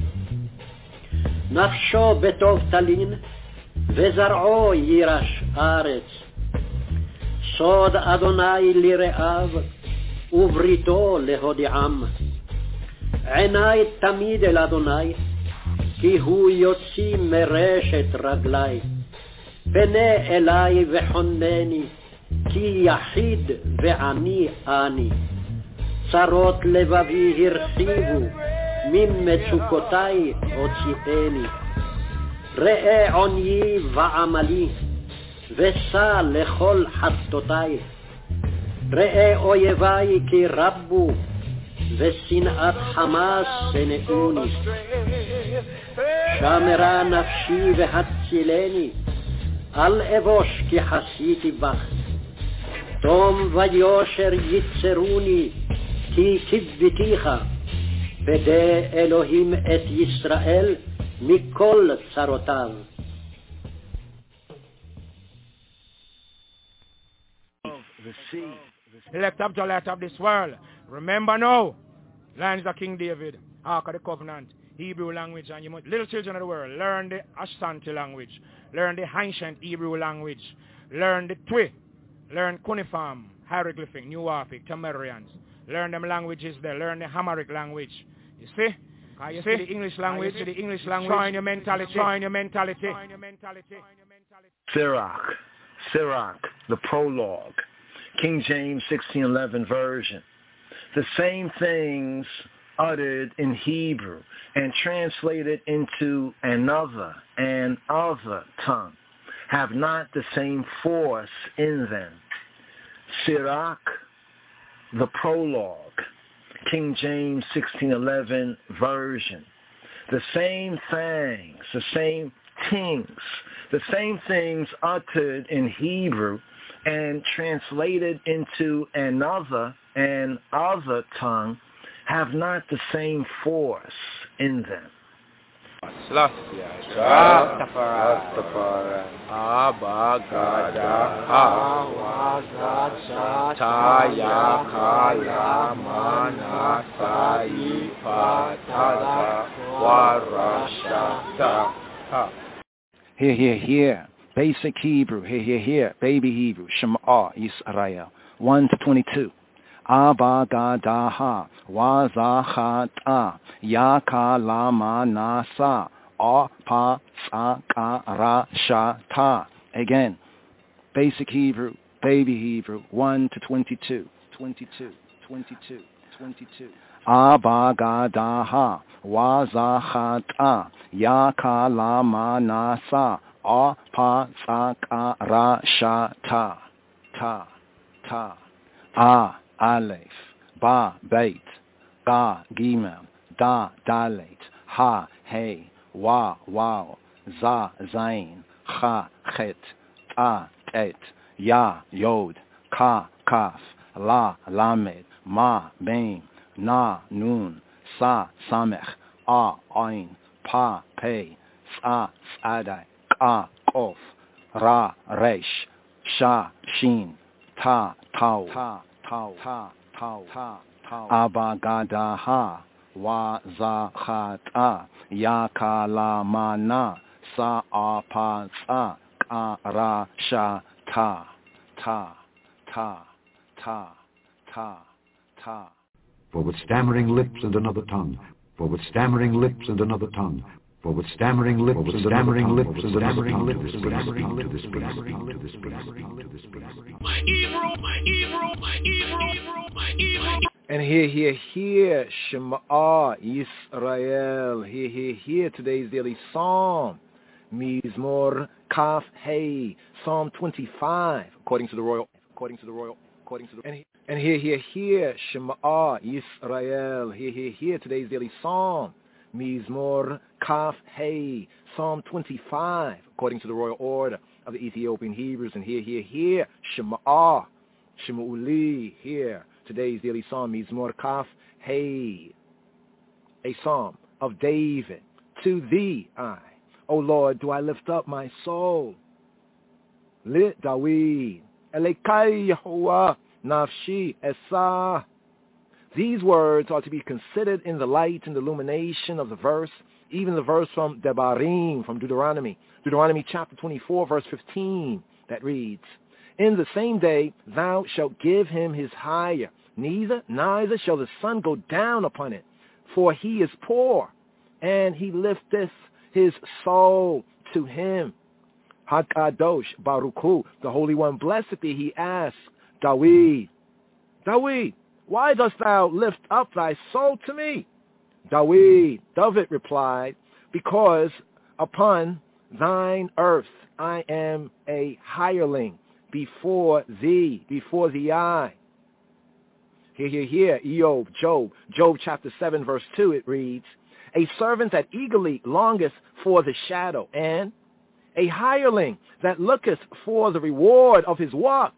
[SPEAKER 16] נפשו בטוב תלין, וזרעו יירש ארץ. סוד אדוני לרעיו, ובריתו להודיעם. עיני תמיד אל אדוני, כי הוא יוציא מרשת רגלי. פנה אלי וחונני, כי יחיד ועני אני. צרות לבבי הרחיבו, ממצוקותי הוציאני. ראה עוניי ועמלי, ושא לכל חטאותי. ראה אויבי כי רבו, ושנאת חמאס שנאוני. שמרה נפשי והצילני, אל אבוש כי חסיתי בך. תום ויושר יצרוני, כי קיוויתיך. פדה אלוהים את ישראל מכל צרותיו.
[SPEAKER 14] The sea. Elect up to light of this world. Remember now, lands of King David, Ark of the Covenant, Hebrew language, and you must, little children of the world, learn the Ashanti language, learn the ancient Hebrew language, learn the Twi, learn Cuneiform, Hieroglyphic, New Orphic, Tamarians, learn them languages there, learn the Hamaric language. You see? You see the English language, trying your mentality,
[SPEAKER 18] Sirach, the prologue, King James 1611 version. The same things uttered in Hebrew and translated into another tongue have not the same force in them.
[SPEAKER 2] Sirach, the prologue, King James 1611 version. The same things, the same things uttered in Hebrew and translated into another tongue have not the same force in them. Here. Basic Hebrew. Here. Baby Hebrew. Shema Yisrael. 1-22. Abba Gadaha Wazachata Yakalama Nasa Apa Sakarashata. Again, Basic Hebrew, Baby Hebrew, 1-22. 22. Abba Gadaha Wazachata Yakalama Nasa Apa Sakarashata. Ta. Aleph, Ba, Beit, Ga, Gimel, Da, Dalet, Ha, Hey, Wa, Wow, Za, Zain, Cha, Chet, Ta, Tet, Ya, Yod, Ka, Kaf, La, Lamed, Ma, Mem, Na, Nun, Sa, Samech, A, Ain, Pa, Pei, Sa, Sadai, Ka, Kof, Ra, Resh, Sha, Shin, Ta, Tau, Abagadaha Wazachata Yakalamana Sa'apatsa Karashata Ta.
[SPEAKER 7] For with stammering lips and another tongue, for with stammering lips and another tongue, for with stammering lips and stammering lips and stammering lips and stammering lips and
[SPEAKER 2] And here, Shema Yisrael. Here, today's daily psalm, Mizmor Kaf Hey, Psalm 25, according to the royal. And here, Shema Yisrael. Here, today's daily psalm, Mizmor Kaf Hey, Psalm 25, according to the royal order of the Ethiopian Hebrews. And here, Shema'uli, here, today's daily psalm, Mizmor Kaf Hey, a psalm of David. To thee I, O Lord, do I lift up my soul. Lit Dawid, Elekai Yehovah, Nafshi Esah. These words are to be considered in the light and illumination of the verse, even the verse from Devarim, from Deuteronomy chapter 24, verse 15, that reads, In the same day thou shalt give him his hire, neither shall the sun go down upon it, for he is poor, and he lifteth his soul to him. Hakadosh Baruch Hu, the Holy One, blessed be he, asked Dawid, why dost thou lift up thy soul to me? David replied, because upon thine earth I am a hireling before thee I. Here, Job chapter 7, verse 2, it reads, a servant that eagerly longeth for the shadow, and a hireling that looketh for the reward of his work.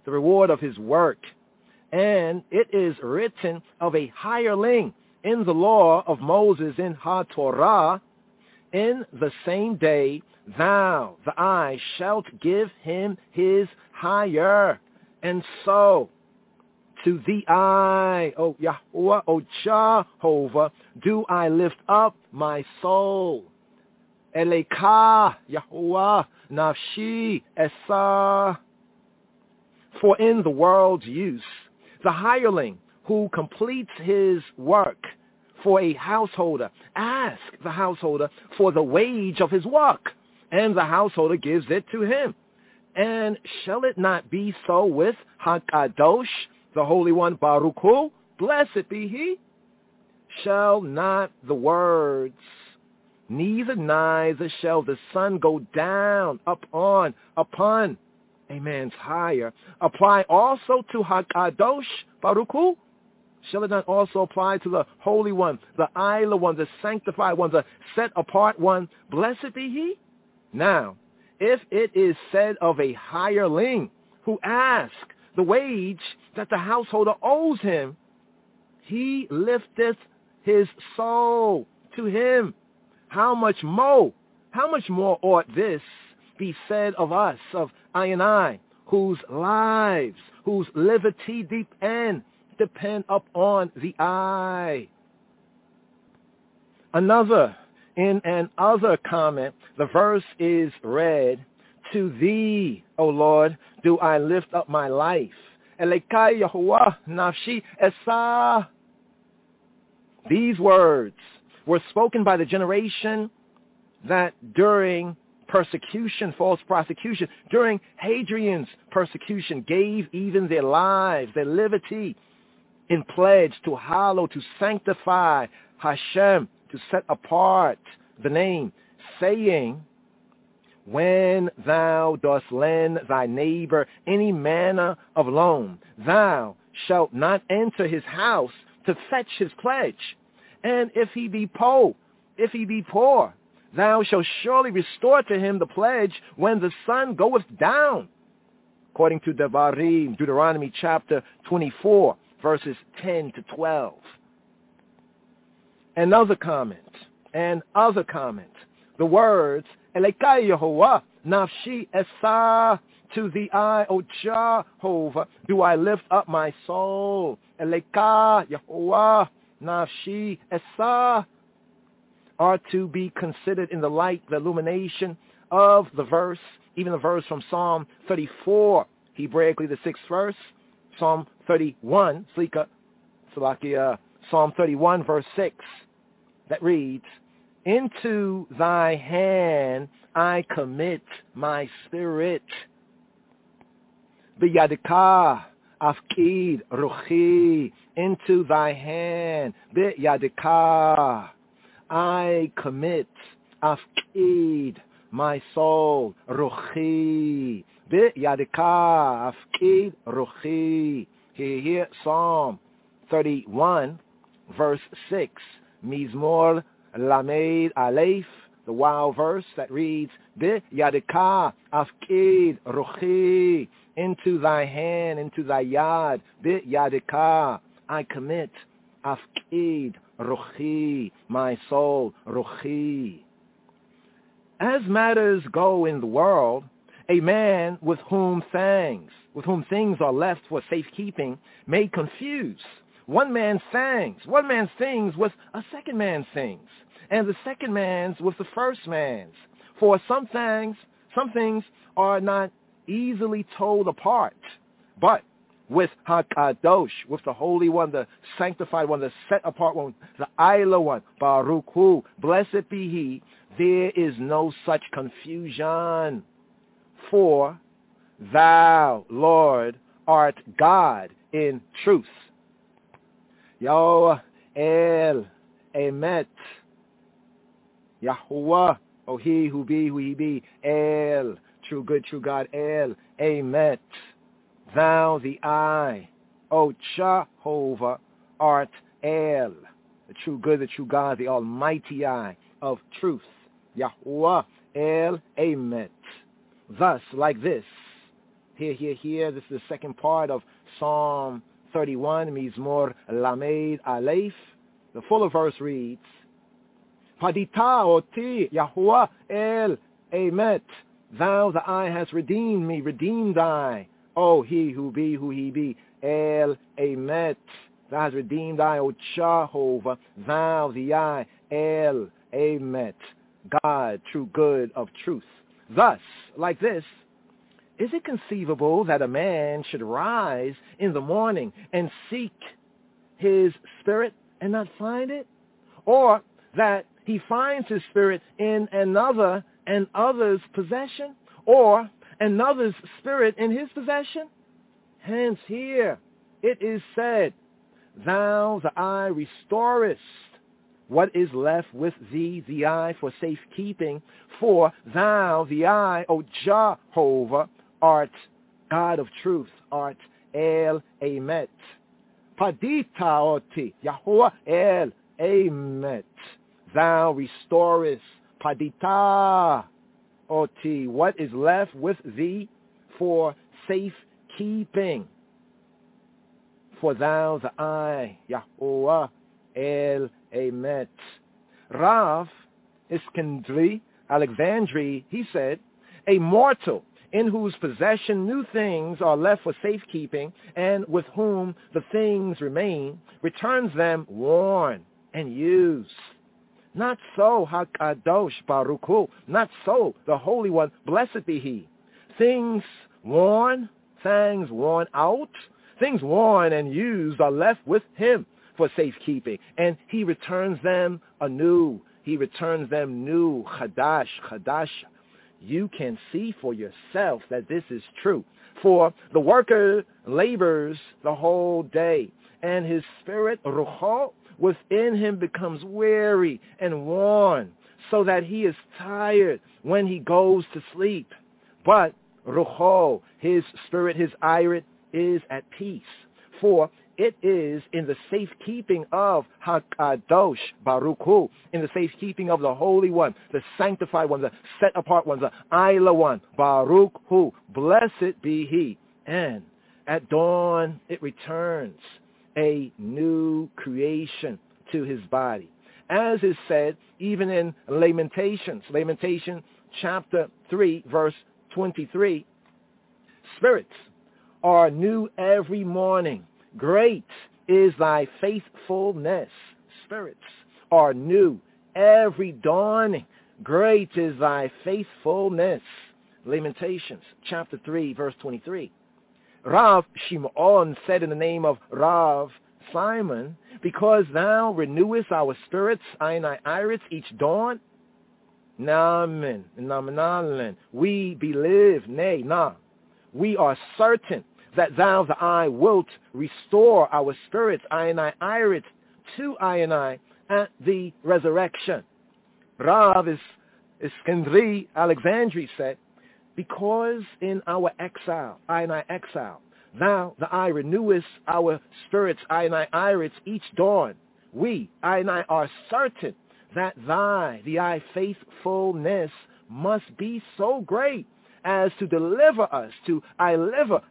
[SPEAKER 2] And it is written of a hireling in the law of Moses in HaTorah, in the same day thou, the eye, shalt give him his hire. And so to thee I, O Yahuwah, O Jehovah, do I lift up my soul. Eleka, Yahuwah, Nafshi Esah. For in the world's use, the hireling who completes his work for a householder asks the householder for the wage of his work, and the householder gives it to him. And shall it not be so with Hakadosh, the Holy One, Baruch Hu, blessed be he? Shall not the words, neither shall the sun go down upon
[SPEAKER 3] a man's higher, apply also to HaKadosh Baruch Hu? Shall it not also apply to the Holy One, the Isla One, the Sanctified One, the Set-Apart One? Blessed be He. Now, if it is said of a hireling who asks the wage that the householder owes him, he lifteth his soul to him. How much more ought this be said of us, of I and I, whose lives, whose liberty deep end depend upon the eye. In another comment, the verse is read, to thee, O Lord, do I lift up my life. Elekai Yahuwah nafshi esa. These words were spoken by the generation that during persecution, false prosecution, during Hadrian's persecution, gave even their lives, their liberty, in pledge to hallow, to sanctify Hashem, to set apart the name, saying, when thou dost lend thy neighbor any manner of loan, thou shalt not enter his house to fetch his pledge. And if he be poor, thou shalt surely restore to him the pledge when the sun goeth down. According to Devarim, Deuteronomy chapter 24, verses 10 to 12. Another comment. The words, Elekai Yehovah, nafshi esa, to thee I, O Jehovah, do I lift up my soul. Elekai Yehovah, nafshi esa, are to be considered in the light, the illumination of the verse, even the verse from Psalm 34, Hebraically the 6th verse, Psalm 31, Psalm 31, verse 6, that reads, into thy hand I commit my spirit. B'yadika afkid ruchi. Into thy hand, b'yadika, I commit, afkid, my soul, ruchi. B'yadika afkid ruchi. Here, Psalm 31, verse 6, Mizmor Lamed Aleph, the wow verse that reads, B'yadika afkid ruchi, into thy hand, into thy yad, B'yadika, I commit, afkid ruchi, my soul, ruchi. As matters go in the world, a man with whom things are left for safekeeping may confuse one man's things with a second man's things, and the second man's with the first man's. For some things are not easily told apart, but with HaKadosh, with the Holy One, the Sanctified One, the Set Apart One, the Isla One, Baruch Hu, blessed be He, there is no such confusion. For thou, Lord, art God in truth. Yahweh El Emet. Yahuwah, O He who be, who He be. El, true good, true God. El Emet. Thou the I, O Jehovah, art El, the true good, the true God, the almighty I of truth. Yahuwah El Emet. Thus, like this, here, this is the second part of Psalm 31, Mizmor Lamed Aleph. The fuller verse reads, Padita oti Yahuwah El Emet. Thou the I hast redeemed me, redeemed I. O He who be, who He be. El Emet. Thou hast redeemed I, O Jehovah. Thou the I. El Emet. God, true good of truth. Thus, like this, is it conceivable that a man should rise in the morning and seek his spirit and not find it? Or that he finds his spirit in another and other's possession? Or another's spirit in his possession? Hence here it is said, Thou the eye restorest what is left with thee, the eye, for safekeeping. For thou the eye, O Jehovah, art
[SPEAKER 10] God of truth, art El Emet. Padita oti, Yahuwah El Emet. Thou restorest, Padita oti. What is left with thee for safekeeping? For thou the I, Yahuwah El Emet. Rav Iskandri, Alexandri, he said, a mortal in whose possession new things are left for safekeeping, and with whom the things remain, returns them worn and used. Not so, HaKadosh Baruch Hu, not so, the Holy One, blessed be He. Things worn out, things worn and used are left with Him for safekeeping, and He returns them anew. He returns them new, Chadash. You can see for yourself that this is true. For the worker labors the whole day, and his spirit, Rucho, within him becomes weary and worn, so that he is tired when he goes to sleep. But Rucho, his spirit, his irit, is at peace. For it is in the safekeeping of HaKadosh Baruch Hu, in the safekeeping of the Holy One, the sanctified one, the set-apart one, the Ila one, Baruch Hu, blessed be He. And at dawn it returns, a new creation to His body. As is said even in Lamentations, Lamentation chapter 3, verse 23, spirits are new every morning. Great is thy faithfulness. Spirits are new every dawning. Great is thy faithfulness. Lamentations chapter 3, verse 23. Rav Shimon said in the name of Rav Simon, because thou renewest our spirits, iris, each dawn, namen, we believe, nay, nah, we are certain that thou, the I, wilt restore our spirits, iris, to I at the resurrection. Rav Iskandri Alexandri said, because in our exile, exile, thou, the I, renewest our spirits, iris, each dawn, we, are certain that thy, the I, faithfulness must be so great as to deliver us to another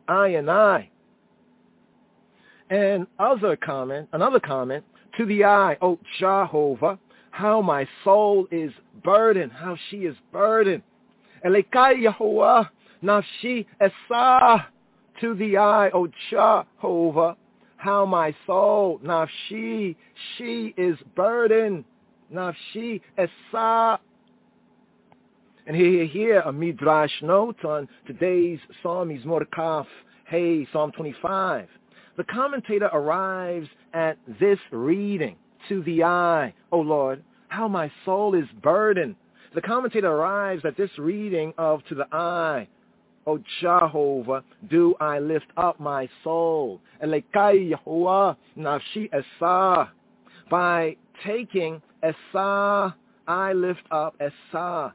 [SPEAKER 10] comment, to the I, O Jehovah, how my soul is burdened, how she is burdened. Elekai Yahuwah, nafshi esah, to the I, O Jehovah, how my soul, nafshi, she is burdened, nafshi esah. And here a midrash note on today's Psalm, Mizmor Kaf, hey, Psalm 25. The commentator arrives at this reading, to the I, O Lord, how my soul is burdened. The commentator arrives at this reading of to the I, O Jehovah, do I lift up my soul. Elekai Yahuwah, nafshi esah. By taking esah, I lift up, esah,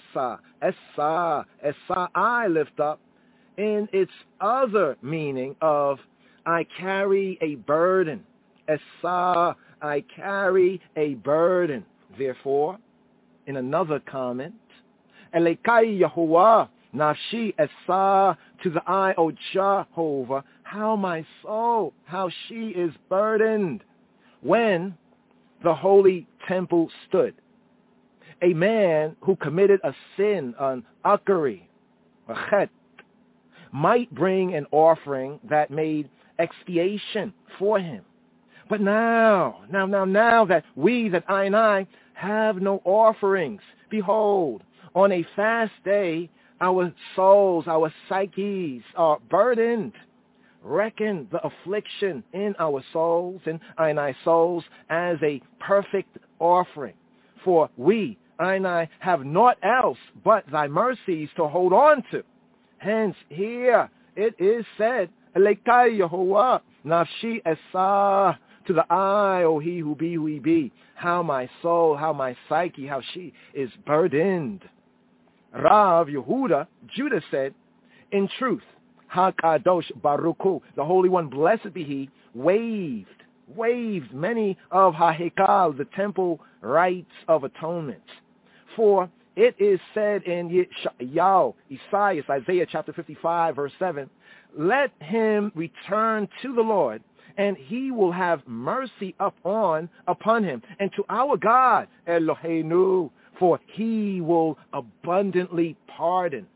[SPEAKER 10] I lift up, in its other meaning of I carry a burden. Esah, I carry a burden. Therefore, in another comment, Elekai Yahuwah, nafshi esah, to the I, O Jehovah, how my soul, how she is burdened. When the holy temple stood, a man who committed a sin, an akari, a chet, might bring an offering that made expiation for him. But now that we, that I have no offerings, behold, on a fast day, our souls, our psyches are burdened. Reckon the affliction in our souls, in I souls, as a perfect offering. For we, I have naught else but thy mercies to hold on to. Hence, here it is said, Elekai Yehovah, nafshi esah, to the I, O he who he be, how my soul, how my psyche, how she is burdened. Rav Yehuda, Judah said, in truth, HaKadosh Baruch Hu, the Holy One, blessed be He, waived many of HaHekal, the temple rites of atonement. For it is said in Isaiah chapter 55, verse 7, let him return to the Lord, and He will have mercy upon him, and to our God, Eloheinu, for He will abundantly pardon.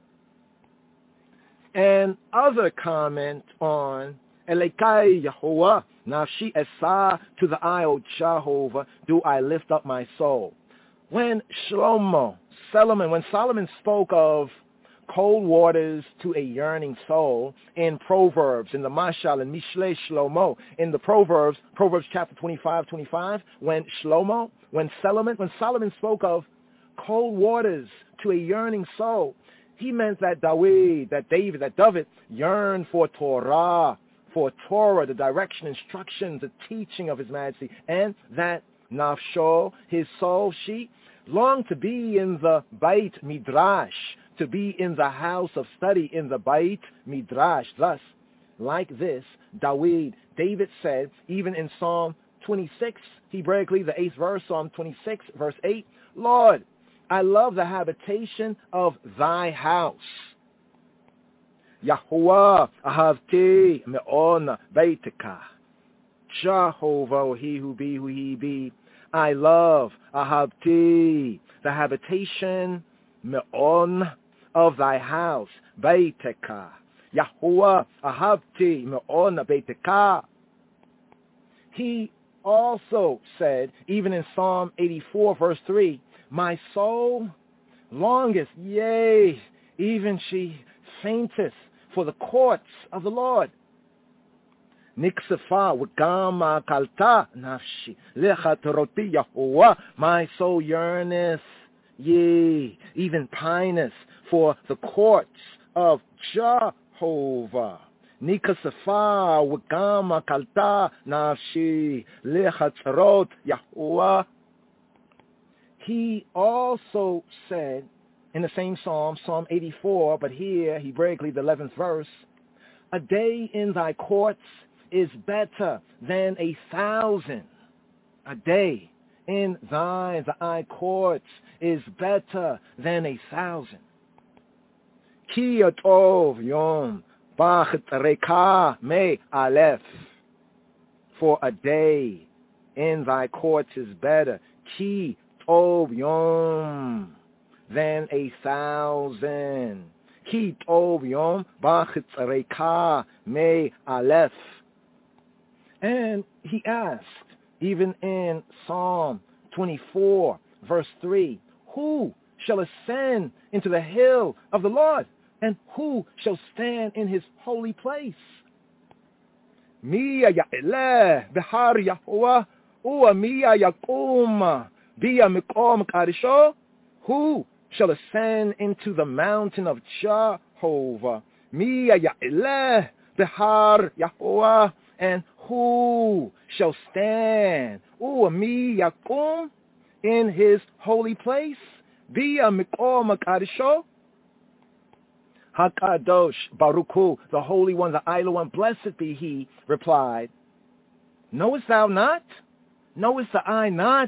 [SPEAKER 10] And other comment on Elekai Yahuwah, Nafshi Esa, to the eye, O Jehovah, do I lift up my soul. When Solomon spoke of cold waters to a yearning soul in Proverbs, in the Mashal and Mishle Shlomo, in the Proverbs chapter 25, when Solomon spoke of cold waters to a yearning soul, he meant that David yearned for Torah, the direction, instructions, the teaching of His Majesty, and that Nafsho, his soul, she longed to be in the Beit Midrash, to be in the house of study, in the Beit Midrash. Thus, like this, David said, even in Psalm 26, Hebraically, the 8th verse, Psalm 26, verse 8, Lord, I love the habitation of Thy house. Yahuwah ahavti me'on beiteka. Jehovah, He who be, who He be. I love ahavti, the habitation me'on of Thy house, beiteka. Yahuwah ahavti me'on beiteka. He also said, even in Psalm 84, verse 3, my soul longeth, yea, even she fainteth for the courts of the Lord. Niksafa wagama kalta nafshi lechatoroti Yahuwah, my soul yearneth, yea, even pineth for the courts of Jehovah. Nikasafa wagama kalta nafshi lechatorot Yahuwah. He also said in the same psalm, Psalm 84, but here, Hebraically, the 11th verse, a day in Thy courts is better than 1,000. A day in Thy courts is better than 1,000. Ki yatov yom b'chet reka me aleph. For a day in Thy courts is better. Ki tov yom, than 1,000. Ki tov yom b'chet reka me aleph. And he asked, even in Psalm 24, verse 3, who shall ascend into the hill of the Lord, and who shall stand in His holy place? Miya ya'eleh behar Yahuwah, uwa miya yakum biya mikom kadisho. Who shall ascend into the mountain of Jehovah? Miya ya'eleh behar Yahuwah, and who shall stand, mi yakum, in His holy place? Biya mikom kadisho. HaKadosh Baruch Hu, the Holy One, the Idle One, blessed be He, replied, knowest thou not? Knowest I not?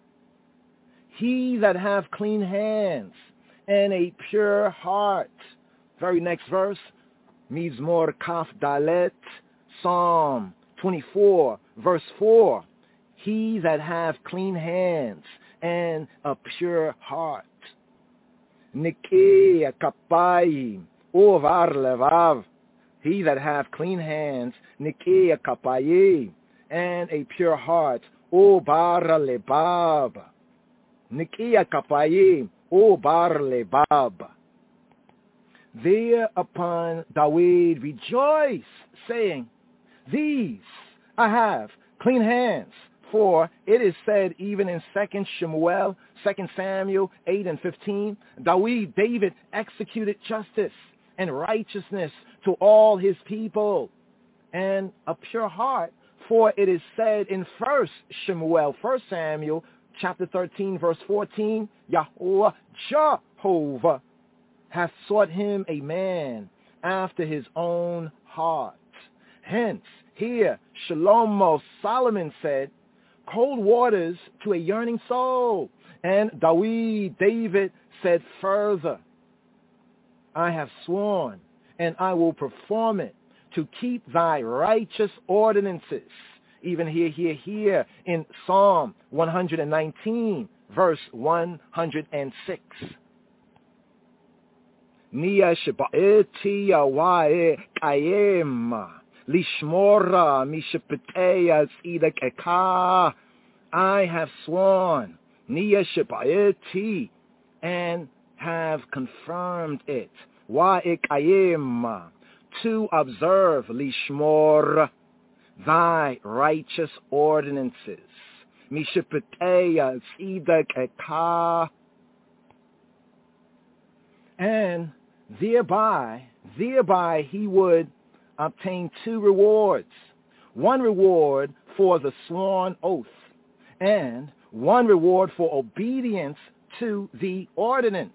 [SPEAKER 10] He that hath clean hands and a pure heart. Very next verse, Mizmor Kaf Dalet, Psalm 24, verse 4. He that hath clean hands and a pure heart. Nikei kapayim uvar levav. He that hath clean hands, nikei kapayim, and a pure heart, uvar lebab. Nikei kapayim uvar lebab. Thereupon David rejoiced, saying, these I have clean hands. For it is said even in 2 Samuel 8 and 15, David executed justice and righteousness to all his people, and a pure heart. For it is said in 1 Samuel chapter 13, verse 14, Yahuwah Jehovah hath sought him a man after his own heart. Hence, here, Shlomo Solomon said, cold waters to a yearning soul. And David said further, I have sworn, and I will perform it, to keep thy righteous ordinances. Even here in Psalm 119, verse 106. Nia sheba'eti yawae kayem, lishmora mishepetei tzidakeka. I have sworn, Nia sheba'eti, and have confirmed it. Wa'ekayem, to observe, lishmor, thy righteous ordinances. Mishipetei tzidakeka. And thereby he would obtain two rewards. One reward for the sworn oath, and one reward for obedience to the ordinance.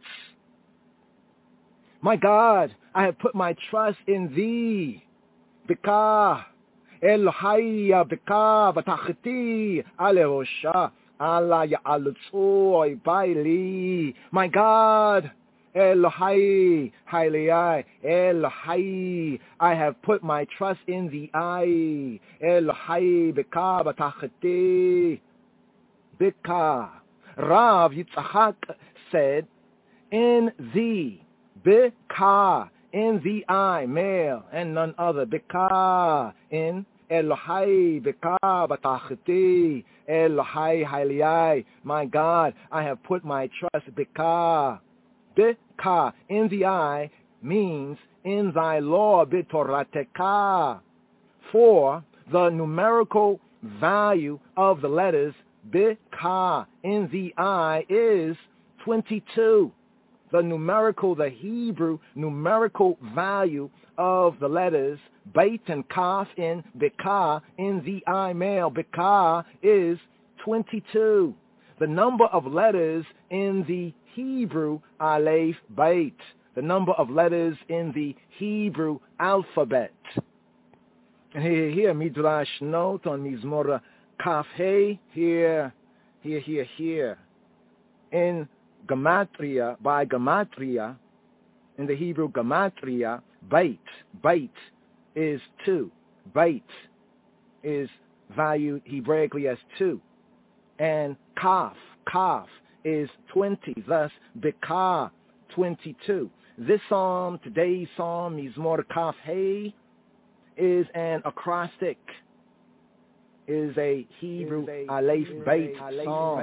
[SPEAKER 10] My God, I have put my trust in thee. Bika Elohaya bika batachti alehosha ala ya'alutsu baili. My God, Elohai, Hailei, Elohai, I have put my trust in thee. I, Elohai, bika batachti, bika. Rav Yitzchak said, in thee, bika, in thee I, male, and none other, bika, in Elohai, bika batachti, Elohai, Hailei, my God, I have put my trust, bika. Bika, in the eye, means in thy law, bitorateka. For the numerical value of the letters bika in the eye is 22. The Hebrew numerical value of the letters bait and kaf in bika in the eye, male, bika is 22. The number of letters in the Hebrew aleph bait, the number of letters in the Hebrew alphabet. And here, Midrash note on Mizmor Kaf Hey, here. In Gematria, by Gematria, in the Hebrew Gematria, bait is 2. Bait is valued Hebraically as 2. And kaf is 20, thus bika 22. This psalm, today's psalm, Mizmor Kaf Hey, is an acrostic, is a Hebrew aleph bait psalm.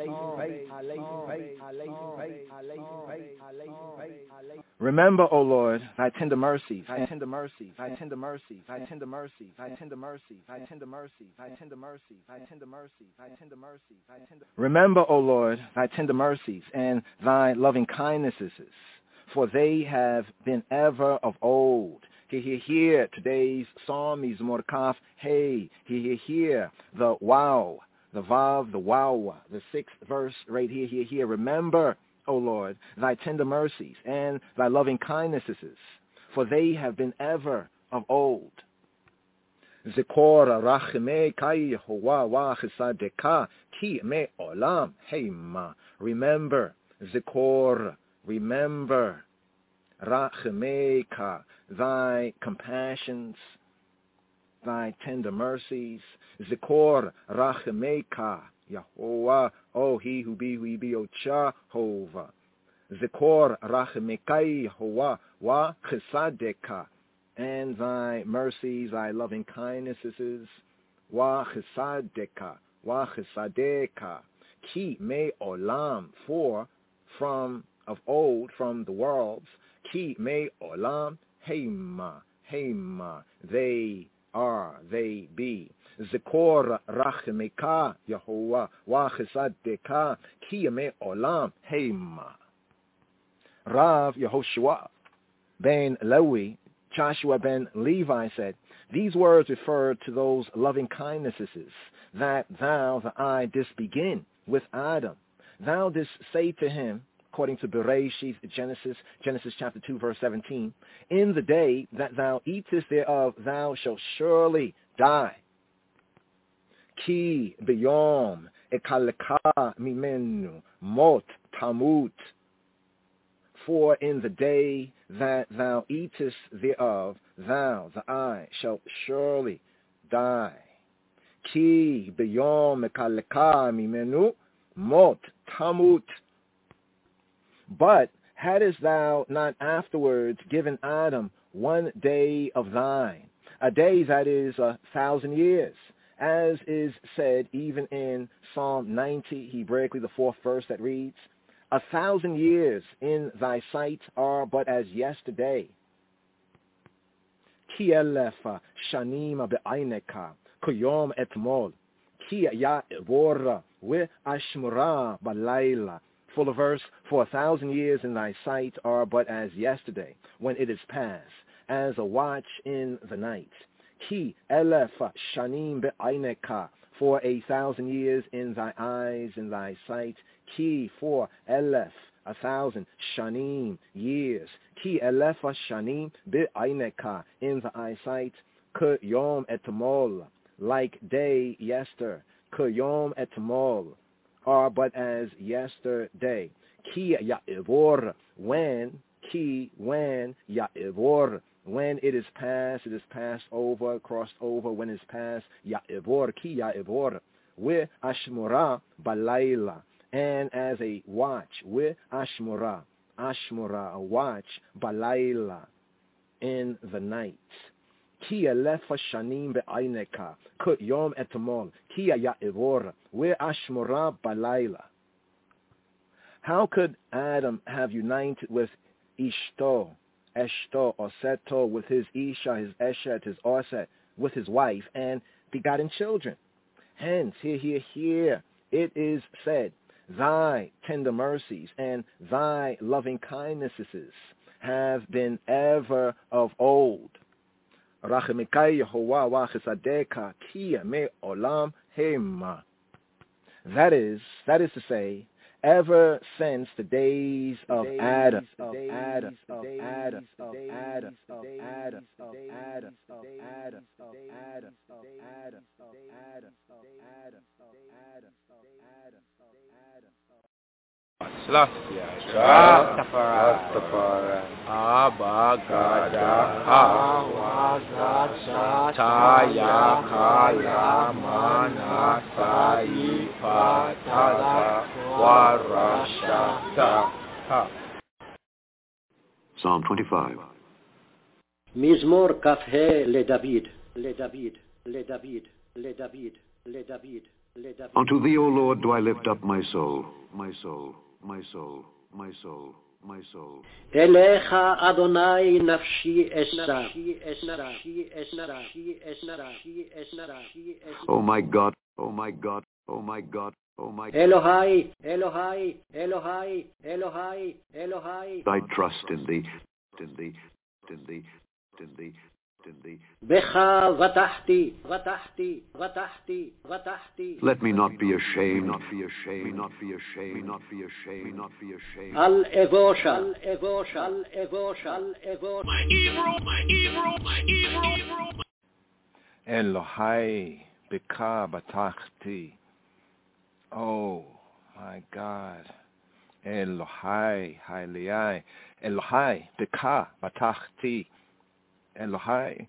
[SPEAKER 10] Remember, O Lord, thy tender mercies, thy tender mercies, thy tender mercies, thy tender mercies, thy tender mercies, thy tender mercies, thy tender mercies, thy tender mercies, thy tender mercies, thy tender. Remember, O Lord, thy tender mercies and thy loving kindnesses, for they have been ever of old. Here, today's psalm is Mizmor Kaf Hey. Here, the wow, the vav, the wow, the 6th verse right here. Remember, O Lord, thy tender mercies and thy loving kindnesses, for they have been ever of old. Zikor rachmei kai hoa wa chesadeka ki me olam heima. Remember, Zikor, remember, rachmeika, thy compassions, thy tender mercies. Zikor rachmeika, Yahuwah, oh he who be, O Jehovah. Zikor rachmekai hoa wa chesadeka, and thy mercies, thy loving kindnesses, wa chesadeka, ki me olam, for from of old, from the worlds, ki me olam, heima, they are, they be. Zikor rachmeka, Yahuwah, wa chesadeka, ki me olam, heima. Rav Yehoshua ben Lewi, Joshua ben Levi said, these words refer to those loving kindnesses that thou, the I, didst begin with Adam. Thou didst say to him, according to Bereshit, Genesis chapter 2, verse 17. In the day that thou eatest thereof, thou shalt surely die. Ki biyom ekaleka mimenu mot tamut. For in the day that thou eatest thereof, thou, the I, shalt surely die. Ki biyom ekaleka mimenu mot tamut. But hadst thou not afterwards given Adam 1 day of thine, a day that is 1,000 years, as is said even in Psalm 90, Hebraically the 4th verse that reads, 1,000 years in thy sight are but as yesterday. Ki elefa shanim be'aineka kuyom etmol ki ya'vora we ashmura balayla. Full of verse, for 1,000 years in thy sight are but as yesterday, when it is past, as a watch in the night. Ki elefa shanim be'aineka, for 1,000 years in thy eyes, in thy sight. Ki, for elef, 1,000, shanim, years. Ki elefa shanim be'aineka, in the eyesight. Ke yom etemol, like day yester. Ke yom etemol, are but as yesterday. Ki ya'ivor, when ya'ivor, when it is passed over, crossed over, when it's past, ya'ivor, ki ya'ivor, we ashmura balayla, and as a watch, we ashmura, a watch, balayla, in the night. Ki elefa shanim be'aineka, kut yom etemol, ki ya'ivor, we ashmura balayla. How could Adam have united with Eshto, or Seto, with his Isha, his Eshet, his Orset, with his wife, and begotten children? Hence, here, it is said, thy tender mercies and thy loving kindnesses have been ever of old. Rachemekai Yehovah wa chesadeka ki me olam hema. That is to say, ever since the days of Adam.
[SPEAKER 9] Rastafari, Abba Gada, Hawaza, Taya, Kala, Mana, Sai, Patada, Warashata.
[SPEAKER 7] Psalm 25.
[SPEAKER 16] מזמור כ"ה לדוד.
[SPEAKER 7] Unto thee, O Lord, do I lift up my soul, my soul, my soul, my soul, my soul.
[SPEAKER 16] אליך אדוני נפשי אשא.
[SPEAKER 7] O my God, O my God, O my God, O my God.
[SPEAKER 16] אלוהי.
[SPEAKER 7] I trust in thee, in thee.
[SPEAKER 16] בך בטחתי.
[SPEAKER 7] Let me not be ashamed.
[SPEAKER 16] אל אבושה.
[SPEAKER 2] Elohai bika batachti. Oh my God. Elohai Hailei. Elohai bika batachti. Elohai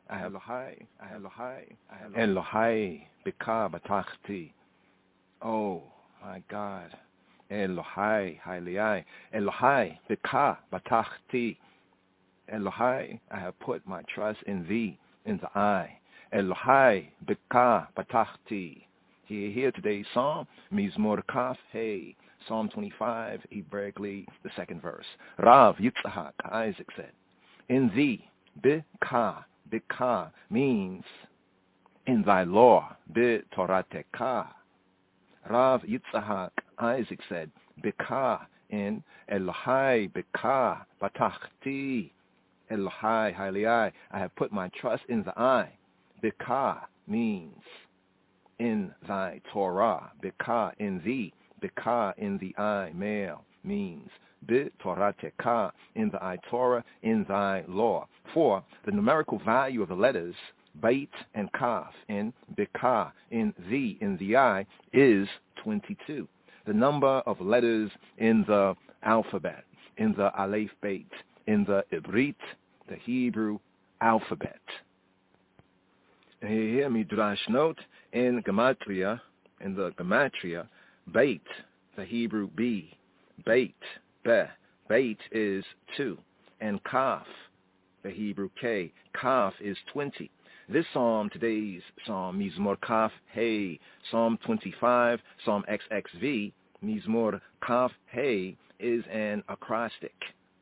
[SPEAKER 2] bika batachti. Oh my God. Elohai Hailei. Elohai bika batachti. Elohai, I have put my trust in thee, in the I. Elohai bika batachti. Here today's psalm, Mizmor Kaf Hey, Psalm 25, Hebraically the 2nd verse. Rav Yitzhak, Isaac said, in thee, bika means in thy law, b'torateka. Rav Yitzhak, Isaac said, bika in Elohai bika batachti. Elohai Hailei, I have put my trust in the I. Bika means in thy Torah. Bika in thee. Bika in the I, male, means
[SPEAKER 3] b'torateka, in the Torah, in thy law. 4, the numerical value of the letters Bait and Kaf in Bika, in the I, is 22. The number of letters in the alphabet, in the Aleph Beit, in the Ibrit, the Hebrew alphabet. And here Midrash note, in Gematria, in the Gematria, Beit, the Hebrew B, Beit, Be, Beit is 2, and Kaf, the Hebrew K, Kaf is 20. This psalm, today's psalm, Mizmor Kaf Hey, Psalm 25, Psalm XXV, Mizmor Kaf Hey, is an acrostic.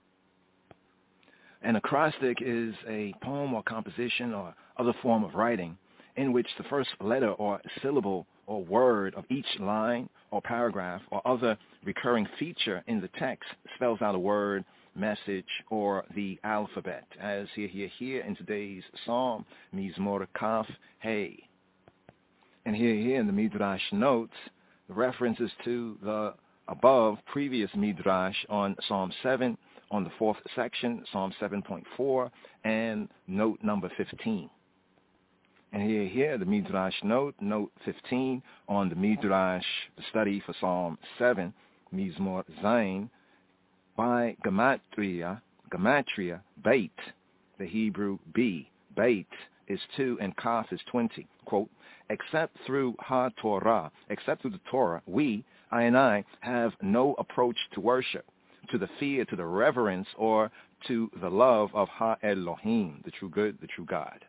[SPEAKER 3] An acrostic is a poem or composition or other form of writing in which the first letter or syllable or word of each line or paragraph or other recurring feature in the text spells out a word, message, or the alphabet, as here in today's psalm, Mizmor Kaf Hey. And here in the Midrash notes, the references to the above previous Midrash on Psalm 7, on the 4th section, Psalm 7.4, and note number 15. And here the Midrash note 15, on the Midrash study for Psalm 7, Mizmor Zayin, by Gematria, Beit, the Hebrew B, Beit is 2 and Kaf is 20. Quote, except through HaTorah, except through the Torah, we, I and I, have no approach to worship, to the fear, to the reverence, or to the love of Ha-Elohim, the true good, the true God.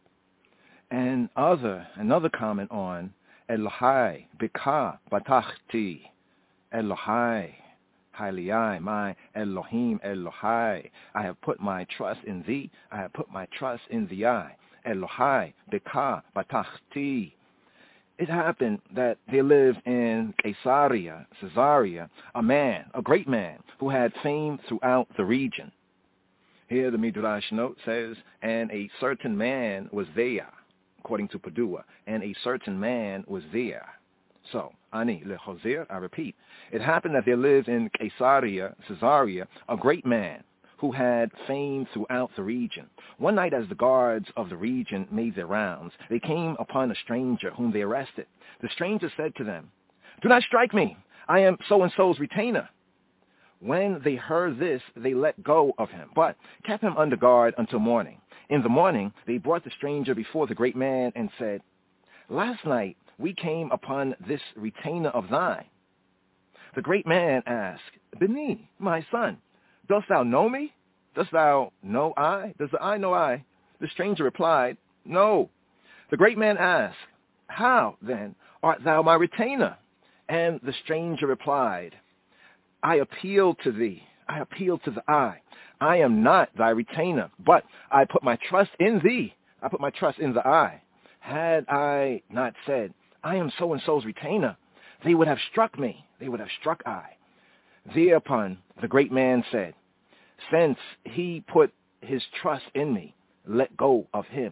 [SPEAKER 3] And another comment on Elohai, Bika, Batachti, Elohai, Hailai, my Elohim, Elohai, I have put my trust in thee, I have put my trust in thee, I, Elohai, Bika, Batachti. It happened that there lived in Caesarea, a man, a great man, who had fame throughout the region. Here the Midrash note says, and a certain man was there, according to Padua, and a certain man was there. So, Ani lechozer, I repeat, it happened that there lived in Caesarea, a great man who had fame throughout the region. One night as the guards of the region made their rounds, they came upon a stranger whom they arrested. The stranger said to them, do not strike me, I am so-and-so's retainer. When they heard this, they let go of him, but kept him under guard until morning. In the morning, they brought the stranger before the great man and said, last night we came upon this retainer of thine. The great man asked, Beni, my son, dost thou know me? Dost thou know I? Does the I know I? The stranger replied, no. The great man asked, how, then, art thou my retainer? And the stranger replied, I appeal to thee. I appeal to the I. I am not thy retainer, but I put my trust in thee. I put my trust in the I. Had I not said, I am so-and-so's retainer, they would have struck me. They would have struck I. Thereupon the great man said, since he put his trust in me, let go of him.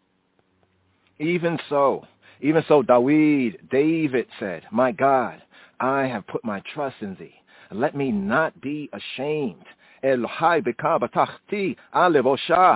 [SPEAKER 3] Even so, David said, my God, I have put my trust in thee. Let me not be ashamed. Elohai beka batachti alevosha.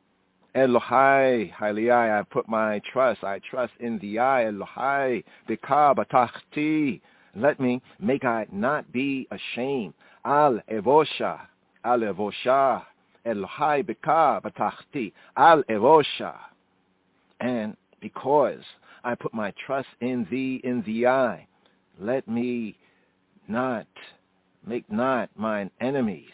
[SPEAKER 3] Elohai, Hailai, I put my trust, I trust in thee. Elohai beka batachti. Let me make I not be ashamed. Al evosha, Elohai beka batachti, al evosha. And because I put my trust in thee, I, let me not, make not mine enemies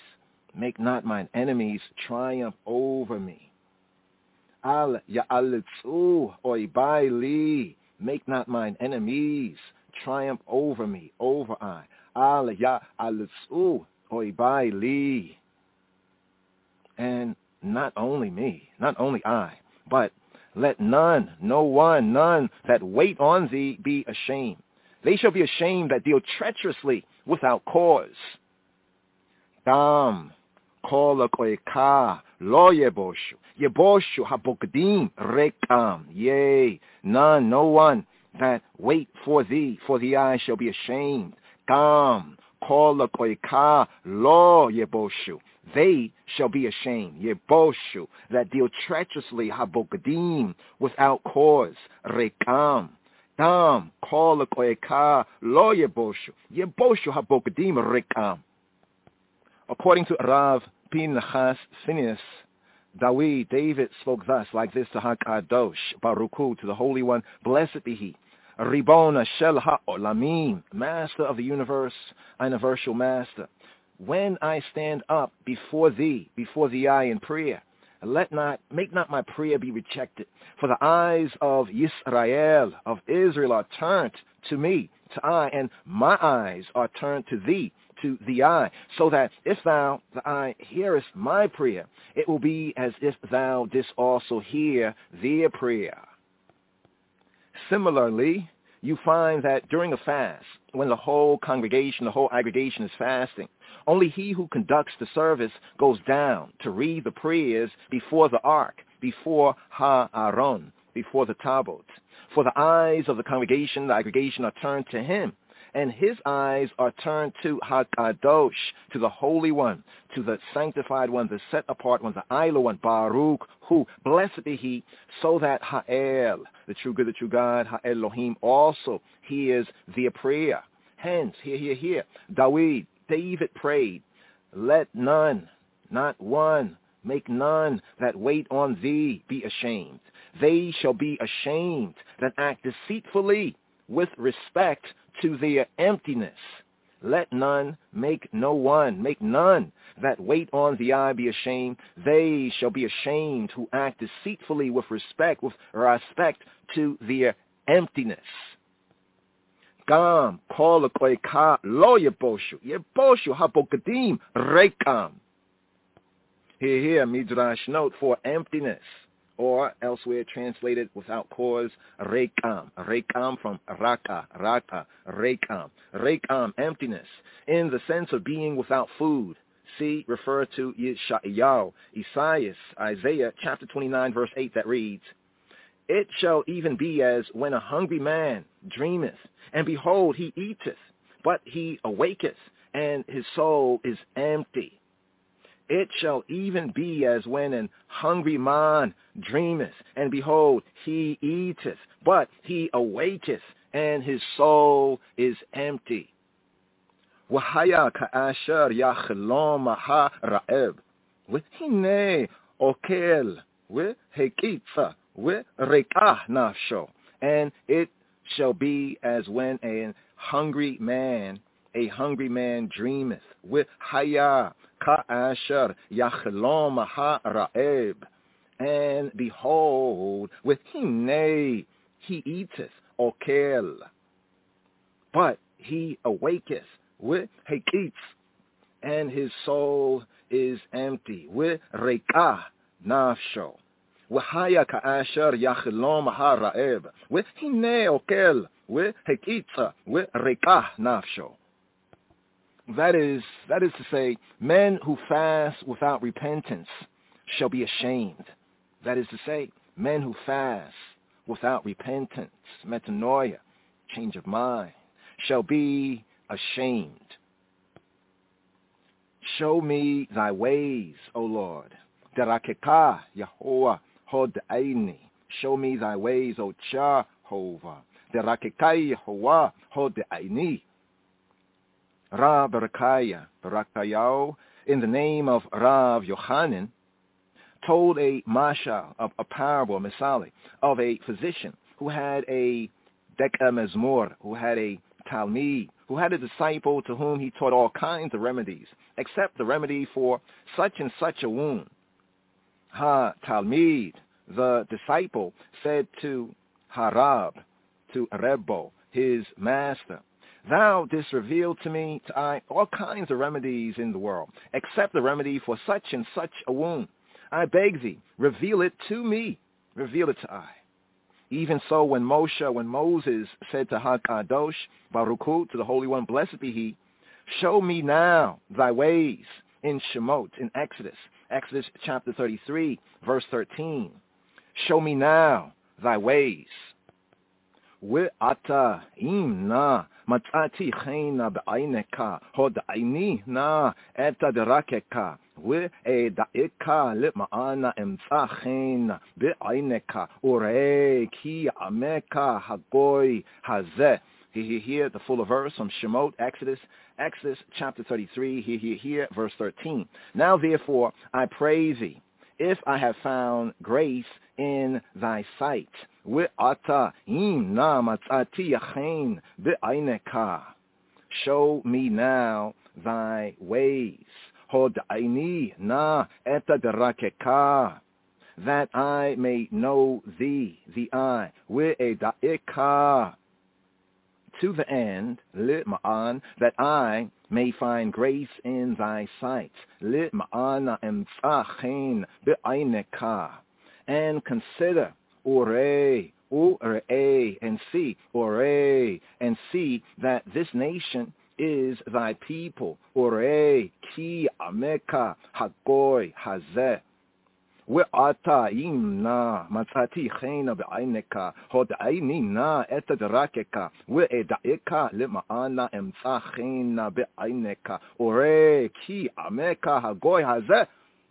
[SPEAKER 3] triumph over me. Al ya'alitzu oibai li, make not mine enemies triumph over me, over I. Al ya'alitzu oibai li. And not only me, not only I, but let none that wait on thee be ashamed. They shall be ashamed that deal treacherously without cause. Dam, kola koeka, lo yeboshu, yeboshu habokdim rekam. Yea, no one that wait for thee I shall be ashamed. Gam, Kola koika lo yeboshu. They shall be ashamed. Yeboshu, that deal treacherously, habokadim, without cause. Rekam. Dam, kola koika lo yeboshu. Yeboshu habokadim rekam. According to Rav Pinchas Phineas, David spoke thus, like this to HaKadosh, Baruchu, to the Holy One, blessed be He. Ribona Shel HaOlamim, Master of the universe, universal Master. When I stand up before Thee eye in prayer, make not my prayer be rejected. For the eyes of Yisrael, of Israel, are turned to me, to I, and my eyes are turned to Thee, to the eye, so that if Thou, the eye, hearest my prayer, it will be as if Thou didst also hear their prayer. Similarly, you find that during a fast, when the whole congregation, the whole aggregation is fasting, only he who conducts the service goes down to read the prayers before the ark, before Ha-Aron, before the Tabot. For the eyes of the congregation, the aggregation, are turned to him, and his eyes are turned to HaKadosh, to the Holy One, to the Sanctified One, the Set Apart One, the Ilah One, Baruch, who, blessed be He, so that Ha'el, the true good, the true God, Ha'elohim, also hears their prayer. Hence, hear, David prayed, let none, not one, make none that wait on Thee be ashamed. They shall be ashamed that act deceitfully with respect to their emptiness. Let none, make none that wait on the eye be ashamed. They shall be ashamed who act deceitfully with respect to their emptiness. Gam, kol ka lo yeboshu habokadim rekam. Here, Midrash note for emptiness, or elsewhere translated without cause, rekam. Rekam from raka, rekam. Rekam, emptiness, in the sense of being without food. See, refer to Yeshayahu, Isaiah chapter 29, verse 8, that reads, it shall even be as when a hungry man dreameth, and behold, he eateth, but he awaketh, and his soul is empty. It shall even be as when an hungry man dreameth, and behold, he eateth, but he awaketh, and his soul is empty. Wahaya ka'asher yachlom ha'ra'eb, v'hinei okel, v'hekitza, v'rekah nafsho. And it shall be as when a hungry man dreameth, v'haya ka'asher yachlom ha'ra'eb, and behold, v'hinei, he eateth, okel, but he awaketh, v'hekitz, and his soul is empty, v'rekah nafsho. V'haya ka'asher yachlom ha'ra'eb, v'hinei okel, v'hekitz, v'rekah nafsho. That is to say, men who fast without repentance shall be ashamed. That is to say, men who fast without repentance, metanoia, change of mind, shall be ashamed. Show me thy ways, O Lord. Derakeka, Yahuwah, Hodaini. Show me thy ways, O Jehovah. Derakeka, Yahuwah, Hodaini. Rav Barakayao, in the name of Rav Yochanan, told a mashal, a parable, misali, of a physician who had a dekamezmor, who had a talmid, who had a disciple to whom he taught all kinds of remedies, except the remedy for such and such a wound. Talmid, the disciple, said to Harab, to Rebbo, his master, thou didst reveal to me, to I, all kinds of remedies in the world, except the remedy for such and such a wound. I beg thee, reveal it to me, reveal it to I. Even so, when Moses said to HaKadosh, Baruchu, to the Holy One, blessed be He, show me now thy ways, in Shemot, in Exodus chapter 33, verse 13. Show me now thy ways. We'ata imna matati chena be'aineka hod'aini na eta derakeka we'edaika lima'ana emtza chena be'aineka ure ki ameka hagoy hazeh. Here, the full verse from Shemot, Exodus chapter 33, here, verse 13. Now, therefore, I praise thee, if I have found grace in thy sight. Show me now thy ways. That I may know thee, the I. To the end, li'ma'an, that I may find grace in thy sight. Li'ma'ana emtzachen be'aineka. And consider, ure, and see, and see that this nation is thy people. Ure, ki ameka, hagoy, hazeh. We'ata imna matati chena be'aineka hod'ainina etadrakeka we'edaika lima'ana emtza chena be'aineka ore ki ameka hagoy hazeh.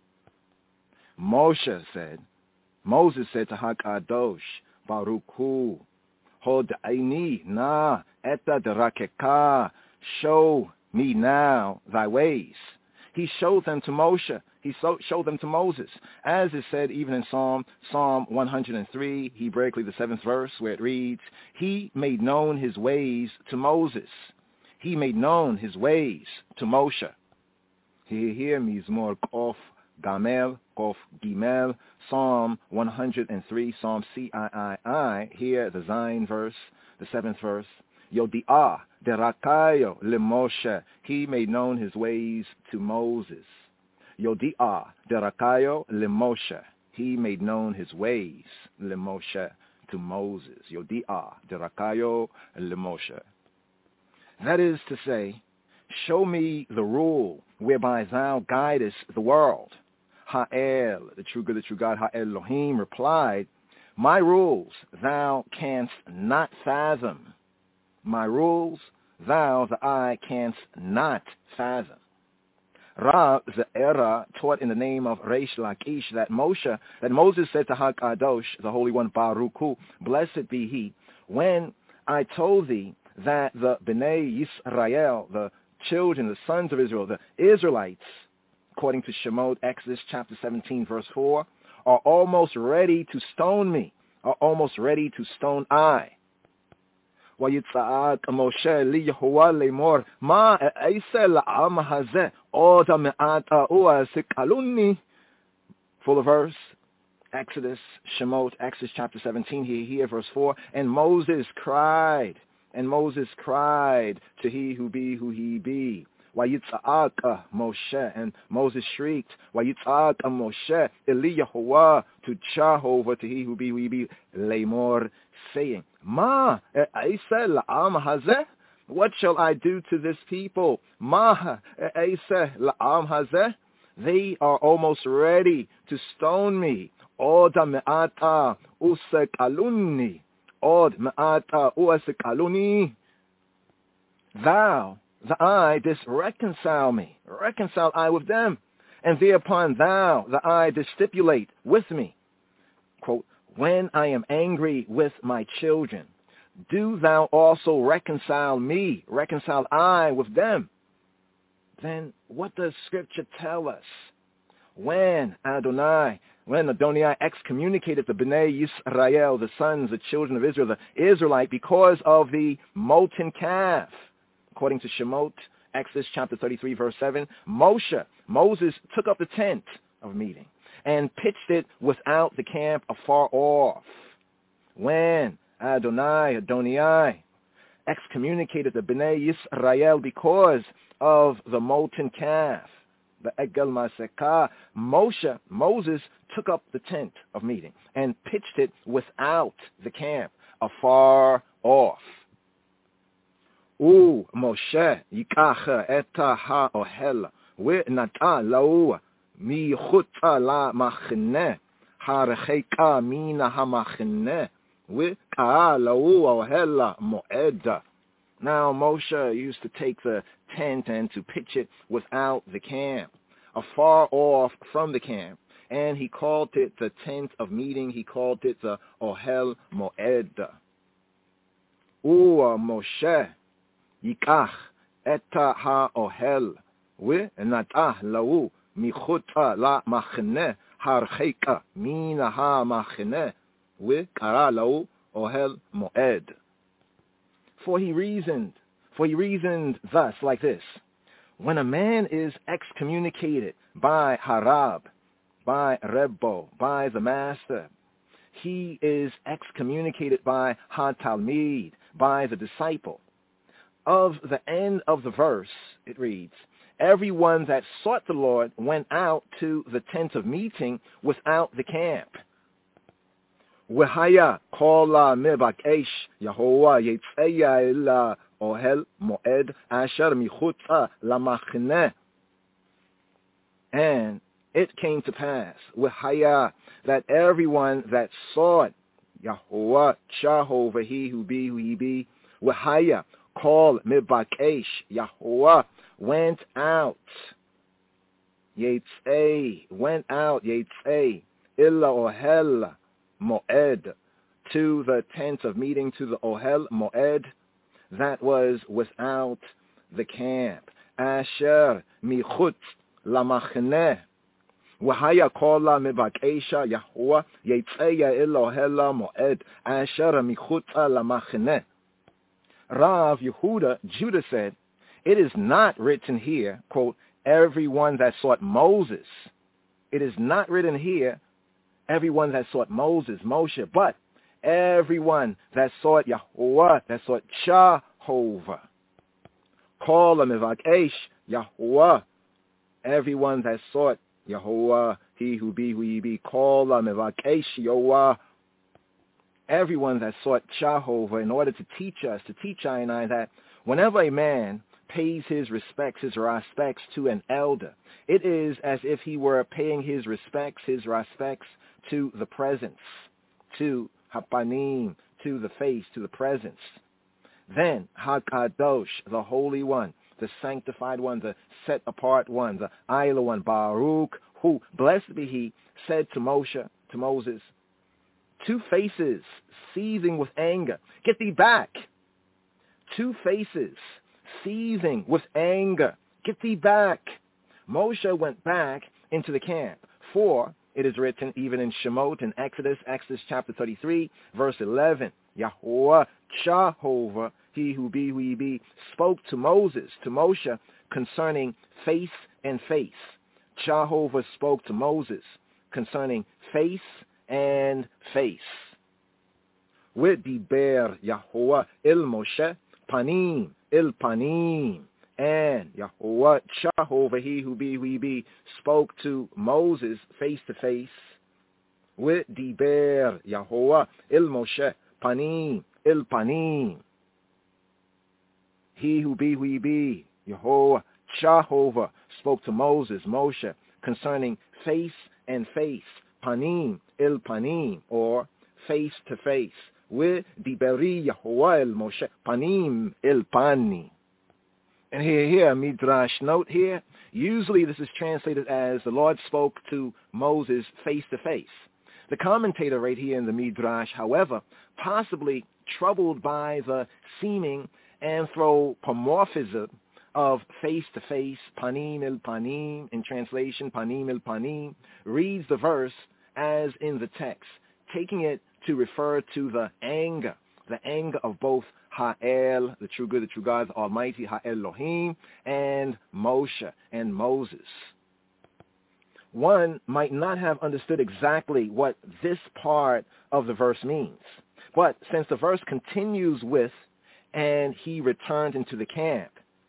[SPEAKER 3] Moses said to HaKadosh Baruch Hu, hod'aini na etadrakeka, show me now thy ways. He showed them to Moshe. He showed them to Moses. As is said even in Psalm 103, Hebraically the 7th verse, where it reads, he made known his ways to Moses. He made known his ways to Moshe. Here, Mizmor Kof Gamel, Kof Gimel, Psalm 103, Psalm CIII, here the Zayin verse, the 7th verse, Yodi'ah derakayo lemoshe. He made known his ways to Moses. Yodi'ah derakayo lemoshe. He made known his ways lemoshe to Moses. Yodi'ah derakayo lemoshe. That is to say, show me the rule whereby thou guidest the world. Ha'el, the true good, the true God, Ha'el Elohim replied, my rules thou canst not fathom. My rules, thou, the I, canst not fathom. Ra Ze'era taught in the name of Reish Lakish that Moses said to HaKadosh, the Holy One, Baruch Hu, blessed be he, when I told thee that the Bnei Yisrael, the children, the sons of Israel, the Israelites, according to Shemot, Exodus chapter 17, verse 4, are almost ready to stone me, are almost ready to stone I. ויצעק משה ליהושע לאמור מה אעשה לעם הזה עוד מעט וסקלוני. Full verse, Exodus, Shemot, Exodus chapter 17, here verse 4. And Moses cried to he who be who he be. Wayitza'ak Moshe, and Moses shrieked, Wayitza'ak Moshe Eliyahuah, to Jehovah, to he who be, Lamor, saying, Ma e'aseh la'am hazeh? What shall I do to this people? Ma e'aseh la'am hazeh? They are almost ready to stone me. Od me'ata usekaluni. Od me'ata usekaluni. Thou, the I, didst reconcile me. Reconcile I with them. And thereupon thou, the I, didst stipulate with me. Quote, when I am angry with my children, do thou also reconcile me, reconcile I with them. Then what does Scripture tell us? When Adonai excommunicated the Bnei Yisrael, the sons, the children of Israel, the Israelite, because of the molten calf, according to Shemot, Exodus chapter 33, verse 7, Moses took up the tent of meeting and pitched it without the camp afar off. When Adonai excommunicated the Bnei Yisrael because of the molten calf, the Egel Masekah, Moses took up the tent of meeting and pitched it without the camp afar off. Moshe yikach eta ha'ohel ve'nata lau michutza la machneh harcheka mina hamachneh
[SPEAKER 10] with Ka'alau Ohel Mo'ed. Now Moshe used to take the tent and to pitch it without the camp, afar off from the camp. And he called it the tent of meeting. He called it the Ohel Mo'ed. Ua Moshe Yikach Eta HaOhel Ve'natah Lau Michuta La Machne Harcheka Mina HaMachne Ve'kara Lau Ohel Mo'ed. For he reasoned thus, like this: when a man is excommunicated by Harab, by Rebbo, by the master, he is excommunicated by Ha-Talmid, by the disciple. Of the end of the verse, it reads, everyone that sought the Lord went out to the tent of meeting without the camp. Wehaya kola mebakesh Yahovah yetzeya ila ohel moed asher michutza lamachne. And it came to pass, Wehaya, that everyone that sought Yahovah, Jehovah, he who be, Wehaya, call mebakesh Yahovah, went out, Yetzei, illa ohel Moed, to the tent of meeting, to the Ohel Moed, that was without the camp. Asher michutz lamachne. Wahaya kola mebakesha Yahuwah yetzeya illa ohel moed asher michutz lamachne. Rav Yehuda, Judah said, it is not written here, quote, everyone that sought Moses. It is not written here, everyone that sought Moses, Moshe, but everyone that sought Yahuwah, that sought Jehovah. Call them Evakesh, Yahuwah. Everyone that sought Yahuwah, he who be, call them Evakesh, Yahuwah. Everyone that sought Jehovah, in order to teach us, to teach I and I, that whenever a man pays his respects to an elder, it is as if he were paying his respects to the presence, to Hapanim, to the face, to the presence. Then HaKadosh, the Holy One, the Sanctified One, the Set Apart One, the Ayla One, Baruch, who, blessed be He, said to Moses, two faces seething with anger, get thee back. Two faces seething with anger, get thee back. Moshe went back into the camp, for it is written even in Shemot, in Exodus chapter 33, verse 11, Yahuwah, Jehovah, he who be, spoke to Moshe, concerning face and face. Jehovah spoke to Moses concerning face and face. With the bear Yahuwah il Moshe, panim il panim. And Yahuwah, Jehovah, he who be, spoke to Moses face to face. With the bear Yahuwah il Moshe, panim il panim. He who be, Yahuwah, Jehovah, spoke to Moshe, concerning face and face, panim il panim, or face to face. With the beri Yahuwah il Moshe, panim il pani. And here, Midrash note here, usually this is translated as the Lord spoke to Moses face to face. The commentator right here in the Midrash, however, possibly troubled by the seeming anthropomorphism of face-to-face, panim il panim, in translation, panim il panim, reads the verse as in the text, taking it to refer to the anger of both Ha'el, the true good, the true God, the Almighty, Ha'elohim, and Moshe, and Moses. One might not have understood exactly what this part of the verse means, but since the verse continues with, and he returned into the camp,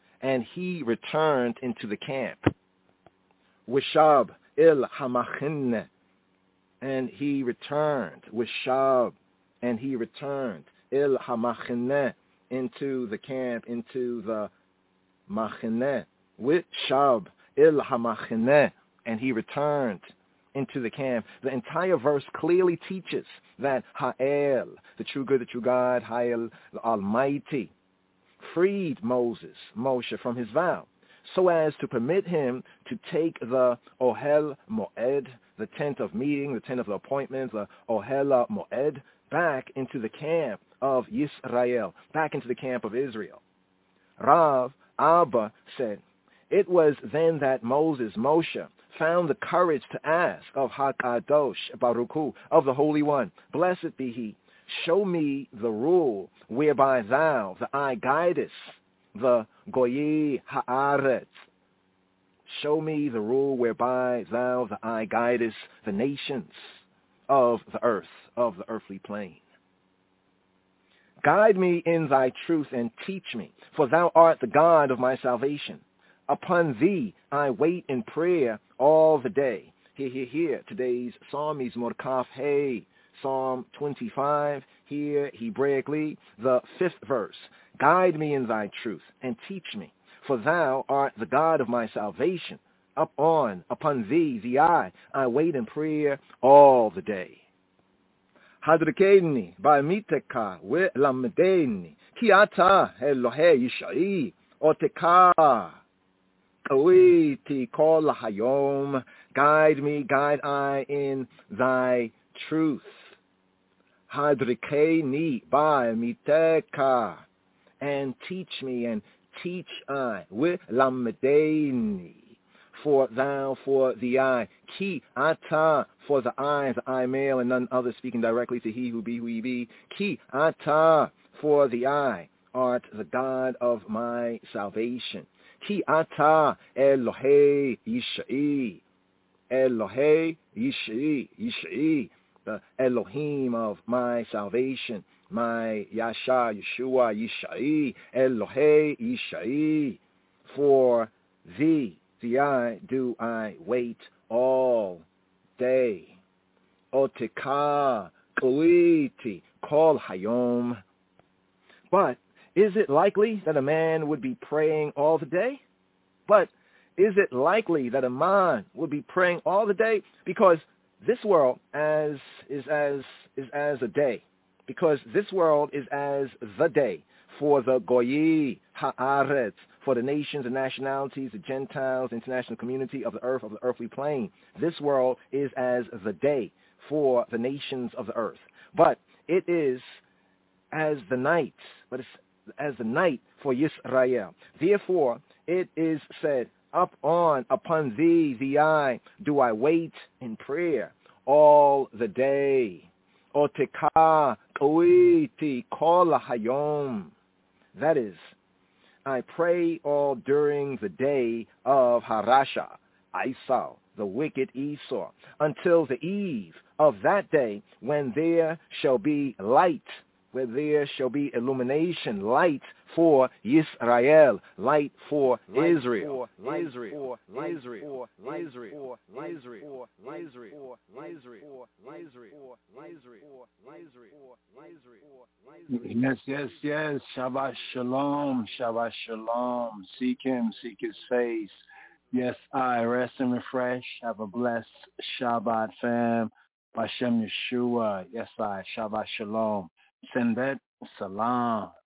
[SPEAKER 10] Wishab il hamachinne, and he returned, Wishab, and he returned, il hamachinne, into the camp, into the machineh, Wishab il hamachinne, and he returned into the camp. The entire verse clearly teaches that Ha'el, the true good, the true God, Ha'el, the Almighty, freed Moshe from his vow, so as to permit him to take the Ohel Moed, the tent of meeting, the tent of the appointment, the Ohel Moed, back into the camp of Yisrael, back into the camp of Israel. Rav Abba said, it was then that Moshe, found the courage to ask of HaKadosh Baruch Hu, of the Holy One, blessed be He, show me the rule whereby thou, the eye, guidest the Goyi Haaretz. Show me the rule whereby thou, the eye, guidest the nations of the earth, of the earthly plane. Guide me in thy truth and teach me, for thou art the God of my salvation. Upon thee I wait in prayer all the day. Here. Today's psalm is Mordkaf Hey, Psalm 25, here Hebraically, the 5th verse. Guide me in thy truth and teach me, for thou art the God of my salvation. Upon thee, I wait in prayer all the day. Hadrikeni ba'miteka ve'lamedeni ki ata Elohei Yishai oteka kawiti kol hayom. Guide I in thy truth. Hadrikeni ba'miteka, and teach me, and teach I ve'lamedeni, for the I, ki ata, for the I male and none other, speaking directly to he who be who he be, ki ata, for the I art the God of my salvation, ki ata Elohei Yishai, Elohei Yishai, the Elohim of my salvation, my Yasha, Yeshua, Yishai, Elohei Yishai, for thee, I do I wait all day. Oteka Kuiti Kol Hayom. But is it likely that a man would be praying all the day? But is it likely that a man would be praying all the day? Because this world is as a day. Because this world is as the day for the Goyi Haaretz, for the nations and nationalities, the Gentiles, international community of the earth, of the earthly plane. This world is as the day for the nations of the earth. But it is as the night, for Yisrael. Therefore, it is said, upon thee, I do I wait in prayer all the day. Oteka koiti kol hayom. That is, I pray all during the day of Harasha, Esau, the wicked Esau, until the eve of that day when there shall be light, where there shall be illumination, light for Yisrael, light for Israel.
[SPEAKER 2] Yes. Shabbat shalom. Seek him, seek his face. Yes, I rest and refresh. Have a blessed Shabbat, fam. Bashem Yeshua. Yes, I. Shabbat shalom. Sendet salam.